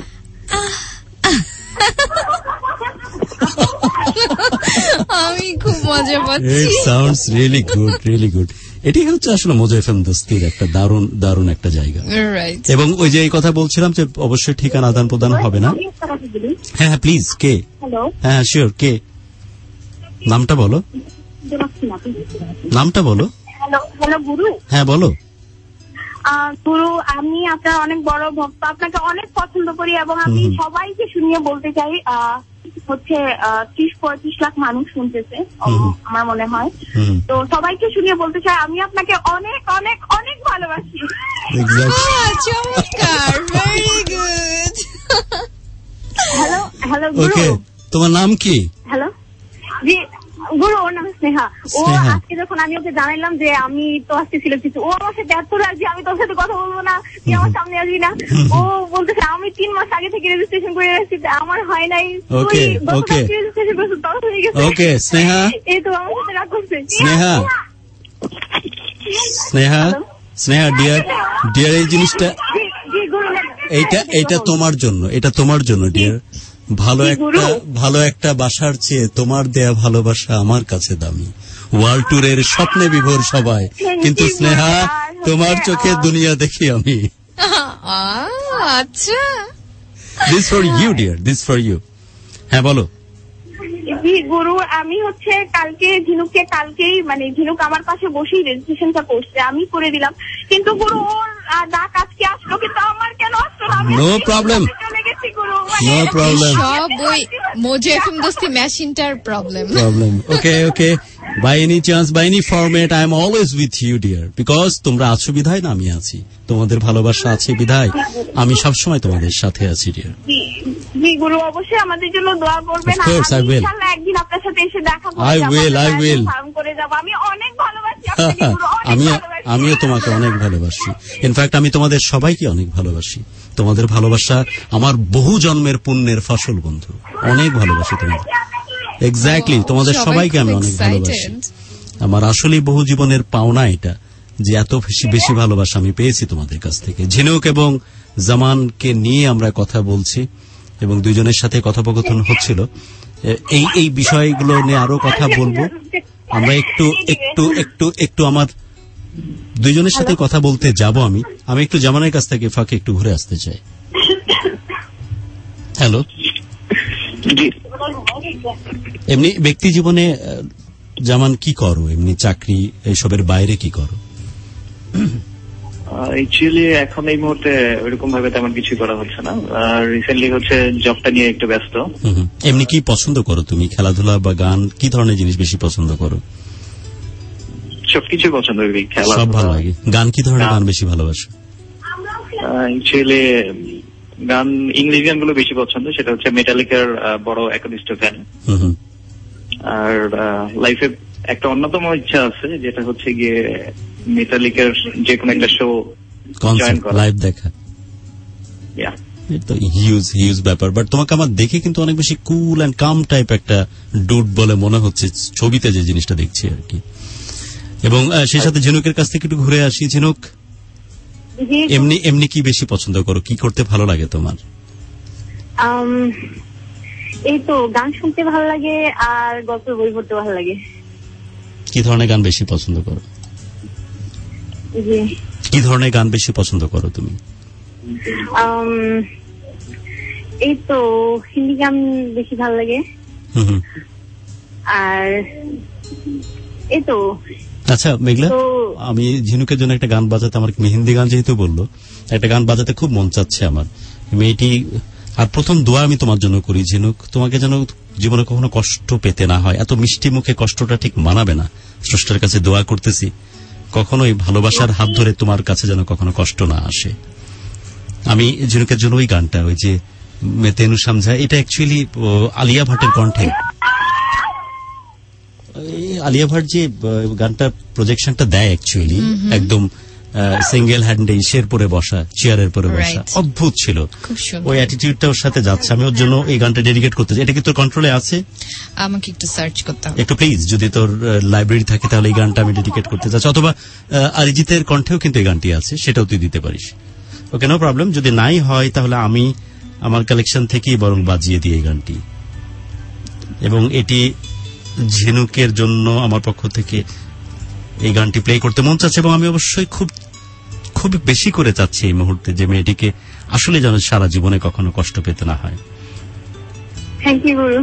আমি খুব মজা পাচ্ছি। It sounds really good, really good. এটাই হচ্ছে আসলে মজা এফএম দোস্তির একটা দারুণ দারুণ একটা জায়গা। এবং ওই যে এই কথা বলছিলাম যে অবশ্যই ঠিকানা আদান প্রদান হবে না। হ্যাঁ হ্যাঁ প্লিজ, কে? হ্যাঁ শিওর, কে? নামটা বলো, নামটা বলো। হ্যাঁ বলো। গুরু, আমি আপনার অনেক বড় ভক্ত, আপনাকে অনেক পছন্দ করি, এবং আমি সবাইকে শুনিয়ে বলতে চাই, হচ্ছে ত্রিশ পঁয়ত্রিশ লাখ মানুষ শুনতেছে আমার মনে হয়, তো সবাইকে শুনিয়ে বলতে চাই আমি আপনাকে অনেক অনেক অনেক ভালোবাসি। চমৎকার, ভেরি গুড। হ্যালো হ্যালো গুরু, তোমার নাম কি? হ্যালো জি গুরু, ওর নাম স্নেহা। ও আজকে যখন আমি ওকে জানাইলাম যে আমি তো আজকে ছিল কিছু, ও আমার সাথে এত রাজি, আমি তোর সাথে কথা বলবো না, তুই আমার সামনে আসবি না। ও বলতেছে আমি তিন মাস আগে থেকে রেজিস্ট্রেশন করে রাখছি, আমার হয় নাই। ওকে ওকে ওকে স্নেহা, এই তো আমার সাথে রাগ করছে। স্নেহা স্নেহা স্নেহা ডিয়ার ডিয়ার, এই জিনিসটা এইটা এইটা তোমার জন্য, এটা তোমার জন্য ডিয়ার। ভালো একটা ভালো একটা বাসার চেয়ে তোমার দেয়া ভালোবাসা আমার কাছে দামি। ওয়ার্ল্ড ট্যুরের স্বপ্নে বিভোর সবাই, কিন্তু স্নেহা তোমার চোখে দুনিয়া দেখি আমি। আচ্ছা, this for you dear, this for you. হ্যাঁ বলো। জি গুরু, আমি হচ্ছে কালকে ঝিনুককে কালকেই মানে ঝিনুক আমার পাশে বসেই রেজিস্ট্রেশনটা করছে, আমি করে দিলাম, কিন্তু গুরু ওর ডাক আজকে আসলো, কিন্তু আমার কেন আসলো না? নো প্রবলেম, নো প্রবলেম, সব ওই মোজো এফএম দোস্তি মেশিনটার problem. Problem okay okay, by any chance, by any format, I am always with you dear, because তোমরা আছো বিধায় না আমি আছি, তোমাদের ভালোবাসা আছে বিধায় আমি সবসময় তোমাদের সাথে আছি ডিয়ার। জি গুরু, অবশ্যই আমাদের জন্য দোয়া করবেন। Of course, I will. ইনশাআল্লাহ একদিন আপনার সাথে এসে দেখা করব। I will, I will. করে যাব। আমি অনেক ভালোবাসি আপনাকে গুরু, আমি আমিও তোমাকে অনেক ভালোবাসি। ইনফ্যাক্ট আমি তোমাদের সবাইকে অনেক ভালোবাসি। তোমাদের ভালোবাসা আমার বহু জন্মের পুণ্যের ফসল বন্ধু, অনেক ভালোবাসি তোমাদের। এক্স্যাক্টলি, তোমাদের সবাইকে আমি অনেক ভালোবাসি। আমার আসলেই বহু জীবনের পাওনা এটা, যে এত বেশি বেশি ভালোবাসা আমি পেয়েছি তোমাদের কাছ থেকে। ঝিনুক এবং জামানকে নিয়ে আমরা কথা বলছি এবং দুইজনের সাথে কথোপকথন হচ্ছিল। এই এই বিষয়গুলো নিয়ে আরো কথা বলবো আমরা। একটু একটু একটু একটু আমার দুইজনের সাথে কথা বলতে যাব। আমি আমি একটু জামানের কাছ থেকে ফাঁকে একটু ঘুরে আসতে চাই। হ্যালো, এমনি ব্যক্তি জীবনে জামান কি করো? এমনি চাকরি এইসবের বাইরে কি করো? অ্যাকচুয়ালি এখন এই মুহূর্তে ওইরকম ভাবে তেমন কিছু করা হচ্ছে না। রিসেন্টলি হচ্ছে জবটা নিয়ে একটু ব্যস্ত। এমনি কি পছন্দ করো তুমি? খেলাধুলা বা গান, কি ধরনের জিনিস বেশি পছন্দ করো? সবকিছু পছন্দ করি, খেলা সব ভালো লাগে। গান কি ধরনের গান বেশি ভালোবাসো? অ্যাকচুয়ালি গান ইংলিশ গানগুলো বেশি পছন্দ, সেটা হচ্ছে মেটালিকার বড় একনিষ্ঠ ফ্যান। আর লাইফে একটা অন্যতম ইচ্ছা আছে, যেটা হচ্ছে গিয়ে মেটালিকার যে কোনো একটা শো জয়েন করা, লাইভ দেখা। তো হিউজ হিউজ ব্যাপার। বাট তোমাকে আমার দেখে কিন্তু অনেক বেশি কুল অ্যান্ড কাম টাইপ একটা ডুড বলে মনে হচ্ছে ছবিতে যে জিনিসটা দেখছি আর কি। এবং সেই সাথে ঝিনুকের কাছ থেকে একটু ঘুরে আসি। ঝিনুক, এমনি এমনি কি বেশি পছন্দ করো? কি করতে ভালো লাগে তোমার? এই তো গান শুনতে ভালো লাগে আর গল্পের বই পড়তে ভালো লাগে। কি ধরনের গান বেশি পছন্দ করো? কি ধরনের গান বেশি পছন্দ করো তুমি? এই তো হিন্দি গান বেশি ভালো লাগে। আর এই তো। আচ্ছা মেঘলা, আমি ঝিনুকের জন্য একটা গান বাজাতে, আমার হিন্দি গান যেহেতু বললো, একটা গান বাজাতে খুব মন চাচ্ছে আমার। মেয়েটি আর প্রথম দোয়া আমি তোমার জন্য করি ঝিনুক, তোমাকে যেন জীবনে কখনো কষ্ট পেতে না হয়। এত মিষ্টি মুখে কষ্টটা ঠিক মানাবে না। স্রষ্টার কাছে দোয়া করতেছি কখনো এই ভালোবাসার হাত ধরে তোমার কাছে যেন কখনো কষ্ট না আসে। আমি ঝিনুকের জন্য ওই গানটা, ওই যে মেতেনু সামঝা, এটা অ্যাকচুয়ালি আলিয়া ভাটের কণ্ঠে। আলিয়া ভাট যে গানটা প্রজেকশনটা দেয় অ্যাকচুয়ালি একদম সিঙ্গেল হ্যান্ডে ইসের পরে বসা, চেয়ারের পরে বসা, অদ্ভুত ছিল। ওই অ্যাটিটিউডটা ওর সাথে যাচ্ছে। আমি ওর জন্য এই গানটা ডেডিকেট করতে চাই। এটা কি তোর কন্ট্রোলে আছে? আমাকে একটু সার্চ করতে হবে একটু প্লিজ, যদি তোর লাইব্রেরি থাকে তাহলে এই গানটা আমি ডেডিকেট করতে চাচ্ছি। অথবা অরিজিতের কণ্ঠেও কিন্তু এই গানটি আছে, সেটাও তুই দিতে পারিস। Okay, no problem. যদি নাই হয় তাহলে আমি আমার কালেকশন থেকেই বরং বাজিয়ে দিই এই গানটি। এবং এটি ঝিনুকের জন্য আমার পক্ষ থেকে এই গানটি প্লে করতে মন চাচ্ছে। এবং আমি অবশ্যই খুব খুব বেশি করে চাচ্ছি এই মুহূর্তে যে মেয়েটিকে আসলে যেন সারা জীবনে কখনো কষ্ট পেতে না হয়। Thank you Guru.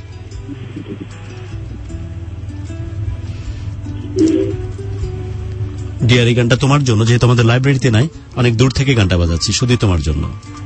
ডিয়ার, এই গানটা তোমার জন্য, যেহেতু আমাদের লাইব্রেরিতে নাই, অনেক দূর থেকে গানটা বাজাচ্ছি শুধুই তোমার জন্য।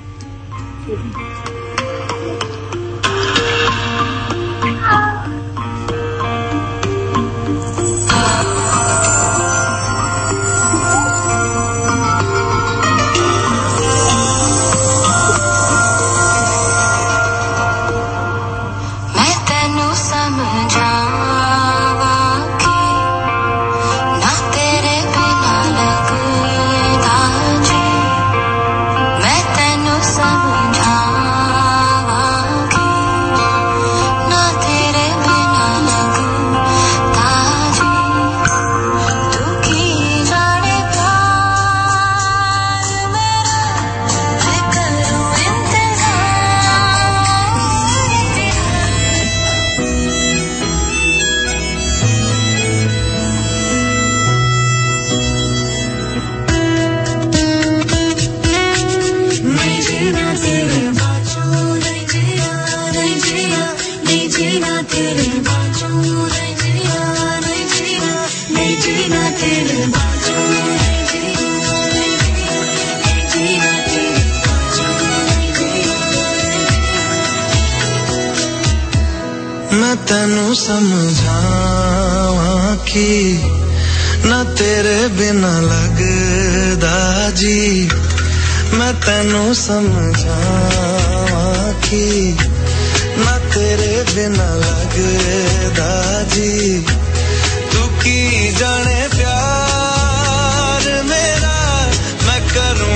मैं तेनू समझावा कि ना तेरे बिना लगदा जी। मैं तेनू समझावा कि ना तेरे बिना लगदा जी। तू की जाने प्यार मेरा, मैं करूं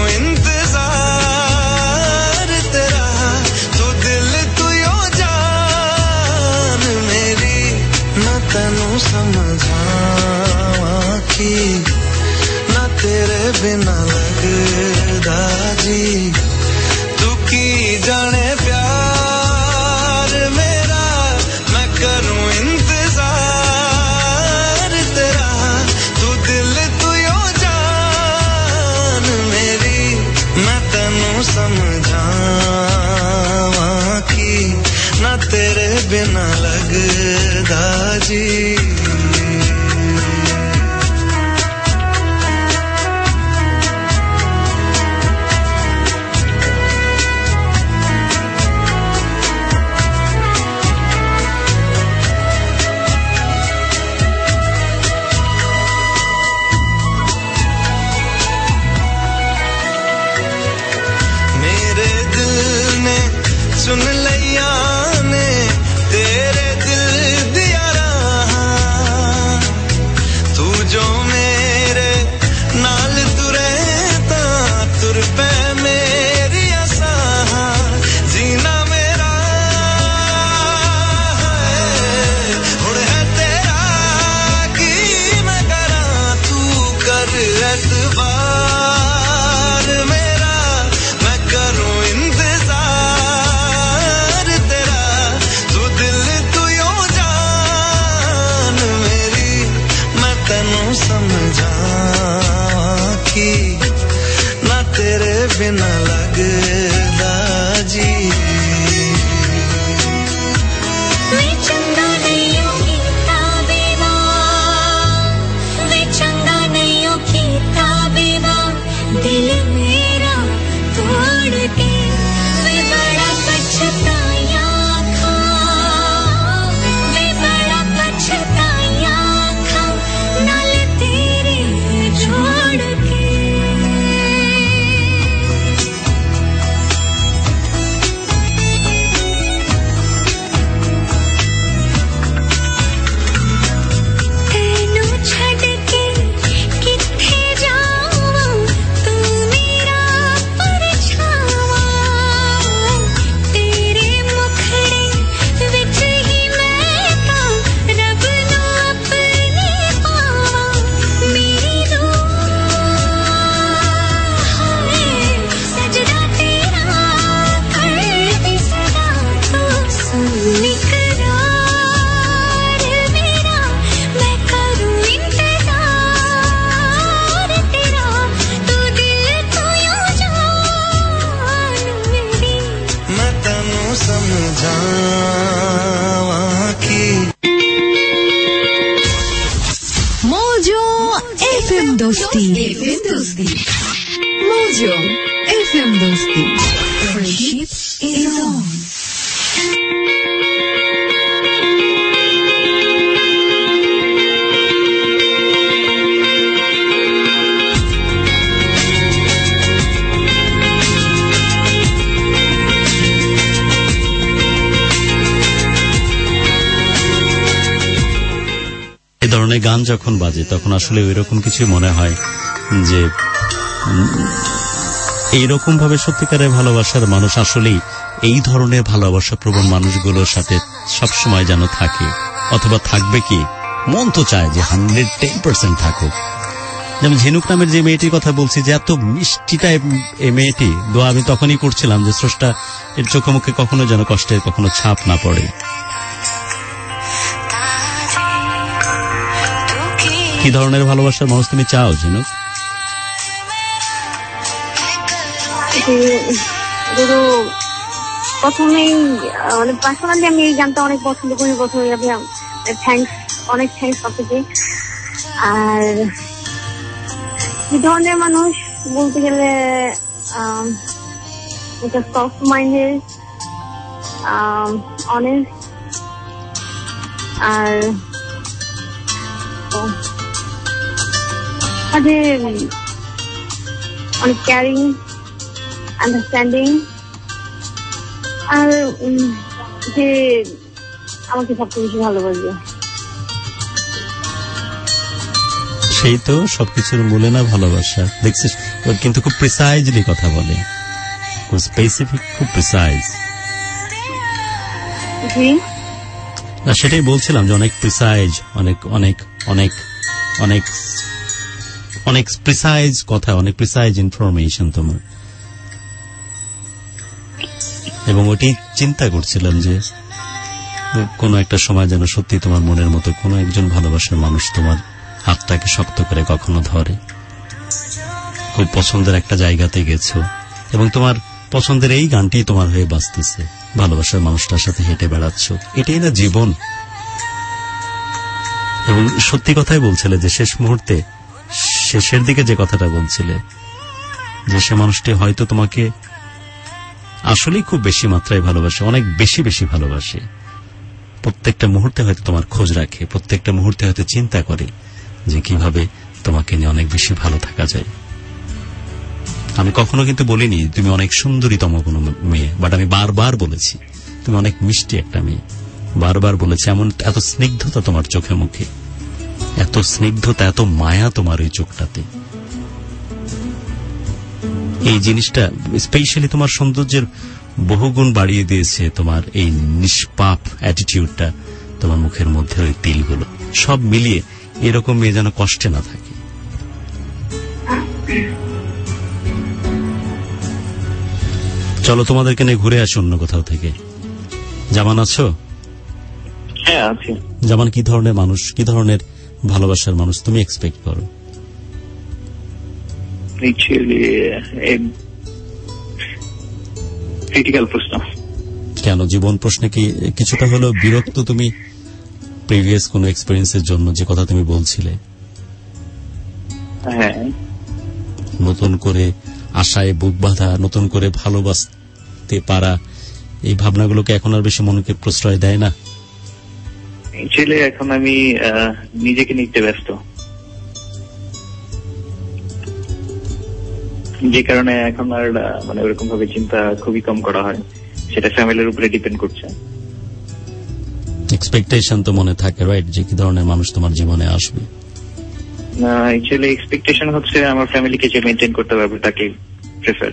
इंतजार तेरा। तू दिल तू यो जान मेरी, मैं तेनू समझावा कि ना तेरे बिना लगदा जी। एतबार मेरा मैं करूं इंतजार तेरा तू दिल तू यूं जान मेरी मैं तेनू समझा कि ना तेरे बिना लगदा जी दिल मेरा तोड़ के मैं बड़ा पछताया था मैं बड़ा पछताया था नाल तेरे छोड़ के तेनू छड़ के किथे जावां तू मेरा परछावा तेरे मुखड़े विच ही मैं तां रब नू अपने पावां मेरी रूह है सजदा तेरा करती सदा तू सुन इकरार मेरा मैं करूं इंतजार तेरा तू दिल तू यूं जान मेरी मैं तेनू समझावां कि Mojo F M Dosti. F M Dosti. Mojo F M Dosti. Friendship is on. এই ধরনের গান যখন বাজে তখন আসলে ওইরকম কিছু মনে হয় যে এইরকম ভাবে সত্যিকারের ভালোবাসার মানুষ আসলেই এই ধরনের ভালোবাসা প্রবণ মানুষগুলোর সাথে সবসময় যেন থাকে, অথবা থাকবে কি মন তো চায় যে হান্ড্রেড টেন পার্সেন্ট থাকুক। যেমন ঝিনুক নামের যে মেয়েটির কথা বলছি, যে এত মিষ্টিটা এই মেয়েটি, দোয়া আমি তখনই করছিলাম যে স্রষ্টা এর চোখে মুখে কখনো যেন কষ্টের কখনো ছাপ না পড়ে। কি ধরনের ভালোবাসার মানুষ তুমি চাও ঝিনুক? গুরু প্রথমেই মানে পার্সোনালি আমি এই গানটা অনেক পছন্দ করি। প্রথমে থ্যাংকস, অনেক থ্যাংকস আপনাকে। আর কি ধরনের মানুষ বলতে গেলে এটা সফট মাইন্ডেড, অনেস্ট, আর যে অনেক কেয়ারিং, আন্ডারস্ট্যান্ডিং, আর যে আমাকে সবচেয়ে বেশি ভালোবাসবে। সেই তো সবকিছুর মূলে না ভালোবাসা। দেখছিস ওর কিন্তু খুব প্রিসাইজলি কথা বলে, খুব স্পেসিফিক, খুব প্রিসাইজ। না সেটাই বলছিলাম যে অনেক প্রিসাইজ, অনেক অনেক অনেক অনেক অনেক প্রিসাইজ কথা, অনেক প্রিসাইজ ইনফরমেশন তোমার। এবং ওটি চিন্তা করছিলাম যে কোন একটা সময় যেন সত্যি তোমার মনের মতো কোন একজন ভালোবাসার মানুষ তোমার হাতটাকে শক্ত করে কখনো ধরে। খুব পছন্দের একটা জায়গাতে গেছো এবং তোমার পছন্দের এই গানটি তোমার হয়ে বাজতেছে, ভালোবাসার মানুষটার সাথে হেঁটে বেড়াচ্ছ, এটাই না জীবন। এবং সত্যি কথাই বলছিলে যে শেষ মুহূর্তে, শেষের দিকে যে কথাটা বলছিলে যে সে মানুষটি হয়তো তোমাকে আসলেই খুব বেশি মাত্রায় ভালোবাসে, অনেক বেশি বেশি ভালোবাসে, প্রত্যেকটা মুহূর্তে হয়তো তোমার খোঁজ রাখে, প্রত্যেকটা মুহূর্তে হয়তো চিন্তা করে যে কিভাবে তোমাকে নিয়ে অনেক বেশি ভালো থাকা যায়। আমি কখনো কিন্তু বলিনি তুমি অনেক সুন্দরীতম কোনো মেয়ে, বাট আমি বারবার বলেছি তুমি অনেক মিষ্টি একটা মেয়ে, বারবার বলেছি। এমন এত স্নিগ্ধতা তোমার চোখে মুখে, এত স্নিগ্ধতা, এত মায়া তোমার ওই চোখটাতে। এই জিনিসটা স্পেশালি তোমার সৌন্দর্যের বহুগুণ বাড়িয়ে দিয়েছে তোমার এই নিষ্পাপ অ্যাটিটিউডটা, তোমার মুখের মধ্যে ওই তিলগুলো, সব মিলিয়ে এরকম মেয়ে যেন কষ্টে না থাকে। চলো তোমাদেরকে নিয়ে ঘুরে আসি অন্য কোথাও থেকে। জামান আছো? হ্যাঁ আছি। জামান, কি ধরনের মানুষ, কি ধরনের ভালোবাসার মানুষ তুমি এক্সপেক্ট করো? ক্রিটিক্যাল প্রশ্ন। কেন জীবন প্রশ্নে কি কিছুটা হলেও বিরক্ত তুমি প্রিভিয়াস কোন এক্সপেরিয়েন্সের জন্য, যে কথা তুমি বলছিলে? হ্যাঁ। নতুন করে আশায় বুক বাঁধা, নতুন করে ভালোবাসতে পারা, এই ভাবনাগুলোকে এখন আর বেশি মনকে প্রশ্রয় দেয় না? অ্যাকচুয়ালি এখন আমি নিজেকে নিতে ব্যস্ত, যে কারণে এখন আর মানে ওরকম ভাবে চিন্তা খুবই কম করা হয়, সেটা ফ্যামিলির উপরে ডিপেন্ড করছে। এক্সপেকটেশন তো মনে থাকে, রাইট, যে কি ধরনের মানুষ তোমার জীবনে আসবে? অ্যাকচুয়ালি এক্সপেকটেশন হচ্ছে আমার ফ্যামিলিকে যে মেনটেন করতে পারবে তাকে প্রেফার,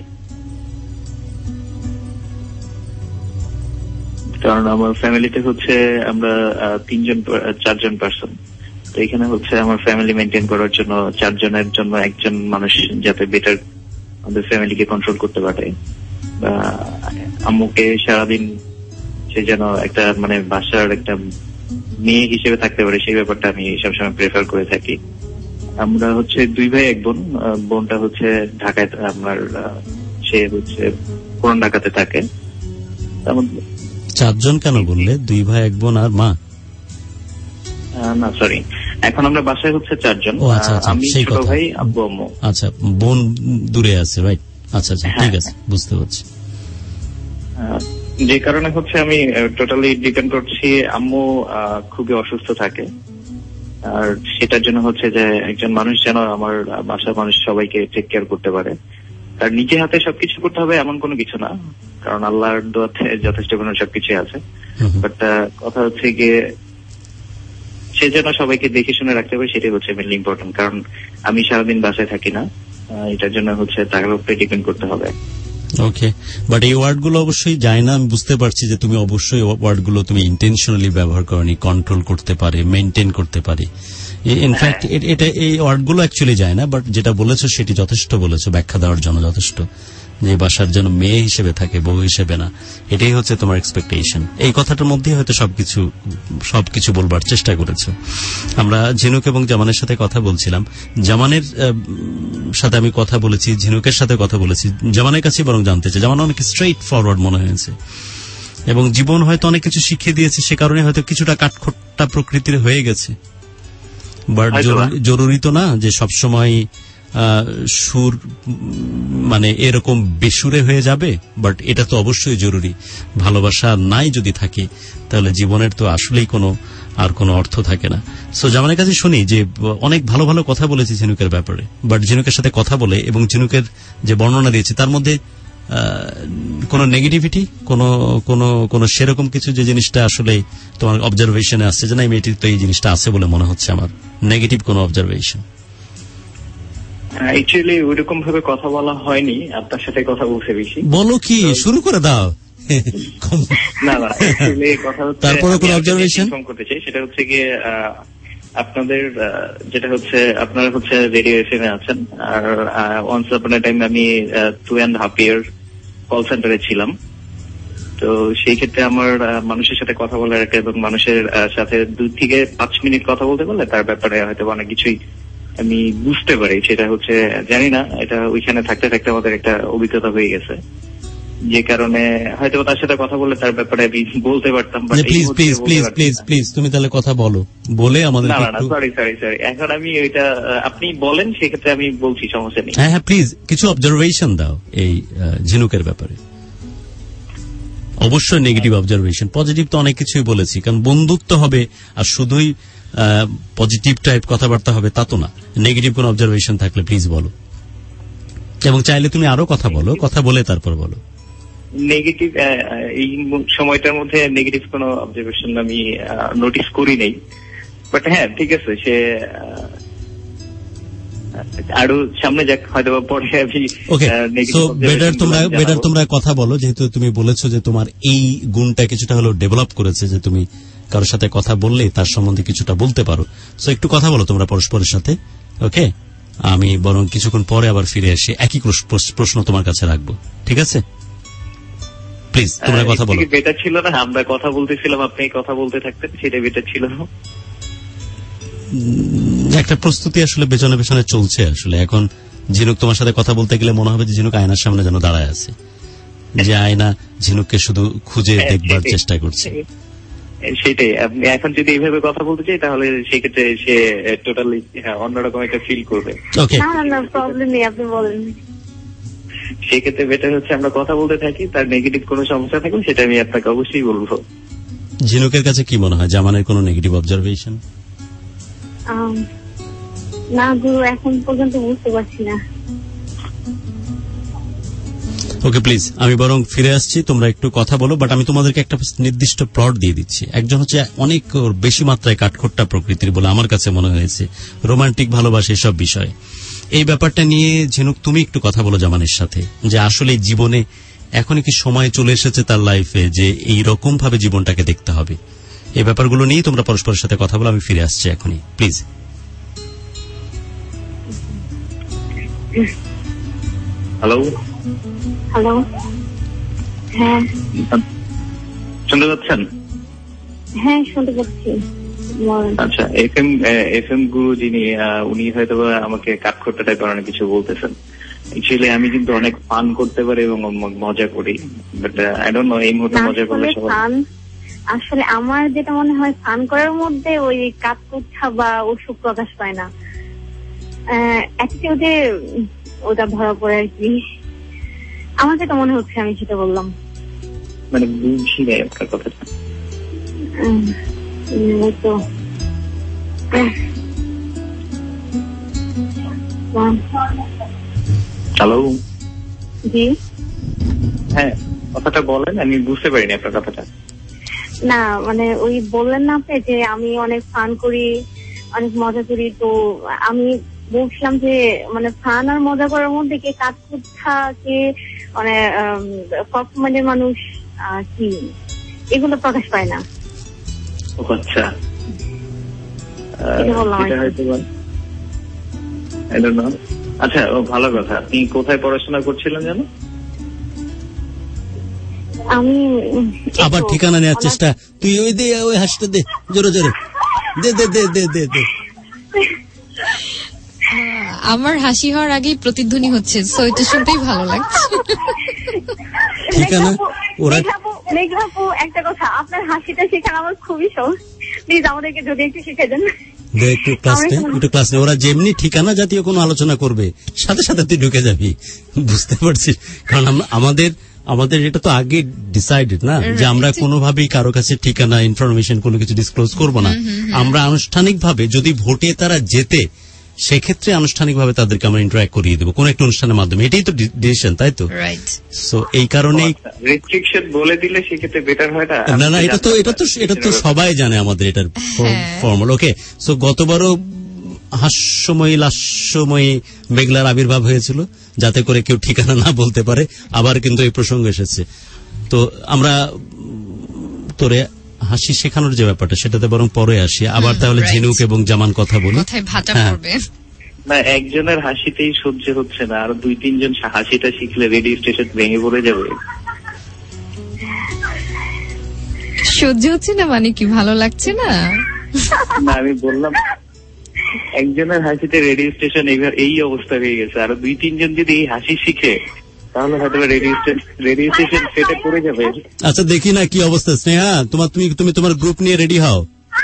কারণ আমার ফ্যামিলিতে হচ্ছে আমরা তিনজন চারজন পার্সন, তো এখানে হচ্ছে আমার ফ্যামিলি মেনটেন করার জন্য চারজনের জন্য একজন মানুষ যাতে বেটার আমাদের ফ্যামিলিকে কন্ট্রোল করতে পারে, বা আম্মুকে সারাদিন সে যেন একটা মানে বাসার একটা মেয়ে হিসেবে থাকতে পারে, সেই ব্যাপারটা আমি সবসময় প্রেফার করে থাকি। আমরা হচ্ছে দুই ভাই এক বোন, বোনটা হচ্ছে ঢাকায়, আমার সে হচ্ছে পুরান ঢাকাতে থাকে। চারজন কেন বললে? দুই ভাই এক বোন আর মা? না সরি, এখন আমরা বাসায় হচ্ছে চারজন, আমি ছোট ভাই, আব্বু আম্মু। আচ্ছা, বোন দূরে আছে, রাইট? আচ্ছা আচ্ছা, ঠিক আছে, বুঝতে পারছি। যে কারণে হচ্ছে আমি টোটালি ডিপেন্ড করছি, আম্মু খুবই অসুস্থ থাকে, আর সেটার জন্য হচ্ছে যে একজন মানুষ যেন আমার বাসার মানুষ সবাইকে টেক কেয়ার করতে পারে। তার নিজে হাতে সবকিছু করতে হবে এমন কোনো কিছু না, কারণ আল্লাহর দোয়াতে যথেষ্ট কোনো সবকিছু আছে, বাট কথা হচ্ছে গিয়ে সে যেন সবাইকে দেখে শুনে রাখতে পারে, সেটাই হচ্ছে মেনলি ইম্পর্টেন্ট। কারণ আমি সারাদিন বাসায় থাকি না, এটার জন্য হচ্ছে তার উপরে ডিপেন্ড করতে হবে। ওকে, বাট এই ওয়ার্ডগুলো অবশ্যই যায় না, আমি বুঝতে পারছি যে তুমি অবশ্যই ওয়ার্ডগুলো তুমি ইন্টেনশনালি ব্যবহার করনি, কন্ট্রোল করতে পারে, মেনটেন করতে পারে। ইনফ্যাক্ট এটা এই ওয়ার্ডগুলো অ্যাকচুয়ালি যায় না, বাট যেটা বলেছো সেটি যথেষ্ট বলেছো, ব্যাখ্যা দেওয়ার জন্য যথেষ্ট, যে বাসার জন্য মেয়ে হিসেবে থাকে, বউ হিসেবে না, এটাই হচ্ছে তোমার এক্সপেকটেশন। এই কথাটার মধ্যে হয়তো সবকিছু সবকিছু বলবার চেষ্টা করেছো। আমরা ঝিনুক এবং জামানের সাথে কথা বলছিলাম, জামানের সাথে আমি কথা বলেছি, ঝিনুকের সাথে কথা বলেছি, জামানের কাছে বরং জানতে চাই। জামান অনেক স্ট্রেইট ফরওয়ার্ড মনে হয়েছে, এবং জীবন হয়তো অনেক কিছু শিখিয়ে দিয়েছে, সে কারণে হয়তো কিছুটা কাঠখোট্টা প্রকৃতির হয়ে গেছে। বাট জরুরি তো না যে সবসময় সুর মানে এরকম বেসুরে হয়ে যাবে, বাট এটা তো অবশ্যই জরুরি। ভালোবাসা নাই যদি থাকে তাহলে জীবনের তো আসলেই কোনো আর কোনো অর্থ থাকে না। সো জামানের কাছে শুনি যে অনেক ভালো ভালো কথা বলেছি ঝিনুকের ব্যাপারে, বাট ঝিনুকের সাথে কথা বলে এবং ঝিনুকের যে বর্ণনা দিয়েছি তার মধ্যে কোনো নেগেটিভিটি, কোনো কোনো কোনো সেরকম কিছু যে জিনিসটা আসলে তোমার অবজারভেশনে আসছে যে না এই মেয়েটির তো এই জিনিসটা আছে বলে মনে হচ্ছে আমার, নেগেটিভ কোনো অবজারভেশন? অ্যাকচুয়ালি ওইরকম ভাবে কথা বলা হয়নি, আপনার সাথে কথা বলছে বেশি। বলো কি, শুরু করে দাও। না না, অ্যাকচুয়ালি কথা হচ্ছে তারপরে কোনো অবজারভেশন করতে চাই, সেটা হচ্ছে গিয়ে আপনাদের যেটা হচ্ছে আপনারা হচ্ছে রেডিও এফএম এ আছেন, আর ওয়ান্স আপন এ টাইম আমি two and half year call সেন্টারে ছিলাম। তো সেই ক্ষেত্রে আমার মানুষের সাথে কথা বলার একটা, এবং মানুষের সাথে দুই থেকে পাঁচ মিনিট কথা বলতে পারলে তার ব্যাপারে হয়তো অনেক কিছুই আমি বুঝতে পারি। সেটা হচ্ছে জানি না, এটা ওইখানে থাকতে থাকতে আমাদের একটা অভিজ্ঞতা হয়ে গেছে, যে কারণে হয়তো তার সাথে কথা বলে তার ব্যাপারে আমি বলতে পারতাম। Please please please please please তুমি তাহলে কথা বলো, বলে আমাদের। না না, সরি সরি সরি এখন আমি ওইটা আপনি বলেন, সেক্ষেত্রে আমি বলছি, সমস্যা নেই। হ্যাঁ হ্যাঁ, প্লিজ কিছু অবজারভেশন দাও এই ঝিনুকের ব্যাপারে। অবশ্যই নেগেটিভ অবজারভেশন, পজিটিভ তো অনেক কিছুই বলেছি, কারণ বন্ধুত্ব হবে আর শুধুই পজিটিভ টাইপ কথাবার্তা হবে তা তো না। নেগেটিভ কোন অবজারভেশন থাকলে প্লিজ বলো, এবং চাইলে তুমি আরো কথা বলো, কথা বলে তারপর বলো। নেগেটিভ এই সময়টার মধ্যে নেগেটিভ কোনো অবজারভেশন আমি নোটিস করি নাই, বাট হ্যাঁ ঠিক আছে, সে আরো সামনে যাক, হয়তো পরে আমি। ওকে, সো বেটার তোমরা বেটার তোমরা কথা বলো, যেহেতু তুমি বলেছো যে তোমার এই গুণটা কিছুটা হলেও ডেভেলপ করেছে, যে তুমি কারোর সাথে কথা বললে তার সম্বন্ধে কিছুটা বলতে পারো। সো একটু কথা বলো তোমরা পরস্পরের সাথে, ওকে? আমি বরং কিছুক্ষণ পরে আবার ফিরে এসে একই প্রশ্ন তোমার কাছে রাখবো, ঠিক আছে? প্লিজ তোমরা কথা বলো। বেটার ছিল না আমরা কথা বলতেছিলাম, আপনি কথা বলতে থাকতেন, সেটা বেটার ছিল না? একটা প্রস্তুতি আসলে পেছনে পেছনে চলছে আসলে। এখন ঝিনুক তোমার সাথে কথা বলতে গেলে মনে হবে যে ঝিনুক আয়নার সামনে যেন দাঁড়ায় আছে, যে আয়না ঝিনুককে শুধু খুঁজে দেখবার চেষ্টা করছে। সেটাই, আপনি এখন যদি এইভাবে কথা বলতে চাই তাহলে সেক্ষেত্রে সে টোটালি অন্যরকম একটা ফিল করবে। প্রবলেম নেই, আপনি বলেন। সেক্ষেত্রে বেটার হচ্ছে আমরা কথা বলতে থাকি, তার নেগেটিভ কোনো সমস্যা থাকলে সেটা আমি আপনাকে অবশ্যই বলবো। ঝিনুকের কাছে কি মনে হয়, জামানের কোনো নেগেটিভ অবজারভেশন? না গুরু, এখন পর্যন্ত বুঝতে পারছি না। ওকে প্লিজ, আমি বরং ফিরে আসছি, তোমরা একটু কথা বলো। বাট আমি তোমাদেরকে একটা নির্দিষ্ট প্লট দিয়ে দিচ্ছি। একজন হচ্ছে অনেক বেশি মাত্রায় কাঠখোট্টা প্রকৃতির বলে আমার কাছে মনে হয়েছে, রোমান্টিক ভালোবাসা এসব বিষয়। এই ব্যাপারটা নিয়ে ঝিনুক তুমি একটু কথা বলো জামানের সাথে, যে আসলে জীবনে এখনই কি সময় চলে এসেছে তার লাইফে যে এই রকম ভাবে জীবনটাকে দেখতে হবে। এই ব্যাপারগুলো নিয়ে তোমরা পরস্পরের সাথে কথা বলো। আমি ফিরে আসছি এখনই, প্লিজ। হ্যালো হ্যালো, হ্যাঁ শুনতে পাচ্ছেন? হ্যাঁ শুনতে পাচ্ছি। আচ্ছা, এফ এম এফ এম গুরু যিনি, উনি হয়তো আমাকে কাঠখোট্টা টাইপের অনেক কিছু বলতেছেন। অ্যাকচুয়ালি আমি কিন্তু অনেক ফান করতে পারি এবং মজা করি, বাট আই ডোন্ট নো এই মুহূর্তে মজা করলে সবাই। আসলে আমার যেটা মনে হয়, ফান করার মধ্যে ওই কাঠখোট্টা বা ওসব প্রকাশ পায় না, অ্যাটিটিউডে ওটা ধরা পড়ে আর কি। আমার যেটা মনে হচ্ছে আমি সেটা বললাম। মানে বুঝি নাই আপনার কথাটা। তো হ্যালো, জি হ্যাঁ কথাটা বলেন, আমি বুঝতে পারিনি আপনার কথাটা। না মানে ওই বললেন না আপনি যে আমি অনেক ফান করি, অনেক মজা করি, তো আমি বলছিলাম যে মানে ফান আর মজা করার মধ্যে কে কাঠখোট্টা, কে মানে কর্মমানের মানুষ কি, এগুলো প্রকাশ পায় না। আচ্ছা, আচ্ছা ভালো কথা। আপনি কোথায় পড়াশোনা করছিলেন জানো? আমি আবার ঠিকানা নেওয়ার চেষ্টা, তুই ওই দে, ওই হাসটা দে, জোরে জোরে দে দে দে দে দে দে। আমার হাসি হওয়ার আগেই প্রতিধ্বনি হচ্ছে, সো এটা শুনতেই ভালো লাগছে। ঠিকানা ওরা মেঘলাপু, একটা কথা, আপনার হাসিটা শেখানো আমার খুবই সহজ, প্লিজ আমাদেরকে যদি একটু শিখে দেন। একটু ক্লাস নে, একটু ক্লাস নে। ওরা যেমনি ঠিকানা জাতীয় কোনো আলোচনা করবে সাথে সাথে তুই ঢুকে যাবি, বুঝতে পারছিস? কারণ আমাদের আমাদের এটা তো আগে ডিসাইডেড না যে আমরা কোনোভাবেই কারো কাছে ঠিকানা, ইনফরমেশন কোনো কিছু ডিসক্লোজ করব না। আমরা আনুষ্ঠানিকভাবে যদি ভোটে তারা জেতে, সেক্ষেত্রে আনুষ্ঠানিকভাবে তাদেরকে আমরা ইন্টারঅ্যাক্ট করিয়ে দেবো কোন একটা অনুষ্ঠানের মাধ্যমে। এটাই তো ডিসিশন, তাই তো? সো এই কারণেই রেস্ট্রিকশন বলে দিলে সেক্ষেত্রে বেটার হয় না। না না, এটা তো এটা তো এটা তো সবাই জানে আমাদের এটার ফর্মুলা। ওকে, সো গতবারও হাস্যময়ী লাস্যময়ী মেঘলার আবির্ভাব হয়েছিল যাতে করে কেউ ঠিকানা না বলতে পারে। আবার কিন্তু এই প্রসঙ্গ এসেছে, তো আমরা তোরে হাসি শেখানোর যে ব্যাপারটা সেটাতে বরং পরে আসি। আবার তাহলে ঝিনুক এবং জামান কথা বলি। না, একজনের হাসিতেই সহ্য হচ্ছে না, আর দুই তিনজন হাসিটা শিখলে রেডিও স্টেশন ভেঙে পড়ে যাবে। সহ্য হচ্ছে না মানে কি, ভালো লাগছে না? না আমি বললাম একজনের হাসিতে রেডিও স্টেশন এবার এই অবস্থা হয়ে গেছে, আর দুই তিনজন যদি এই হাসি শিখে তাহলে হয়তো রেডিও স্টেশন রেডিও স্টেশন ফেটে পড়ে যাবে। আচ্ছা দেখি না কি অবস্থা। স্নেহা, তোমার তুমি তুমি তোমার গ্রুপ নিয়ে রেডি হও।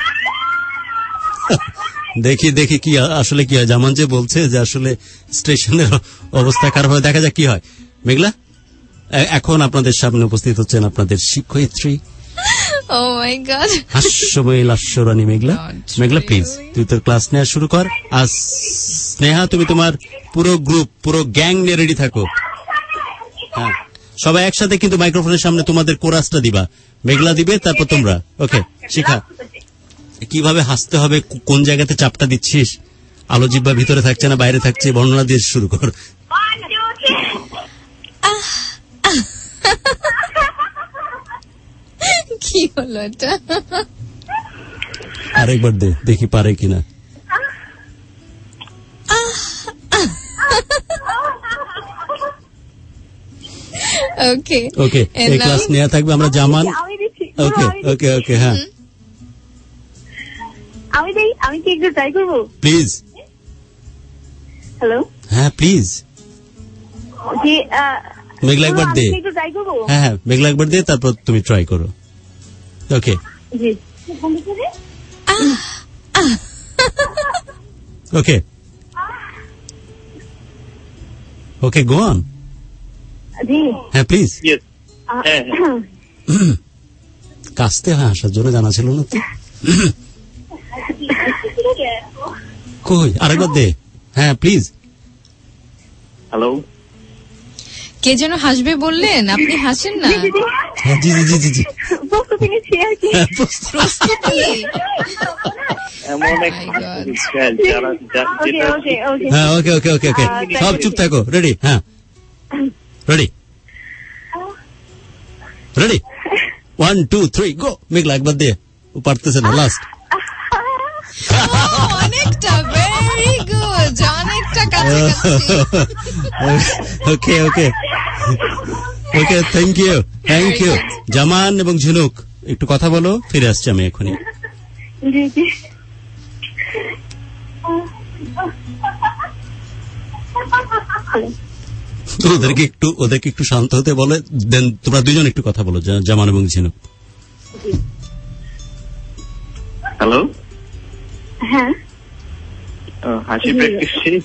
দেখি দেখি কি আসলে কি হয়। জামান যে বলছে যে আসলে স্টেশনের অবস্থা খারাপ হয়, দেখা যাক কি হয়। মেঘলা, এখন আপনাদের সামনে উপস্থিত হচ্ছেন আপনাদের শিক্ষয়িত্রী, Oh my God, হাস্যময়ী লাস্যরানী মেঘলা। মেঘলা প্লিজ তুই তোর ক্লাস নেওয়া শুরু কর। আর স্নেহা, তুমি তোমার পুরো গ্রুপ, পুরো গ্যাং নিয়ে রেডি থাকো। হ্যাঁ, সবাই একসাথে কিন্তু মাইক্রোফোনের সামনে তোমাদের কোরাসটা দিবা। মেঘলা দিবে, তারপর তোমরা। ওকে, শিখা কিভাবে হাসতে হবে, কোন জায়গাতে চাপটা দিচ্ছিস, আলো জিব্বা ভিতরে থাকছে না বাইরে থাকছে, বর্ণনা দিয়ে শুরু কর। কি হলো এটা? আরেকবার দে, দেখি পারে কিনা। ওকে ওকে এই ক্লাস নেওয়া থাকবে আমরা জামান ওকে ওকে ওকে হ্যাঁ আমি দেই আমি কি একটু ট্রাই করব প্লিজ হ্যালো হ্যাঁ প্লিজ জি মেঘলা একবার দে একটু ট্রাই করব হ্যাঁ হ্যাঁ মেঘলা একবার দে তারপর তুমি ট্রাই করো ওকে জি ওকে ওকে গো অন জি হ্যাঁ প্লিজ ইয়েস হ্যাঁ কাস্তে হ্যাঁ আসার জন্য জানা ছিল না তো কই আরেকবার দে হ্যাঁ প্লিজ হ্যালো কে যেন হাসবে বললেন আপনি হাসেন না হ্যাঁ জি জি জি জি জি প্রস্তুতি নিচ্ছি আর কি প্রস্তুতি এমন এক যারা ওকে ওকে ওকে হ্যাঁ ওকে ওকে ওকে ওকে সব চুপ থাকো রেডি হ্যাঁ ready ready one two three go Meghla একবার দে ও পারতেছে না লাস্ট অনেকটা ভেরি গুড অনেকটা কাছাকাছি okay okay okay thank you thank you Zaman এবং ঝিনুক একটু কথা বলো ফিরে আসছি আমি এখনই জি জি ওদেরকে একটু ওদেরকে একটু শান্ত হতে বলে দেন তোমরা দুজন একটু কথা বলো জামান এবং ঝিনুক হ্যালো হ্যাঁ হাসি প্র্যাকটিস শেষ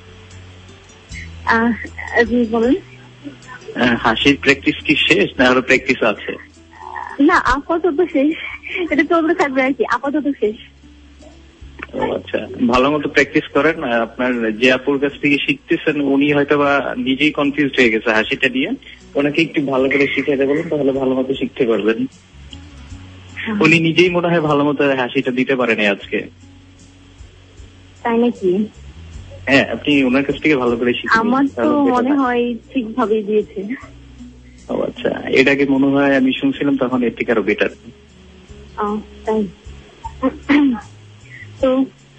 জি বলুন হাসির প্র্যাকটিস কি শেষ না আরো প্র্যাকটিস আছে না আপাতত শেষ এটা চলতে থাকবে আর কি আপাতত শেষ ও আচ্ছা ভালো মতো প্র্যাকটিস করেন আপনার যে আপুর কাছ থেকে শিখতেছেন উনি হয়তো বা নিজেই কনফিউজ হয়ে গেছে হাসিটা দিয়ে ওনাকে একটু ভালো করে শিখাইতে বলেন তাহলে ভালো মতো শিখতে পারবেন উনি নিজেই মনে হয় ভালো মতো হাসিটা দিতে পারেন আজকে তাই নাকি হ্যাঁ আপনি ওনার কাছ থেকে ভালো করে শিখুন আমার তো মনে হয় ঠিকভাবেই দিয়েছে ও আচ্ছা এটাকে মনে হয় আমি শুনছিলাম তখন এর থেকে আরো বেটার তাই তো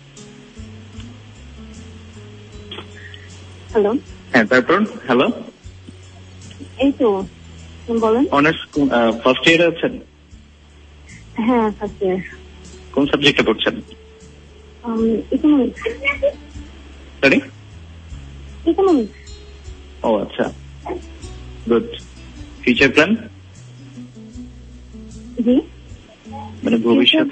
হ্যালো হ্যাঁ তারপর হ্যালো এই তো বলেন অনার্স ফার্স্ট ইয়ারে আছেন হ্যাঁ ফার্স্ট ইয়ার কোন সাবজেক্টে পড়ছেন ইকোনমিক্স সরি ইকোনমিক্স ও আচ্ছা গুড ফিউচার প্ল্যান জি মানে ভবিষ্যতে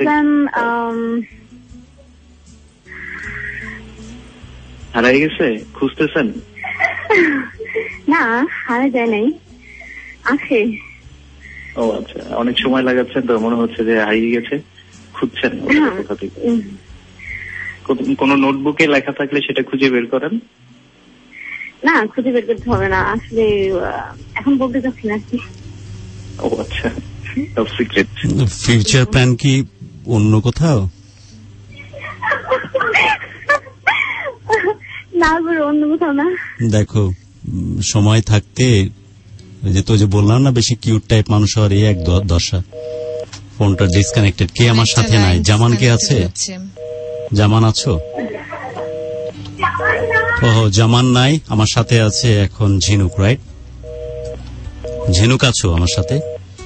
হারাই গেছে খুঁজতেছেন না হারা যায় নাই আছে ও আচ্ছা অনেক সময় লাগাচ্ছেন তো মনে হচ্ছে যে হারিয়ে গেছে খুঁজছেন কোথা থেকে কোন নোটবুকে লেখা থাকলে সেটা খুঁজে বের করেন না খুঁজে বের করতে হবে না আসলে এখন বলতে চাচ্ছি না কি ও আচ্ছা টপ সিক্রেট ফিউচার প্ল্যান কি অন্য কোথাও না গো অন্য কোথাও না দেখো সময় থাকতে যে তো যে বললাম না বেশি কিউট টাইপ মানুষ হওয়ার এই এক দশা ফোনটা ডিসকানেক্টেড কে আমার সাথে নাই জামান কে আছে জামান আছো ও জামান নাই আমার সাথে আছে এখন ঝিনুক রাইট ঝিনুক আছো আমার সাথে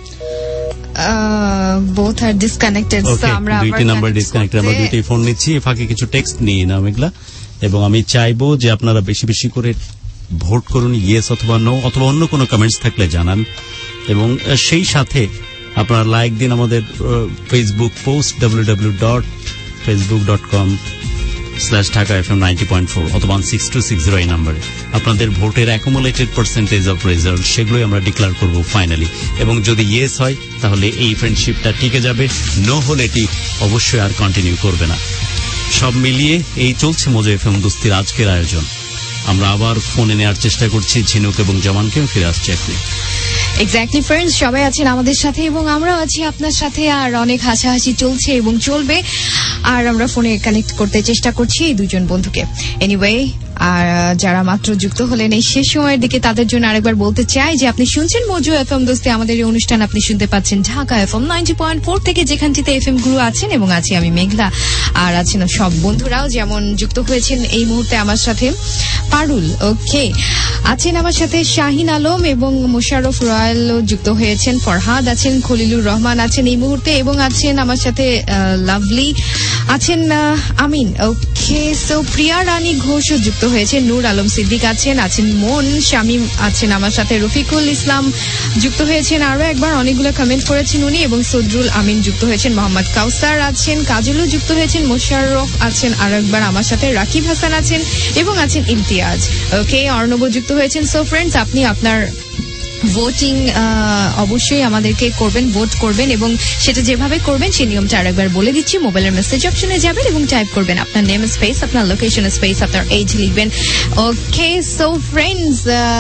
বোথ আর ডিসকানেক্টেড সো আমরা দুইটি নাম্বার ডিসকানেক্টেড আমরা দুইটি ফোন নিচ্ছি ফাঁকে কিছু টেক্সট নিয়ে নাও মেঘলা এবং আমি চাইবো যে আপনারা বেশি বেশি করে ভোট করুন ইয়েস অথবা নো অথবা অন্য কোনো কমেন্টস থাকলে জানান এবং সেই সাথে আপনারা লাইক দিন আমাদের Facebook post W W W dot Facebook dot com slash Dhaka FM ninety point four অথবা সিক্স টু সিক্স জিরো এই নাম্বারে আপনাদের ভোটের অ্যাকুমুলেটেড পার্সেন্টেজ অফ রেজাল্ট সেগুলোই আমরা ডিক্লেয়ার করব ফাইনালি এবং যদি ইয়েস হয় তাহলে এই ফ্রেন্ডশিপটা টিকে যাবে নো হলে এটি অবশ্যই আর কন্টিনিউ করবে না সব মিলিয়ে এই চলছে মজা এফএম দোস্তির আজকের আয়োজন আমরা আবার ফোনে নেওয়ার চেষ্টা করছি ঝিনুক এবং জামানকেও ফিরে আসছে এখন এক্স্যাক্টলি ফ্রেন্ডস সবাই আছেন আমাদের সাথে এবং আমরাও আছি আপনার সাথে আর অনেক হাসাহাসি চলছে এবং চলবে আর আমরা ফোনে কানেক্ট করতে চেষ্টা করছি এই দুজন বন্ধুকে এনিওয়ে আর যারা মাত্র যুক্ত হলেন এই শেষ সময়ের দিকে তাদের জন্য আরেকবার বলতে চাই যে আপনি শুনছেন মজু এফএম দোস্তি। আমাদের এই অনুষ্ঠান আপনি শুনতে পাচ্ছেন Dhaka FM ninety point four থেকে, যেখানটিতে এফএম গুরু আছেন এবং আছি আমি মেঘলা, আর আছেন সব বন্ধুরাও যেমন যুক্ত হয়েছেন এই মুহূর্তে আমার সাথে। পারুল ওকে আছেন আমার সাথে, শাহিন আলম এবং মোশাররফ রয়্যাল যুক্ত হয়েছেন, ফরহাদ আছেন, খলিলুর রহমান আছেন এই মুহূর্তে এবং আছেন আমার সাথে লাভলি আছেন, আমিন ওকে। সো প্রিয়া রানী ঘোষও যুক্ত হয়েছে, নূর আলম সিদ্দিক আছেন, আছেন মন, শামীম আছেন আমার সাথে, রফিকুল ইসলাম যুক্ত হয়েছেন আরো একবার, অনেকগুলো কমেন্ট করেছেন উনি, এবং সদরুল আমিন যুক্ত হয়েছেন, মোহাম্মদ কাউসার আছেন, কাজলও যুক্ত হয়েছেন, মোশাররফ আছেন আরো একবার আমার সাথে, রাকিব হাসান আছেন এবং আছেন ইমতিয়াজ ওকে, অর্ণব যুক্ত হয়েছেন। সো ফ্রেন্ডস, আপনি আপনার ভোটিং অবশ্যই আমাদেরকে করবেন, ভোট করবেন, এবং সেটা যেভাবে করবেন সেই নিয়মটা আরেকবার বলে দিচ্ছি। মোবাইলের মেসেজ অপশনে যাবেন এবং টাইপ করবেন আপনার নেম স্পেস, আপনার লোকেশন স্পেস, আপনার এজ লিখবেন ওকে। সো ফ্রেন্ডস,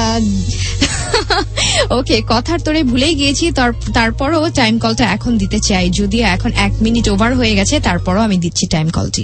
ওকে কথার তোরে ভুলেই গিয়েছি, তারপরও টাইম কলটা এখন দিতে চাই, যদিও এখন এক মিনিট ওভার হয়ে গেছে, তারপরও আমি দিচ্ছি টাইম কলটি।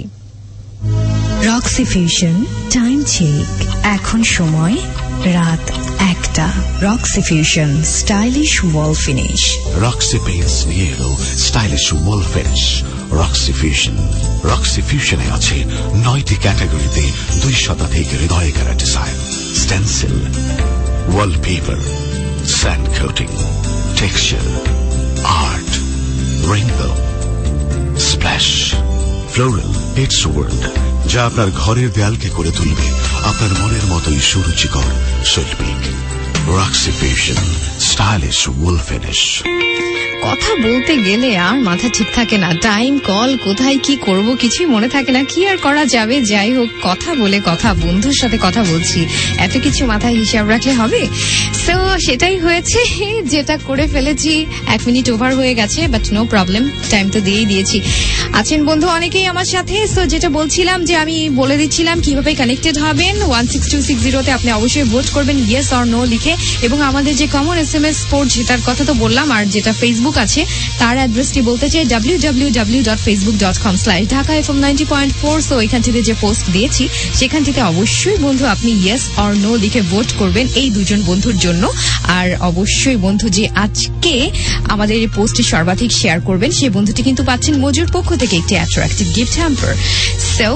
রক্সি ফিউশন টাইম চেক, এখন সময় রাত একটা। Roxy fusion stylish wall finish. Roxy paints নিয়ে এলো stylish wall finish Roxy fusion. Roxy ফিউশনে আছে নয়টি ক্যাটাগরিতে দুই শতাধিক হৃদয় কারা design, stencil, wallpaper, sand coating, texture, art, rainbow, splash, floral, it's world, যা আপনার ঘরের দেয়ালকে করে তুলবে আপনার মনের মতোই সুরুচিকর শৈল্পিক। Roxy fusion stylish wall finish. কথা বলতে গেলে আর মাথা ঠিক থাকে না, টাইম কল কোথায় কি করব কিছুই মনে থাকে না, কি আর করা যাবে। যাই হোক, কথা বলে কথা, বন্ধুর সাথে কথা বলছি, এত কিছু মাথায় হিসাব রাখলে হবে? সো সেটাই হয়েছে, যেটা করে ফেলেছি। এক মিনিট ওভার হয়ে গেছে, বাট নো প্রবলেম, টাইম তো দিয়েই দিয়েছি। আছেন বন্ধু অনেকেই আমার সাথে। সো যেটা বলছিলাম যে আমি বলে দিচ্ছিলাম কিভাবে কানেক্টেড হবেন। ওয়ান সিক্স টু সিক্স জিরোতে আপনি অবশ্যই ভোট করবেন ইয়েস অর নো লিখে, এবং আমাদের যে common S M S sport যেটার কথা তো বললাম, আর যেটা ফেসবুক আছে তার অ্যাড্রেসটি বলতে চাই W W W dot Facebook dot com slash Dhaka FM ninety point four. So এখানটিতে যে পোস্ট দিয়েছি সেখানটিতে অবশ্যই বন্ধু আপনি ইয়েস অর নো লিখে ভোট করবেন এই দুজন বন্ধুর জন্য। আর অবশ্যই বন্ধু যে আজকে আমাদের এই পোস্টে সর্বাধিক শেয়ার করবেন সেই বন্ধুটি কিন্তু পাচ্ছেন মজুর পক্ষ থেকে একটি অ্যাট্রাক্টিভ গিফট হ্যাম্পার। সো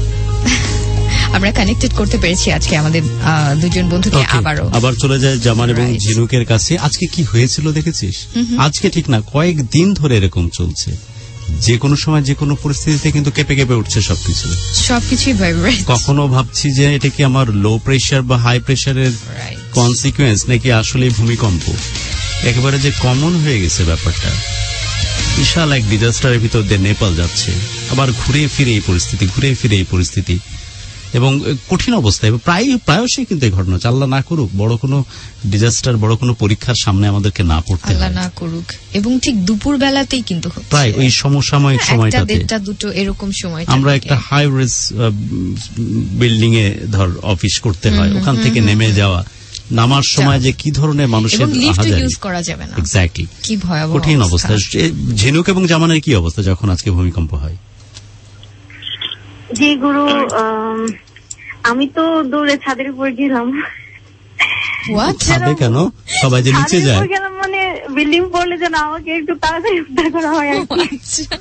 আমরা কানেক্টেড করতে পেরেছি আজকে আমাদের দুজন বন্ধুকে। আবারও আবার চলে যায় জামান এবং ঝিনুকের কাছে। আজকে কি হয়েছিল দেখেছিস? আজকে ঠিক না, কয়েকদিন ধরে এরকম চলছে, যে কোনো সময় যে কোনো পরিস্থিতিতে কিন্তু কেঁপে কেঁপে উঠছে সবকিছু, সবকিছুই ভাইব্রেট। কখনো ভাবছি যে এটা কি আমার লো প্রেশার বা হাই প্রেশারের কনসিকুয়েন্স, নাকি আসলে ভূমিকম্প। একেবারে যে কমন হয়ে গেছে ব্যাপারটা, বিশাল এক ডিজাস্টারের ভিতর দিয়ে নেপাল যাচ্ছে, আবার ঘুরে ফিরে এই পরিস্থিতি, ঘুরে ফিরে এই পরিস্থিতি, এবং কঠিন অবস্থায় প্রায় প্রায়শই কিন্তু এই ঘটনা। আল্লাহ না করুক বড় কোনো ডিজাস্টার, বড় কোনো পরীক্ষার সামনে আমাদেরকে না পড়তে, আল্লাহ না করুক। এবং ঠিক দুপুর বেলাতেই কিন্তু প্রায় ওই সমসাময়িক সময়টাতে একটা দুটো এরকম সময় আমরা একটা হাই রিস বিল্ডিং এ ধর অফিস করতে হয়, ওখান থেকে নেমে যাওয়া, নামার সময় যে কি ধরনের মানুষের ইউজ করা যাবে না, এক্স্যাক্টলি কি ভয়াবহ কঠিন অবস্থা। ঝিনুক এবং জামানের কি অবস্থা যখন আজকে ভূমিকম্প হয়? জি গুরু, আমি তো দৌড়ে ছাদের উপর গেলাম। ছাদে কেন? সবাই যে নিচে যায়, মানে বিল্ডিং পড়লে যেন আমাকে একটু তাড়াতাড়ি উদ্ধার করা হয় আর কি।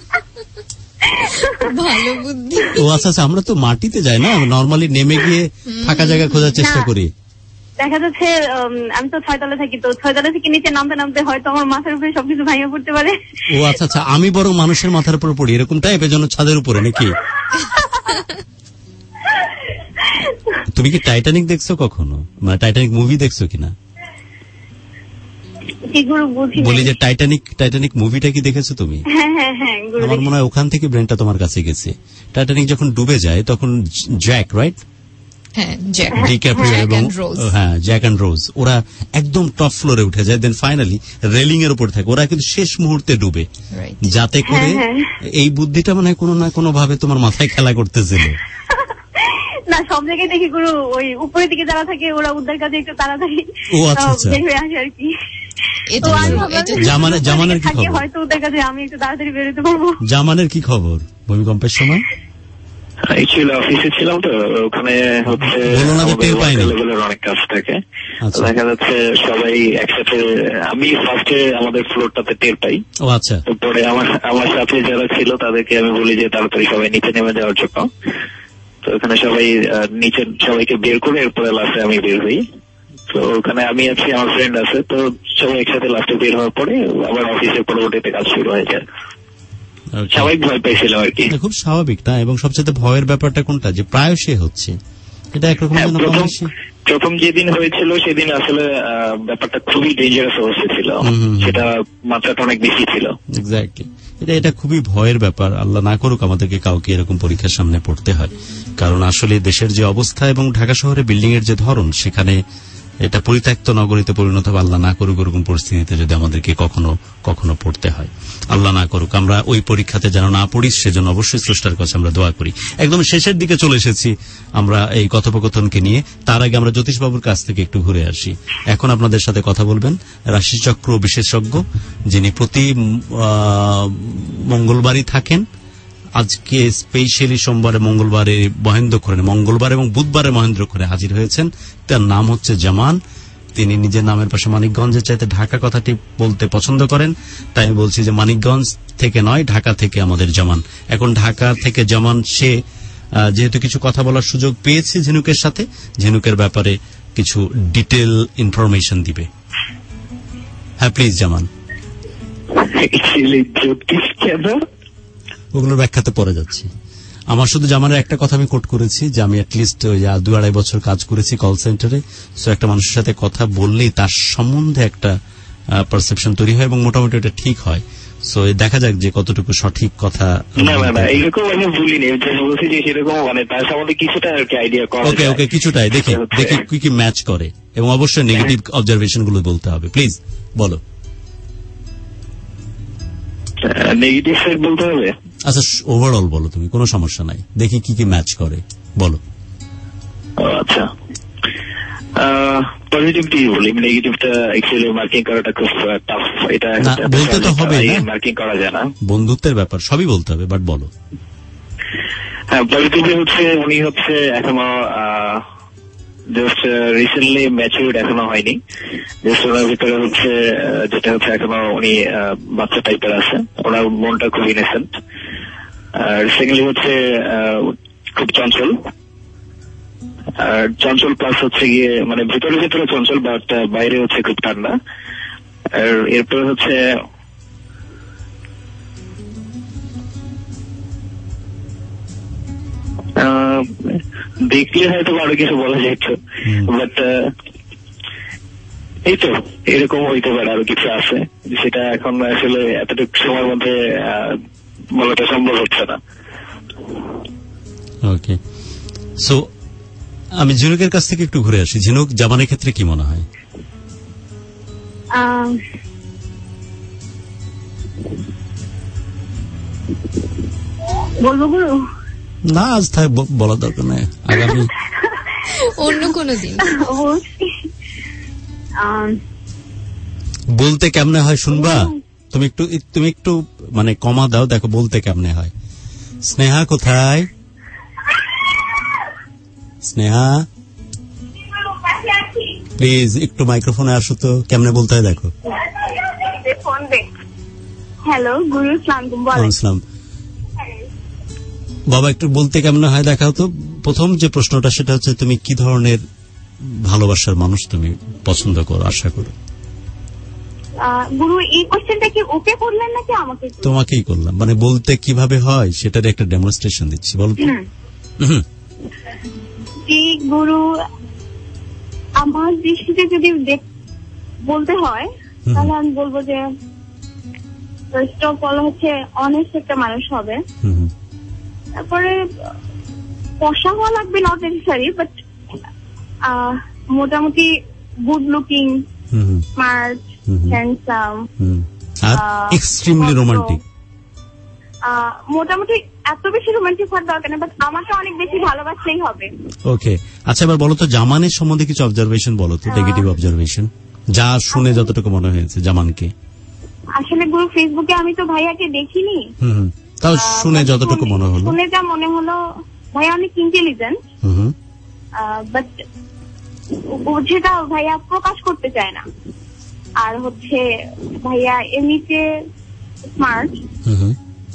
ভালো বুদ্ধি। ও আচ্ছা আচ্ছা, আমরা তো মাটিতে যাই না, নরমালি নেমে গিয়ে ফাঁকা জায়গা খোঁজার চেষ্টা করি। দেখা যাচ্ছে আমি তো ছয়তলা থাকি, তো ছয়তলা থেকে নিচে নামতে নামতে হয়তো আমার মাথার উপরে সবকিছু ভাঙে পড়তে পারে। ও আচ্ছা আচ্ছা, আমি বরং মানুষের মাথার উপর পড়ি, এরকম টাইপের জন্য ছাদের উপরে নাকি? তুমি কি টাইটানিক দেখছো কখনো? মানে টাইটানিক মুভি দেখছো কিনা? বলি যে টাইটানিক টাইটানিক মুভিটা কি দেখেছো তুমি? হ্যাঁ হ্যাঁ হ্যাঁ, আমার মনে হয় ওখান থেকে ব্রেনটা তোমার কাছে গেছে। টাইটানিক যখন ডুবে যায় তখন জ্যাক, রাইট? হ্যাঁ, জ্যাক, ডিক্যাপ্রিও এবং হ্যাঁ জ্যাক এন্ড রোজ, ওরা একদম টপ ফ্লোরে উঠে যায়, দেন ফাইনালি রেলিং এর উপর থাকে। ওরা কিন্তু শেষ মুহূর্তে ডুবে, যাতে করে এই বুদ্ধিটা মনে হয় কোনো না কোনো ভাবে তোমার মাথায় খেলা করতেছিল। না, সব জায়গায় দেখি গুরু ওই উপরের দিকে যারা থাকে ওরা উদ্ধার কাজে একটু তাড়াতাড়ি বের হয়ে আসে আর কি। জামানের জামানের কি খবর? হয়তো উদ্ধার কাজে আমি একটু তাড়াতাড়ি বেরোতে পারবো। জামানের কি খবর ভূমিকম্পের সময়? অ্যাকচুয়ালি অফিসে ছিলাম তো, ওখানে হচ্ছে লেভেলের অনেক কাজ থাকে। দেখা যাচ্ছে সবাই একসাথে, আমি ফার্স্টে আমাদের ফ্লোরটাতে টের পাই। ও আচ্ছা। পরে আমার আমার সাথে যারা ছিল তাদেরকে আমি বলি যে তাড়াতাড়ি সবাই নিচে নেমে যাওয়ার জন্য। তো ওখানে সবাই নিচে সবাইকে বের করে এরপরে লাস্টে আমি বের হই। তো ওখানে আমি আছি, আমার ফ্রেন্ড আছে, তো সবাই একসাথে লাস্টে বের হওয়ার পরে আবার অফিসের পরবর্তীতে কাজ শুরু হয়ে যায়। সবাই ভয় পাইছিল আর কি। খুব স্বাভাবিক না? এবং সবচেয়ে ভয়ের ব্যাপারটা কোনটা, যে প্রায়শই হচ্ছে এটা একরকম। প্রথম যেদিন হয়েছিল সেদিন আসলে ব্যাপারটা খুবই ডেঞ্জারাস অবস্থা ছিল, সেটা মাত্রাটা অনেক বেশি ছিল। এক্স্যাক্টলি, এটা এটা খুবই ভয়ের ব্যাপার। আল্লাহ না করুক আমাদেরকে কাউকে এরকম পরীক্ষার সামনে পড়তে হয়, কারণ আসলে দেশের যে অবস্থা এবং ঢাকা শহরে বিল্ডিং এর যে ধরন, সেখানে এটা পরিত্যক্ত নগরীতে পরিণত হবে। আল্লাহ না করুক ওরকম পরিস্থিতিতে যদি আমাদেরকে কখনো কখনো পড়তে হয়, আল্লাহ না করুক আমরা ওই পরীক্ষাতে যেন না পড়ি, সেজন্য অবশ্যই স্রষ্টার কাছে আমরা দোয়া করি। একদম শেষের দিকে চলে এসেছি আমরা এই কথোপকথনকে নিয়ে। তার আগে আমরা জ্যোতিষবাবুর কাছ থেকে একটু ঘুরে আসি। এখন আপনাদের সাথে কথা বলবেন রাশিচক্র বিশেষজ্ঞ, যিনি প্রতি মঙ্গলবারই থাকেন। আজকে স্পেশালি সোমবারে মঙ্গলবারে মহেন্দ্রক্ষণে, মঙ্গলবার এবং বুধবারে মহেন্দ্রক্ষণে হাজির হয়েছেন। তার নাম হচ্ছে জামান। তিনি নিজের নামের পাশে মানিকগঞ্জের চাইতে ঢাকা কথাটি বলতে পছন্দ করেন, তাই আমি বলছি যে মানিকগঞ্জ থেকে নয়, ঢাকা থেকে আমাদের জামান। এখন ঢাকা থেকে জামান সে যেহেতু কিছু কথা বলার সুযোগ পেয়েছে ঝিনুকের সাথে, ঝিনুকের ব্যাপারে কিছু ডিটেল ইনফরমেশন দিবে। হ্যাঁ প্লিজ জামান। ওগুলোর ব্যাখ্যাতে পড়ে যাচ্ছি। আমার শুধু জামানের একটা কথা আমি কোট করেছি যে আমি অ্যাটলিস্ট দু আড়াই বছর কাজ করেছি কল সেন্টারে। সো একটা মানুষের সাথে কথা বললেই তার সম্বন্ধে একটা পারসেপশন তৈরি হয় এবং মোটামুটি এটা ঠিক হয়। সো দেখা যাক যে কতটুকু সঠিক কথা। ওকে ওকে কিছুটাই দেখি দেখি কি কি ম্যাচ করে, এবং অবশ্যই নেগেটিভ অবজারভেশন গুলো বলতে হবে। প্লিজ বলো। নেগেটিভ সাইড বলতে হবে? আচ্ছা ওভারঅল বলো তুমি, কোনো সমস্যা নাই, দেখি কি কি ম্যাচ করে বলো। আচ্ছা পজিটিভটি বলি, নেগেটিভটা অ্যাকচুয়ালি মার্কিং করাটা খুব টাফ। এটা বলতে তো হবে না, মার্কিং করা যায় না, বন্ধুত্বের ব্যাপার, সবই বলতে হবে, বাট বলো। হ্যাঁ পজিটিভলি হচ্ছে উনি হচ্ছে এখনো জাস্ট রিসেন্টলি ম্যাচিউরড এখনো হয়নি। জাস্ট ওনার ভিতরে হচ্ছে যেটা হচ্ছে এখনো উনি বাচ্চা টাইপের আছে, ওনার মনটা খুব ইনোসেন্ট। আর সেকেন্ডলি হচ্ছে খুব চঞ্চল, আর চঞ্চল প্লাস হচ্ছে গিয়ে মানে ভিতরে ভিতরে চঞ্চল, বাট বাইরে হচ্ছে খুব ঠান্ডা। আর এরপরে হচ্ছে দেখলে হয়তো আরো কিছু বলা যেত, বাট এই তো এরকম হইতে পারে আরো কিছু আছে, সেটা এখন আসলে এতটুকু সময়ের মধ্যে বলাটা সম্ভব হচ্ছে না। ওকে, সো আমি ঝিনুকের কাছ থেকে একটু ঘুরে আসি। ঝিনুক, জামানের ক্ষেত্রে কি মনে হয়? বলবো গুরু? না আজ থাক, বলার দরকার নেই, আগামী অন্য কোনো দিন বলতে কেমনে হয় শুনবা? তুমি একটু তুমি একটু মানে কমা দাও, দেখো বলতে কেমনে হয়। স্নেহা কোথায়? স্নেহা প্লিজ একটু মাইক্রোফোনে আসো তো, কেমনে বলতে হয় দেখো। হ্যালো গুরু, আসসালাম। বাবা একটু বলতে কেমনে হয় দেখাও তো। প্রথম যে প্রশ্নটা সেটা হচ্ছে তুমি কি ধরনের ভালোবাসার মানুষ তুমি পছন্দ করো, আশা করো? গুরু এই কোশ্চেনটা কি ওকে করলেন নাকি আমাকে? তোমাকেই করলাম, মানে বলতে কিভাবে হয় সেটার একটা ডেমনস্ট্রেশন দিচ্ছি, বলো তো। জি গুরু, আমার দৃষ্টিতে যদি বলতে হয় তাহলে আমি বলবো যে ফার্স্ট অফ অল হচ্ছে অনেস্ট একটা মানুষ হবে, তারপরে পয়সা হওয়া লাগবে নট নেসেসারি, বাট মোটামুটি good looking, smart, handsome, extremely romantic. মোটামুটি এত বেশি রোমান্টিক হওয়ার দরকার নেই, বাট আমাকে অনেক বেশি ভালোবাসলেই হবে। ওকে, আচ্ছা এবার বলো তো জামানের সম্বন্ধে কিছু অবজারভেশন বলো তো, নেগেটিভ অবজারভেশন যা শুনে যতটুকু মনে হয়েছে জামানকে। আসলে গুরু ফেসবুকে আমি তো ভাইয়াকে দেখিনি, হুম তাও শুনে যতটুকু মনে হলো, শুনে যা মনে হলো ভাইয়া অনেক ইন্টেলিজেন্ট, হুম বাট যেটা ভাইয়া প্রকাশ করতে চায় না। আর হচ্ছে ভাইয়া এমনিতে স্মার্ট, হুম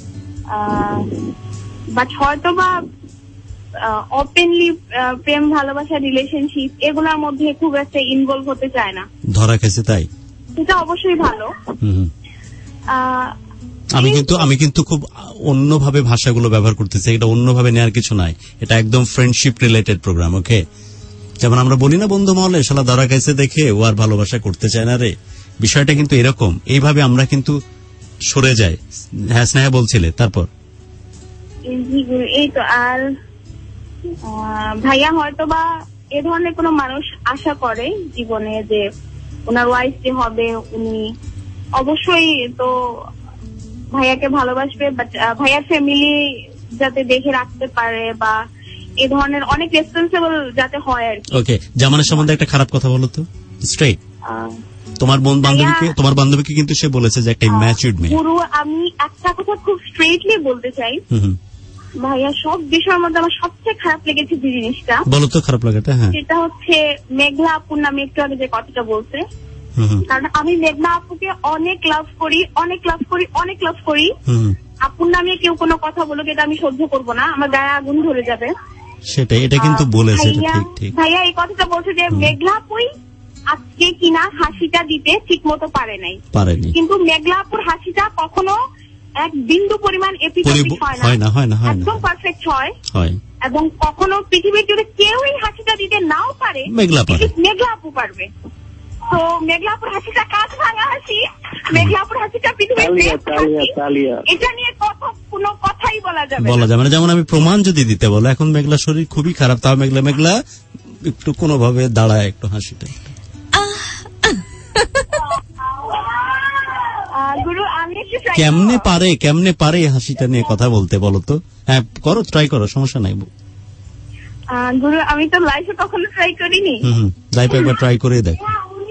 বাট হয়তো বা ওপেনলি প্রেম ভালোবাসা রিলেশনশিপ এগুলোর মধ্যে খুব একটা ইনভলভ হতে চায় না। ধরা খেয়েছে তাই? এটা অবশ্যই ভালো। হুম আহ, আমি কিন্তু আমি কিন্তু খুব অন্যভাবে ভাষাগুলো ব্যবহার করতেছি, এটা অন্যভাবে নেওয়ার কিছু নাই, এটা একদম ফ্রেন্ডশিপ রিলেটেড প্রোগ্রাম। ওকে, যেমন আমরা বলি না বন্ধু মহলে শালা ধরা খাইছে দেখে ও আর ভালোবাসা করতে চায় না রে, বিষয়টা কিন্তু এরকম। এইভাবে আমরা কিন্তু সরে যাই। হ্যাঁ স্নেহা বলছিলে, তারপর? এই তো। আর ভাইয়া হয়তো বা এ ধরনের কোনো মানুষ আশা করে জীবনে যে ওনার ওয়াইফ যে হবে উনি অবশ্যই তো ভাইয়াকে ভালোবাসবে, বাট ভাইয়ার ফ্যামিলি যাতে দেখে রাখতে পারে বা এই ধরনের অনেক রেসপন্সিবল যাতে হয় আর কি। ওকে, জামানের সম্বন্ধে একটা খারাপ কথা বলো তো স্ট্রেট। তোমার বোন বান্ধবীকে তোমার বান্ধবীকে কিন্তু সে বলেছে যে একটা ম্যাচিউরড মেয়ে। পুরো আমি একটা কথা খুব স্ট্রেটলি বলতে চাই, ভাইয়া সব বিষয়ের মধ্যে আমার সবচেয়ে খারাপ লেগেছে যে জিনিসটা। বলো তো খারাপ লাগাটা। হ্যাঁ, সেটা হচ্ছে মেঘলা আপুর নামে একটু আগে যে কথাটা বলছে। কারণ আমি মেঘনা আপুকে অনেক লাভ করি, অনেক লাভ করি, অনেক লাভ করি। আপুর নামে কেউ কোনো কথা বলুক এটা আমি সহ্য করবো না, আমার গায়ে আগুন ধরে যাবে। সেটাই, এটা কিন্তু বলেছে। ঠিক ঠিক ভাইয়া এই কথাটা বলছে যে মেঘলা আপুই আজকে কিনা হাসিটা দিতে ঠিক মতো পারে নাই, পারেনি। কিন্তু মেঘলা আপুর হাসিটা কখনো এক বিন্দু পরিমাণ এপিসোড হয় না, হয় না, একদম পারফেক্ট হয়। হয় এবং কখনো পৃথিবীর জুড়ে কেউ এই হাসিটা দিতে নাও পারে, মেঘলা পারে, মেঘলা আপু পারবে। তো মেঘলাপুর হাসিটা কাজ ভাঙা হাসি, মেঘলাপুর হাসিটা পৃথিবীর এটা নিয়ে কথা কোনো কথাই বলা যাবে বলা যাবে না। যেমন আমি প্রমাণ যদি দিতে বলো, এখন মেঘলা শরীর খুবই খারাপ, তাও মেঘলা মেঘলা একটু কোনো ভাবে দাঁড়ায় একটু হাসিটা। গুরু আমি কেমনে পারে কেমনে পারে হাসিটা নিয়ে কথা বলতে বলো তো? হ্যাঁ করো, ট্রাই করো, সমস্যা নাই। গুরু আমি তো লাইফে কখনো ট্রাই করিনি। হুম লাইফে একবার ট্রাই করে দেখো।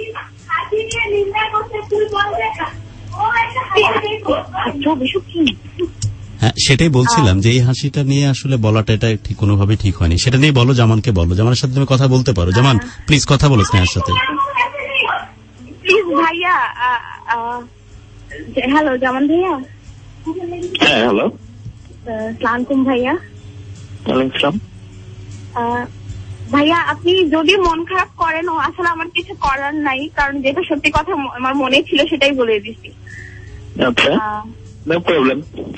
হ্যাঁ সেটাই বলছিলাম যে এই হাসিটা নিয়ে আসলে বলাটা এটা ঠিক কোনোভাবে ঠিক হয়নি। সেটা নিয়ে বলো, জামানকে বলো, জামানের সাথে তুমি কথা বলতে পারো। জামান প্লিজ কথা বলো স্নেহার সাথে প্লিজ। ভাইয়া হ্যালো, জামান ভাইয়া। হ্যাঁ হ্যালো, সালাম ভাইয়া। ওয়ালাইকুম আসসালাম। ভাইয়া আপনি যদি মন খারাপ করেন, আসলে আমার কিছু করার নাই, কারণ যেটা সত্যি কথা আমার মনে ছিল সেটাই বলে দিচ্ছি। আচ্ছা, নো প্রবলেম।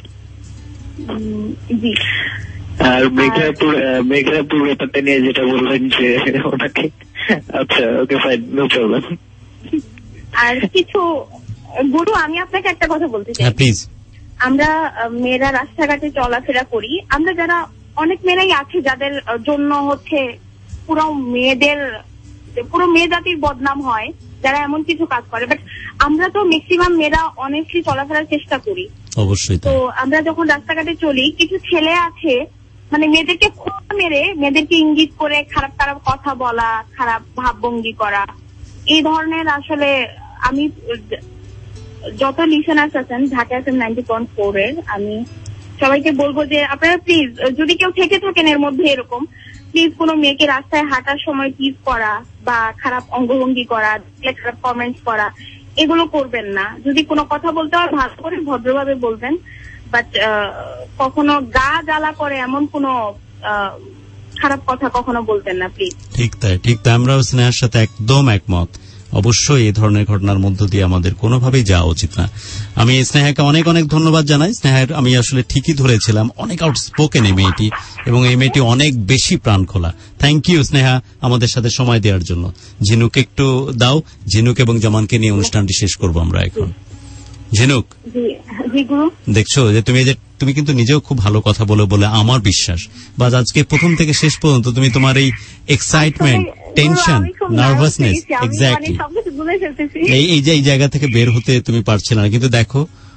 জি। আর মেঘলাপুর মেঘলাপুর ব্যাপারটা নিয়ে যেটা বললেন যে ওটাকে, আচ্ছা ওকে ফাইন, নো প্রবলেম। আর কিছু গুরু আমি আপনাকে একটা কথা বলতে চাই। হ্যাঁ প্লিজ। আমরা মেয়েরা রাস্তাঘাটে চলাফেরা করি, আমরা যারা অনেক মেয়েরাই আছে যাদের জন্য হচ্ছে পুরো মেয়েদের পুরো মেয়ে জাতির বদনাম হয় যারা এমন কিছু কাজ করে, বাট আমরা তো ম্যাক্সিমাম মেয়েরা অনেস্টলি চলাফেরার চেষ্টা করি। অবশ্যই। তো আমরা যখন রাস্তাঘাটে চলি, কিছু ছেলে আছে মানে মেয়েদেরকে খোঁড়া মেরে মেয়েদেরকে ইঙ্গিত করে খারাপ খারাপ কথা বলা, খারাপ ভাবভঙ্গি করা, এই ধরনের। আসলে আমি যত লিসেনার্স আছেন Dhaka FM ninety point four এর, আমি সবাইকে বলবো যে আপনারা প্লিজ যদি কেউ থেকে থাকেন এর মধ্যে এরকম, প্লিজ কোনো মেয়েকে রাস্তায় হাঁটার সময় টিজ করা বা খারাপ অঙ্গভঙ্গি করা, খারাপ কমেন্টস করা, এগুলো করবেন না। যদি কোনো কথা বলতে হয় ভালো করে ভদ্রভাবে বলবেন, বাট কখনো গা জ্বালা করে এমন কোনো খারাপ কথা কখনো বলবেন না প্লিজ। ঠিক তাই, ঠিক তাই। আমরাও স্নেহার সাথে একদম একমত। অবশ্যই এই ধরনের ঘটনার মধ্য দিয়ে আমাদের কোনোভাবেই যাওয়া উচিত না। আমি স্নেহাকে অনেক অনেক ধন্যবাদ জানাই। স্নেহার আমি আসলে ঠিকই ধরেছিলাম, অনেক আউটস্পোকেন এই মেয়েটি, এবং এই মেয়েটি অনেক বেশি প্রাণ খোলা। থ্যাংক ইউ স্নেহা আমাদের সাথে সময় দেওয়ার জন্য। ঝিনুক একটু দাও, ঝিনুক এবং জামানকে নিয়ে অনুষ্ঠানটি শেষ করবো আমরা এখন। ঝিনুক দেখছো যে তুমি যে তুমি কিন্তু নিজেও খুব ভালো কথা বলে বলে আমার বিশ্বাস, বা আজকে প্রথম থেকে শেষ পর্যন্ত তুমি তোমার এই এক্সাইটমেন্ট, টেনশন, নার্ভাসনেস, এক্স্যাক্টলি এই এই যে এই জায়গা থেকে বের হতে তুমি পারছিলে না, কিন্তু দেখো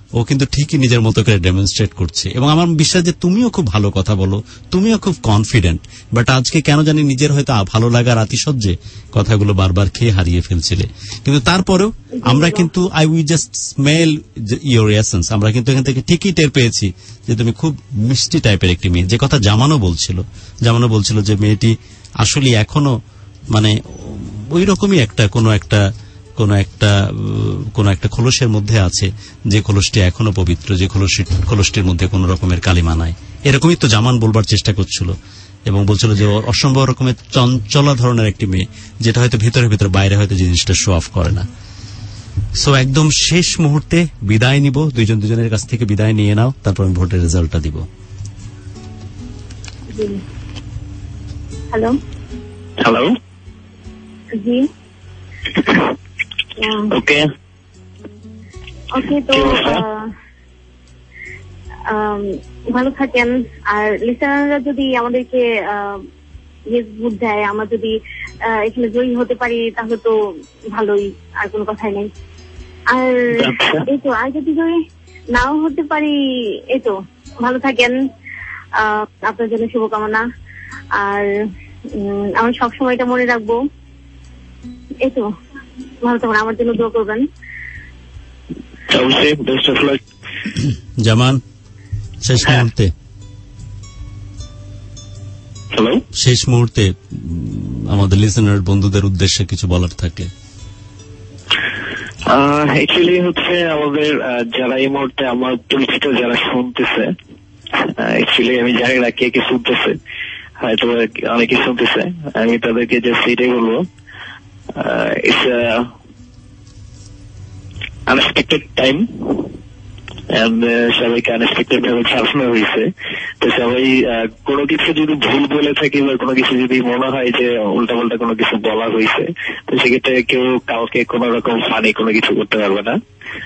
ও কিন্তু ঠিকই নিজের মতো করে ডেমনস্ট্রেট করছে, এবং আমার বিশ্বাস যে তুমিও খুব ভালো কথা বলো, তুমিও খুব কনফিডেন্ট, বাট আজকে কেন জানি নিজের হয়তো ভালো লাগার আতিশয্যে কথাগুলো বারবার খেয়ে হারিয়ে ফেলছিলে। কিন্তু তারপরেও আমরা কিন্তু I we just smell your essence, আমরা কিন্তু এখান থেকে ঠিকই টের পেয়েছি যে তুমি খুব মিষ্টি টাইপের একটি মেয়ে। যে কথা জামানো বলছিল, জামানো বলছিল যে মেয়েটি আসলে এখনো মানে ওই রকমই একটা কোনো একটা কোন একটা কোন একটা খোলসের মধ্যে আছে, যে খোলসটি এখনো পবিত্র, যে খোলসটির মধ্যে কোন রকমের কালিমা নাই। এরকমই তো জামান বলবার চেষ্টা করছিল, এবং বলছিল যে অসম্ভব রকমের চঞ্চলা ধরনের একটি মেয়ে, যেটা হয়তো ভিতরে ভিতরে বাইরে হয়তো জিনিসটা শো অফ করে না। সো একদম শেষ মুহূর্তে বিদায় নিব, দুইজন দুজনের কাছ থেকে বিদায় নিয়ে নাও, তারপর আমি ভোটের রেজাল্টটা দিব। হ্যালো হ্যালো জি ওকে ওকে তো ভালো থাকেন। আর লিসেনাররা যদি আমাদেরকে ভোট দেয়, আমরা যদি এখানে জয়ী হতে পারি তাহলে তো ভালোই, আর কোনো কথাই নেই। আর এই তো, আর যদি জয়ী নাও হতে পারি, এই তো ভালো থাকেন, আপনার জন্য শুভকামনা। আর আমি সবসময় এটা মনে রাখবো। এই তো ভালো থাকবেন, আমার জন্য দোয়া করবেন। জামান, শেষ মুহূর্তে হ্যালো শেষ মুহূর্তে আমাদের লিসেনার বন্ধুদের উদ্দেশ্যে কিছু বলার থাকলে। অ্যাকচুয়ালি হচ্ছে আমাদের যারা এই মুহূর্তে আমার পরিচিত যারা শুনতেছে, অ্যাকচুয়ালি আমি জানি না কে কে শুনতেছে, হয়তো অনেকে শুনতেছে, আমি তাদেরকে জাস্ট এটাই বলবো, ইটস আনএক্সপেক্টেড টাইম এন্ড সবাইকে আনএক্সপেক্টেড ভাবে ছাড়ানো হয়েছে। তো সবাই কোনো কিছু যদি ভুল বলে থাকি বা কোনো কিছু যদি মনে হয় যে উল্টা পাল্টা কোনো কিছু বলা হয়েছে, তো সেক্ষেত্রে কেউ কাউকে কোন রকম ফানি কোনো কিছু করতে পারবে না।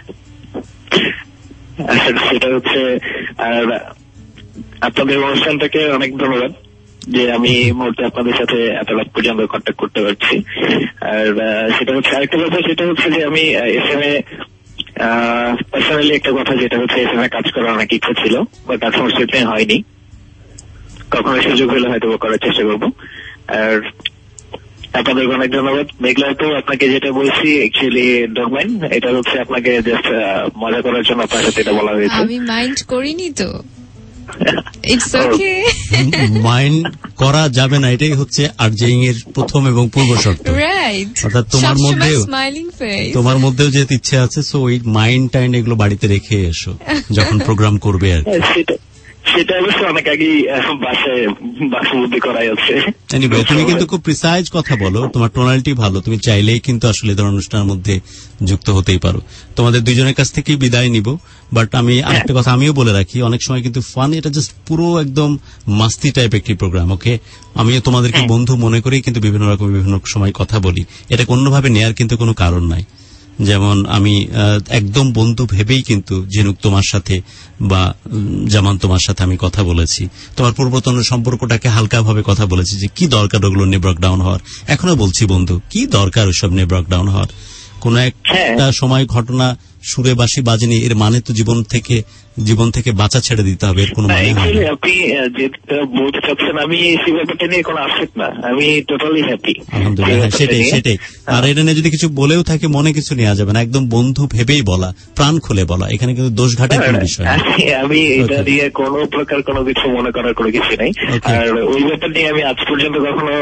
সেটা হচ্ছে, আর আপনাদের অনুষ্ঠানটাকে অনেক ধন্যবাদ যে আমি এই মুহূর্তে আপনাদের সাথে এত রাত পর্যন্ত কন্ট্যাক্ট করতে পারছি। আর সেটা হচ্ছে আরেকটা ব্যাপার, সেটা হচ্ছে যে আমি এফ এম এ পার্সোনালি একটা কথা, যেটা হচ্ছে এফ এম এ কাজ করার অনেক ইচ্ছা ছিল, বাট আনফরচুনেটলি হয়নি। কখনো সুযোগ হলে হয়তো করার চেষ্টা করবো। আর আপনাদের অনেক ধন্যবাদ। মেঘলা তো আপনাকে যেটা বলছি অ্যাকচুয়ালি ডোন্ট মাইন্ড, এটা হচ্ছে আপনাকে জাস্ট মজা করার জন্য আপনার সাথে এটা বলা হয়েছে। আমি মাইন্ড করিনি তো, ইটস ওকে। মাইন্ড করা যাবে না, এটাই হচ্ছে আরজেইং এর প্রথম এবং পূর্ব শর্ত। রাইট, অর্থাৎ তোমার মধ্যেও স্মাইলিং ফেস, তোমার মধ্যেও যেহেতু ইচ্ছে আছে, সো ওই মাইন্ড টাইন্ড এগুলো বাড়িতে রেখে এসো যখন প্রোগ্রাম করবে আর কি। সেটা অবশ্য অনেক আগেই বাসায় বাসবুদ্ধি করাই হচ্ছে। এনিওয়ে, তুমি কিন্তু খুব প্রিসাইজ কথা বলো, তোমার টোনালিটি ভালো, তুমি চাইলেই কিন্তু আসলে ধর অনুষ্ঠানের মধ্যে যুক্ত হতেই পারো। তোমাদের দুইজনের কাছ থেকেই বিদায় নিব, বাট আমি আরেকটা কথা আমিও বলে রাখি, অনেক সময় কিন্তু ফান, এটা জাস্ট পুরো একদম মাস্তি টাইপ একটি প্রোগ্রাম। ওকে, আমিও তোমাদেরকে বন্ধু মনে করেই কিন্তু বিভিন্ন রকম বিভিন্ন সময় কথা বলি, এটাকে অন্যভাবে নেয়ার কিন্তু কোনো কারণ নাই। যেমন আমি একদম বন্ধু ভেবেই কিন্তু ঝিনুক তোমার সাথে বা জামান তোমার সাথে আমি কথা বলেছি, তোমার পূর্বতন সম্পর্কটাকে হালকাভাবে কথা বলেছি যে কি দরকার ওগুলো নিয়ে ব্রেকডাউন হওয়ার। এখনো বলছি বন্ধু, কি দরকার ওইসব নিয়ে ব্রেকডাউন হওয়ার। কোন একটা সময় ঘটনা সুরে বাঁশি বাজেনি, এর মানে তো জীবন থেকে জীবন থেকে বাঁচা ছেড়ে দিতে হবে, এর কোনো মানে হয় না। আপনি যেটা বলতে চাচ্ছেন, আমি এই ব্যাপারটা নিয়ে কোনো আপসেট না, আমি টোটালি হ্যাপি। আলহামদুলিল্লাহ, সেটাই সেটাই। আর এটা নিয়ে যদি কিছু বলেও থাকে মনে কিছু নেওয়া যাবে না, একদম বন্ধু ভেবেই বলা, প্রাণ খুলে বলা, এখানে কিন্তু দোষ ঘাটের কোনো বিষয় না। আমি এটা নিয়ে কোনো প্রকার কোনো কিছু মনে করার কোনো কিছু নেই। আর ওই ব্যাপার নিয়ে আমি আজ পর্যন্ত কখনো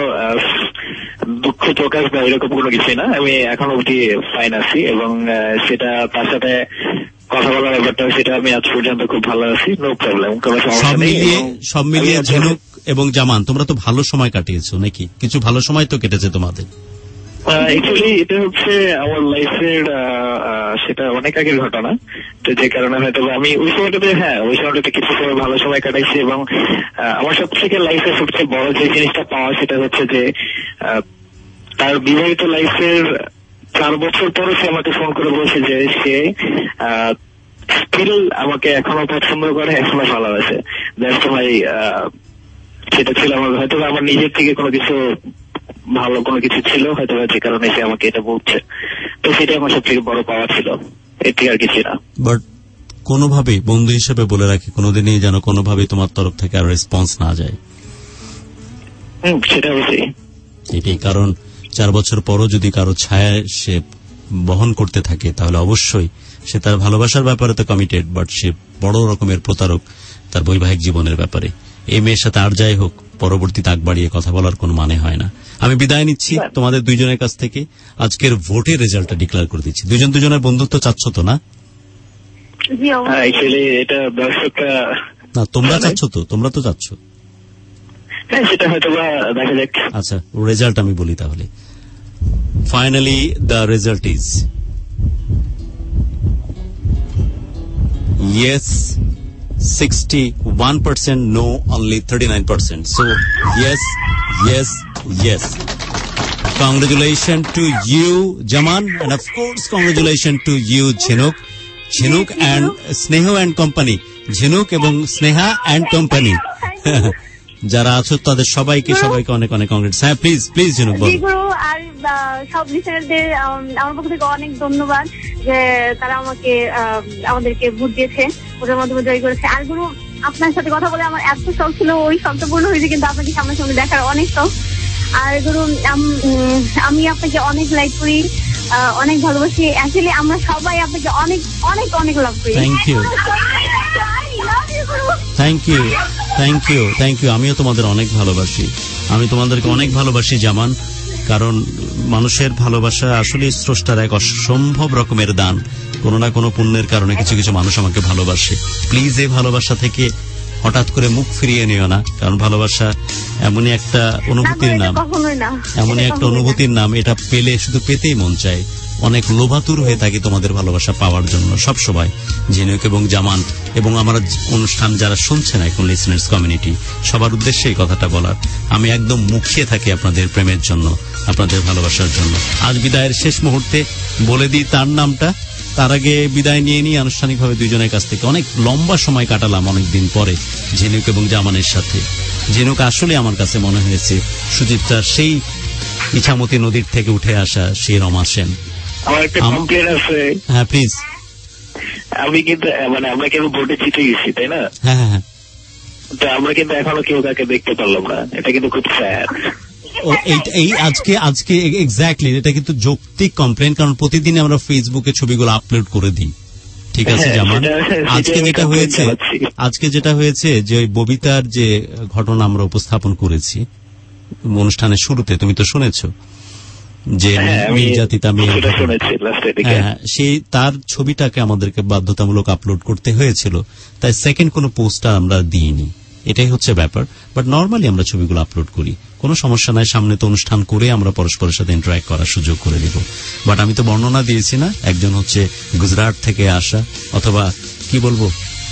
দুঃখ প্রকাশ বা এরকম কোনো কিছুই না, আমি এখনো অবধি ফাইন আছি, এবং সেটা তার সাথে কথা বলার ব্যাপারটা সেটা আমি আজ পর্যন্ত খুব ভালো আছি, নো প্রবলেম, কোনো সমস্যা নেই। সব মিলিয়ে ঝিনুক এবং জামান, তোমরা তো ভালো সময় কাটিয়েছো নাকি? কিছু ভালো সময় তো কেটেছে তোমাদের? অ্যাকচুয়ালি এটা হচ্ছে আমার লাইফের সেটা অনেক আগের ঘটনা, তো যে কারণে হয়তো আমি ওই সময়টাতে, হ্যাঁ ওই সময়টাতে কিছু সময় ভালো সময় কাটাইছি। এবং আমার সব থেকে লাইফের সবচেয়ে বড় যে জিনিসটা পাওয়া সেটা হচ্ছে যে তার বিবাহিত লাইফের চার বছর পরে সে আমাকে ফোন করে বলছে যে সে স্টিল আমাকে এখনো পছন্দ করে, এখনো ভালোবাসে। দ্যাটস মাই, সেটা ছিল আমার হয়তো আমার নিজের থেকে কোনো কিছু ভালো কোনো কিছু ছিল হয়তো, যে কারণে সে আমাকে এটা বলছে, তো সেটা আমার সব থেকে বড় পাওয়া ছিল, এটি আর কিছু না। বাট কোনোভাবে বন্ধু হিসেবে বলে রাখি, কোনোদিনই যেন কোনোভাবে তোমার তরফ থেকে আর রেসপন্স না যায়। সেটা অবশ্যই এটাই কারণ চার বছর পরও যদি কারো ছায়া সে বহন করতে থাকে তাহলে অবশ্যই সে তার ভালোবাসার ব্যাপারে তো কমিটেড, বাট সে বড় রকমের প্রতারক তার বৈবাহিক জীবনের ব্যাপারে। এই মেয়ের সাথে আর যাই হোক, পরবর্তী তাক বাড়িয়ে কথা বলার কোনো মানে হয় না। আমি বিদায় নিচ্ছি তোমাদের দুইজনের কাছ থেকে। আজকের ভোটের রেজাল্টটা ডিক্লেয়ার করে দিচ্ছি। দুজন দুজনের বন্ধুত্ব চাচ্ছ তো না? এটা দর্শকরা না, তোমরা চাচ্ছ তো? তোমরা তো চাচ্ছ। হ্যাঁ, সেটা হয়তো দেখা যাক। আচ্ছা, রেজাল্ট আমি বলি তাহলে। Finally the result is yes sixty-one percent, no only thirty-nine percent. So yes, yes, yes. Congratulations to you, Jaman, and of course congratulations to you, Jhinuk. Jhinuk and Sneha and company. Jhinuk এবং Sneha and company. যারা আছো তাদের সবাইকে সবাইকে অনেক অনেক congrats. হ্যাঁ, please please ঝিনুক বলো। আর সব লিসেনারদের আমার পক্ষ থেকে অনেক ধন্যবাদ যে তারা আমাকে আমাদেরকে ভোট দিয়েছে, ভোটের মাধ্যমে জয় করেছে। আর গুরু, আপনার সাথে কথা বলে আমার এত শখ ছিল, ওই শখটা পূর্ণ হয়েছে, কিন্তু আপনাকে সামনাসামনি দেখার অনেক শখ। আর গুরু, আমি আপনাকে অনেক লাইক করি, অনেক ভালোবাসি। অ্যাকচুয়ালি আমরা সবাই আপনাকে অনেক অনেক অনেক লাভ করি। Thank you thank you thank you thank you আমিও তোমাদের অনেক ভালোবাসি। আমি তোমাদেরকে অনেক ভালোবাসি জামান, কারণ মানুষের ভালোবাসা আসলে স্রষ্টার এক অসম্ভব রকমের দান। কোনো না কোনো পুণ্যের কারণে কিছু কিছু মানুষ আমাকে ভালোবাসে। প্লিজ এই ভালোবাসা থেকে হঠাৎ করে মুখ ফিরিয়ে নিও না, কারণ ভালোবাসা এমনই একটা অনুভূতির নাম, এমনই একটা অনুভূতির নাম, এটা পেলে শুধু পেতেই মন চায়। অনেক লোভাতুর হয়ে থাকি তোমাদের ভালোবাসা পাওয়ার জন্য সব সময়। ঝিনুক এবং জামান এবং আমার অনুষ্ঠান যারা শুনছেন এখন লিসনার্স কমিউনিটি, সবার উদ্দেশ্যে এই কথাটা বলার। আমি একদম মুখিয়ে থাকি আপনাদের প্রেমের জন্য, আপনাদের ভালোবাসার জন্য। আজ বিদায়ের শেষ মুহূর্তে বলে দিই তার নামটা, তার আগে বিদায় নিয়ে নিই আনুষ্ঠানিকভাবে দুইজনের কাছ থেকে। অনেক লম্বা সময় কাটালাম অনেকদিন পরে ঝিনুক এবং জামানের সাথে। ঝিনুক আসলে আমার কাছে মনে হয়েছে সুচিত্রার সেই ইছামতি নদীর থেকে উঠে আসা সেই রমা সেন। আমার একটা কমপ্লেন আছে। হ্যাঁ প্লিজ। আমি কিন্তু মানে আমরা কেন ভোটে জিতে গেছি, তাই না? হ্যাঁ হ্যাঁ। তো আমরা কিন্তু এখনো কেউ কাকে দেখতে পারলাম না, এটা কিন্তু খুব স্যাড। এই আজকে আজকে এক্স্যাক্টলি এটা কিন্তু যৌক্তিক কমপ্লেন, কারণ প্রতিদিন আমরা ফেসবুকে ছবিগুলো আপলোড করে দিই। ঠিক আছে জামান, আজকে যেটা হয়েছে আজকে যেটা হয়েছে যে ওই ববিতার যে ঘটনা আমরা উপস্থাপন করেছি অনুষ্ঠানের শুরুতে, তুমি তো শুনেছো যে নির্যাতিতা মেয়ে, হ্যাঁ, সেই তার ছবিটাকে আমাদেরকে বাধ্যতামূলক আপলোড করতে হয়েছিল, তাই সেকেন্ড কোনো পোস্টার আমরা দিইনি। এটাই হচ্ছে ব্যাপার। বাট নর্মালি আমরা ছবিগুলো আপলোড করি, কোনো সমস্যা নাই। সামনে তো অনুষ্ঠান করে আমরা পরস্পরের সাথে ইন্টারঅ্যাক্ট করার সুযোগ করে দিব। বাট আমি তো বর্ণনা দিয়েছি না, একজন হচ্ছে গুজরাট থেকে আসা, অথবা কি বলবো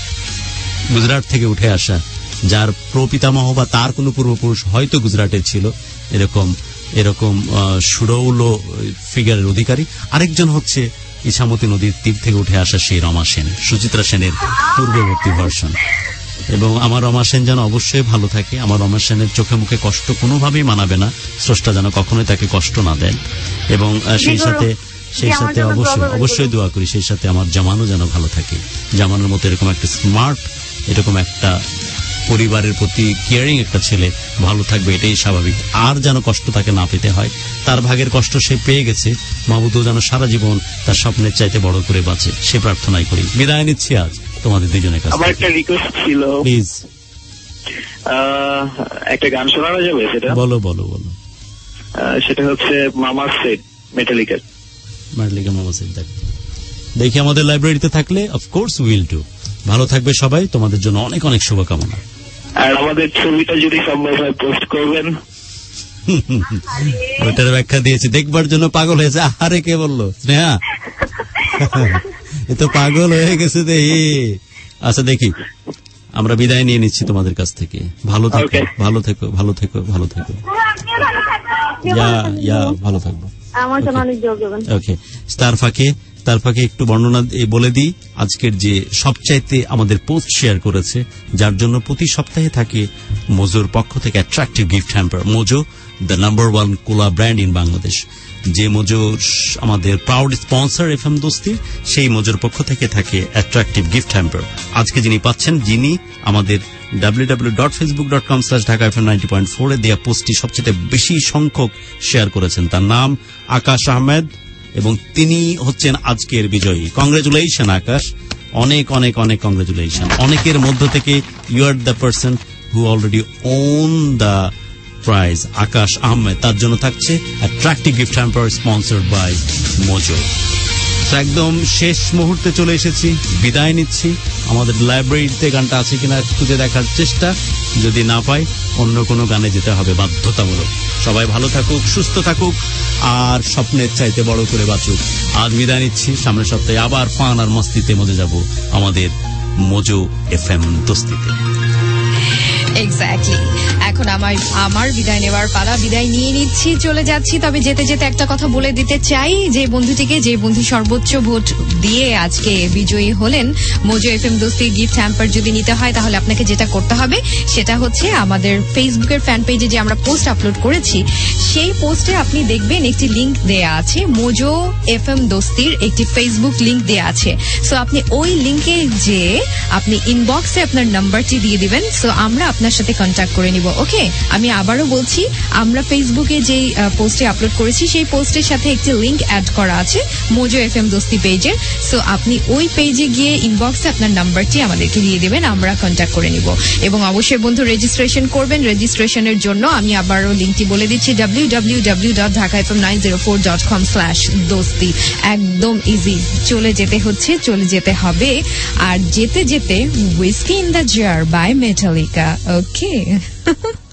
গুজরাট থেকে উঠে আসা, যার প্রপিতামহ বা তার কোনো পূর্বপুরুষ হয়তো গুজরাটের ছিল, এরকম এরকম সুরৌল ফিগারের অধিকারী। আরেকজন হচ্ছে ইছামতি নদীর তীর থেকে উঠে আসা সেই রমা সেন, সুচিত্রা সেনের পূর্ববর্তী ভার্সন। এবং আমার রমা সেন যেন অবশ্যই ভালো থাকে। আমার রমা সেনের চোখে মুখে কষ্ট কোনোভাবেই মানাবে না, স্রষ্টা যেন কখনোই তাকে কষ্ট না দেন। এবং সেই সাথে সেই সাথে অবশ্যই অবশ্যই দোয়া করি সেই সাথে আমার জামানও যেন ভালো থাকে। জামানের মতো এরকম একটা স্মার্ট, এরকম একটা পরিবারের প্রতি কেয়ারিং একটা ছেলে ভালো থাকবে, এটাই স্বাভাবিক। আর যেন কষ্ট তাকে না পেতে হয়। তার ভাগের কষ্ট সে পেয়ে গেছে, মাহবুদও যেন সারা জীবন তার স্বপ্নের চাইতে বড় করে বাঁচে, সে প্রার্থনাই করি। বিদায় নিচ্ছি আজ তোমাদের দুজনের কাছে। আমার একটা রিকোয়েস্ট ছিল, প্লিজ একটা গান শোনানো যাবে? সেটা বলো বলো বলো। সেটা হচ্ছে মামা সেড, মেটালিকার। Metallica mama said. দেখ দেখি আমাদের লাইব্রেরিতে থাকলে অফকোর্স উইল ডু। ভালো থাকবে সবাই, তোমাদের জন্য অনেক অনেক শুভকামনা। আর আমাদের ছবিটা যদি সম্ভব হয় পোস্ট করবেন। ওইটার ব্যাখ্যা দিয়েছি, দেখবার জন্য পাগল হয়েছে। আরে কে বললো? স্নেহা এ তো পাগল হয়ে গেছে দেখি। আচ্ছা দেখি, আমরা বিদায় নিয়ে নিচ্ছি তোমাদের কাছ থেকে। ভালো থেকো ভালো থেকো ভালো থেকো ভালো থেকো ভালো থাকবো। ওকে, তার ফাঁকে তার ফাঁকে একটু বর্ণনা বলে দিই আজকের যে সবচাইতে আমাদের পোস্ট শেয়ার করেছে, যার জন্য প্রতি সপ্তাহে থাকে মোজোর পক্ষ থেকে attractive gift hamper. Mojo the number one cola brand in Bangladesh. যে মোজো আমাদের প্রাউড স্পন্সর এফএম দোস্তি, সেই মোজোর পক্ষ থেকে থাকে অ্যাট্রাকটিভ গিফট হ্যাম্পার। আজকে যিনি পাচ্ছেন, যিনি আমাদের W W W dot Facebook dot com slash Dhaka FM ninety point four এ দেওয়া পোস্টটি সবচেয়ে বেশি সংখ্যক শেয়ার করেছেন, তার নাম আকাশ আহমেদ এবং তিনি হচ্ছেন আজকের বিজয়ী। কংগ্রেচুলেশন আকাশ, অনেক অনেক অনেক কংগ্রেচুলেশন। অনেকের মধ্য থেকে you are the person who already won the prize. Akash Ahmed, তার জন্য থাকছে attractive gift hamper sponsored by Mojo. একদম শেষ মুহূর্তে চলে এসেছি, বিদায় নিচ্ছি। আমাদের লাইব্রেরিতে গানটা আছে কিনা খুঁজে দেখার চেষ্টা, যদি না পাই অন্য কোনো গানে যেতে হবে বাধ্যতামূলক। সবাই ভালো থাকুক, সুস্থ থাকুক, আর স্বপ্নের চাইতে বড় করে বাঁচুক। আজ বিদায় নিচ্ছি, সামনের সপ্তাহে আবার ফান আর মস্তিতে মজে যাব আমাদের মোজো এফএম দোস্তিতে। এক্স্যাক্টলি। এখন আমার আমার বিদায় নেওয়ার পালা, বিদায় নিয়ে নিচ্ছি, চলে যাচ্ছি। তবে যেতে যেতে একটা কথা বলে দিতে চাই, যে বন্ধুটিকে, যে বন্ধু সর্বোচ্চ ভোট দিয়ে আজকে বিজয়ী হলেন মোজো এফএম দোস্তির গিফট হ্যাম্পার যদি নিতে হয়, তাহলে আপনাকে যেটা করতে হবে সেটা হচ্ছে আমাদের ফেসবুকের ফ্যান পেজে যে আমরা পোস্ট আপলোড করেছি, সেই পোস্টে আপনি দেখবেন একটি লিঙ্ক দেয়া আছে, মোজো এফএম দোস্তির একটি ফেসবুক লিঙ্ক দেয়া আছে। সো আপনি ওই লিঙ্কে যে আপনি ইনবক্সে আপনার নাম্বারটি দিয়ে দিবেন, সো আমরা আপনার সাথে কন্ট্যাক্ট করে নিব। ওকে, আমি আবারও বলছি, আমরা ফেসবুকে যে পোস্টে আপলোড করেছি সেই পোস্টের সাথে একটি লিঙ্ক অ্যাড করা আছে মোজো এফএম দোস্তি পেজের। সো আপনি ওই পেজে গিয়ে ইনবক্সে আপনার নাম্বারটি আমাদেরকে দিয়ে দিবেন, আমরা কন্ট্যাক্ট করে নিব। এবং অবশ্যই বন্ধু রেজিস্ট্রেশন করবেন। রেজিস্ট্রেশনের জন্য আমি আবারও লিঙ্কটি বলে দিচ্ছি, W W W dot Dhaka FM nine zero four dot com slash Dosti. একদম ইজি, চলে যেতে হচ্ছে, চলে যেতে হবে। আর যেতে যেতে whiskey in the jar by Metallica. Okay.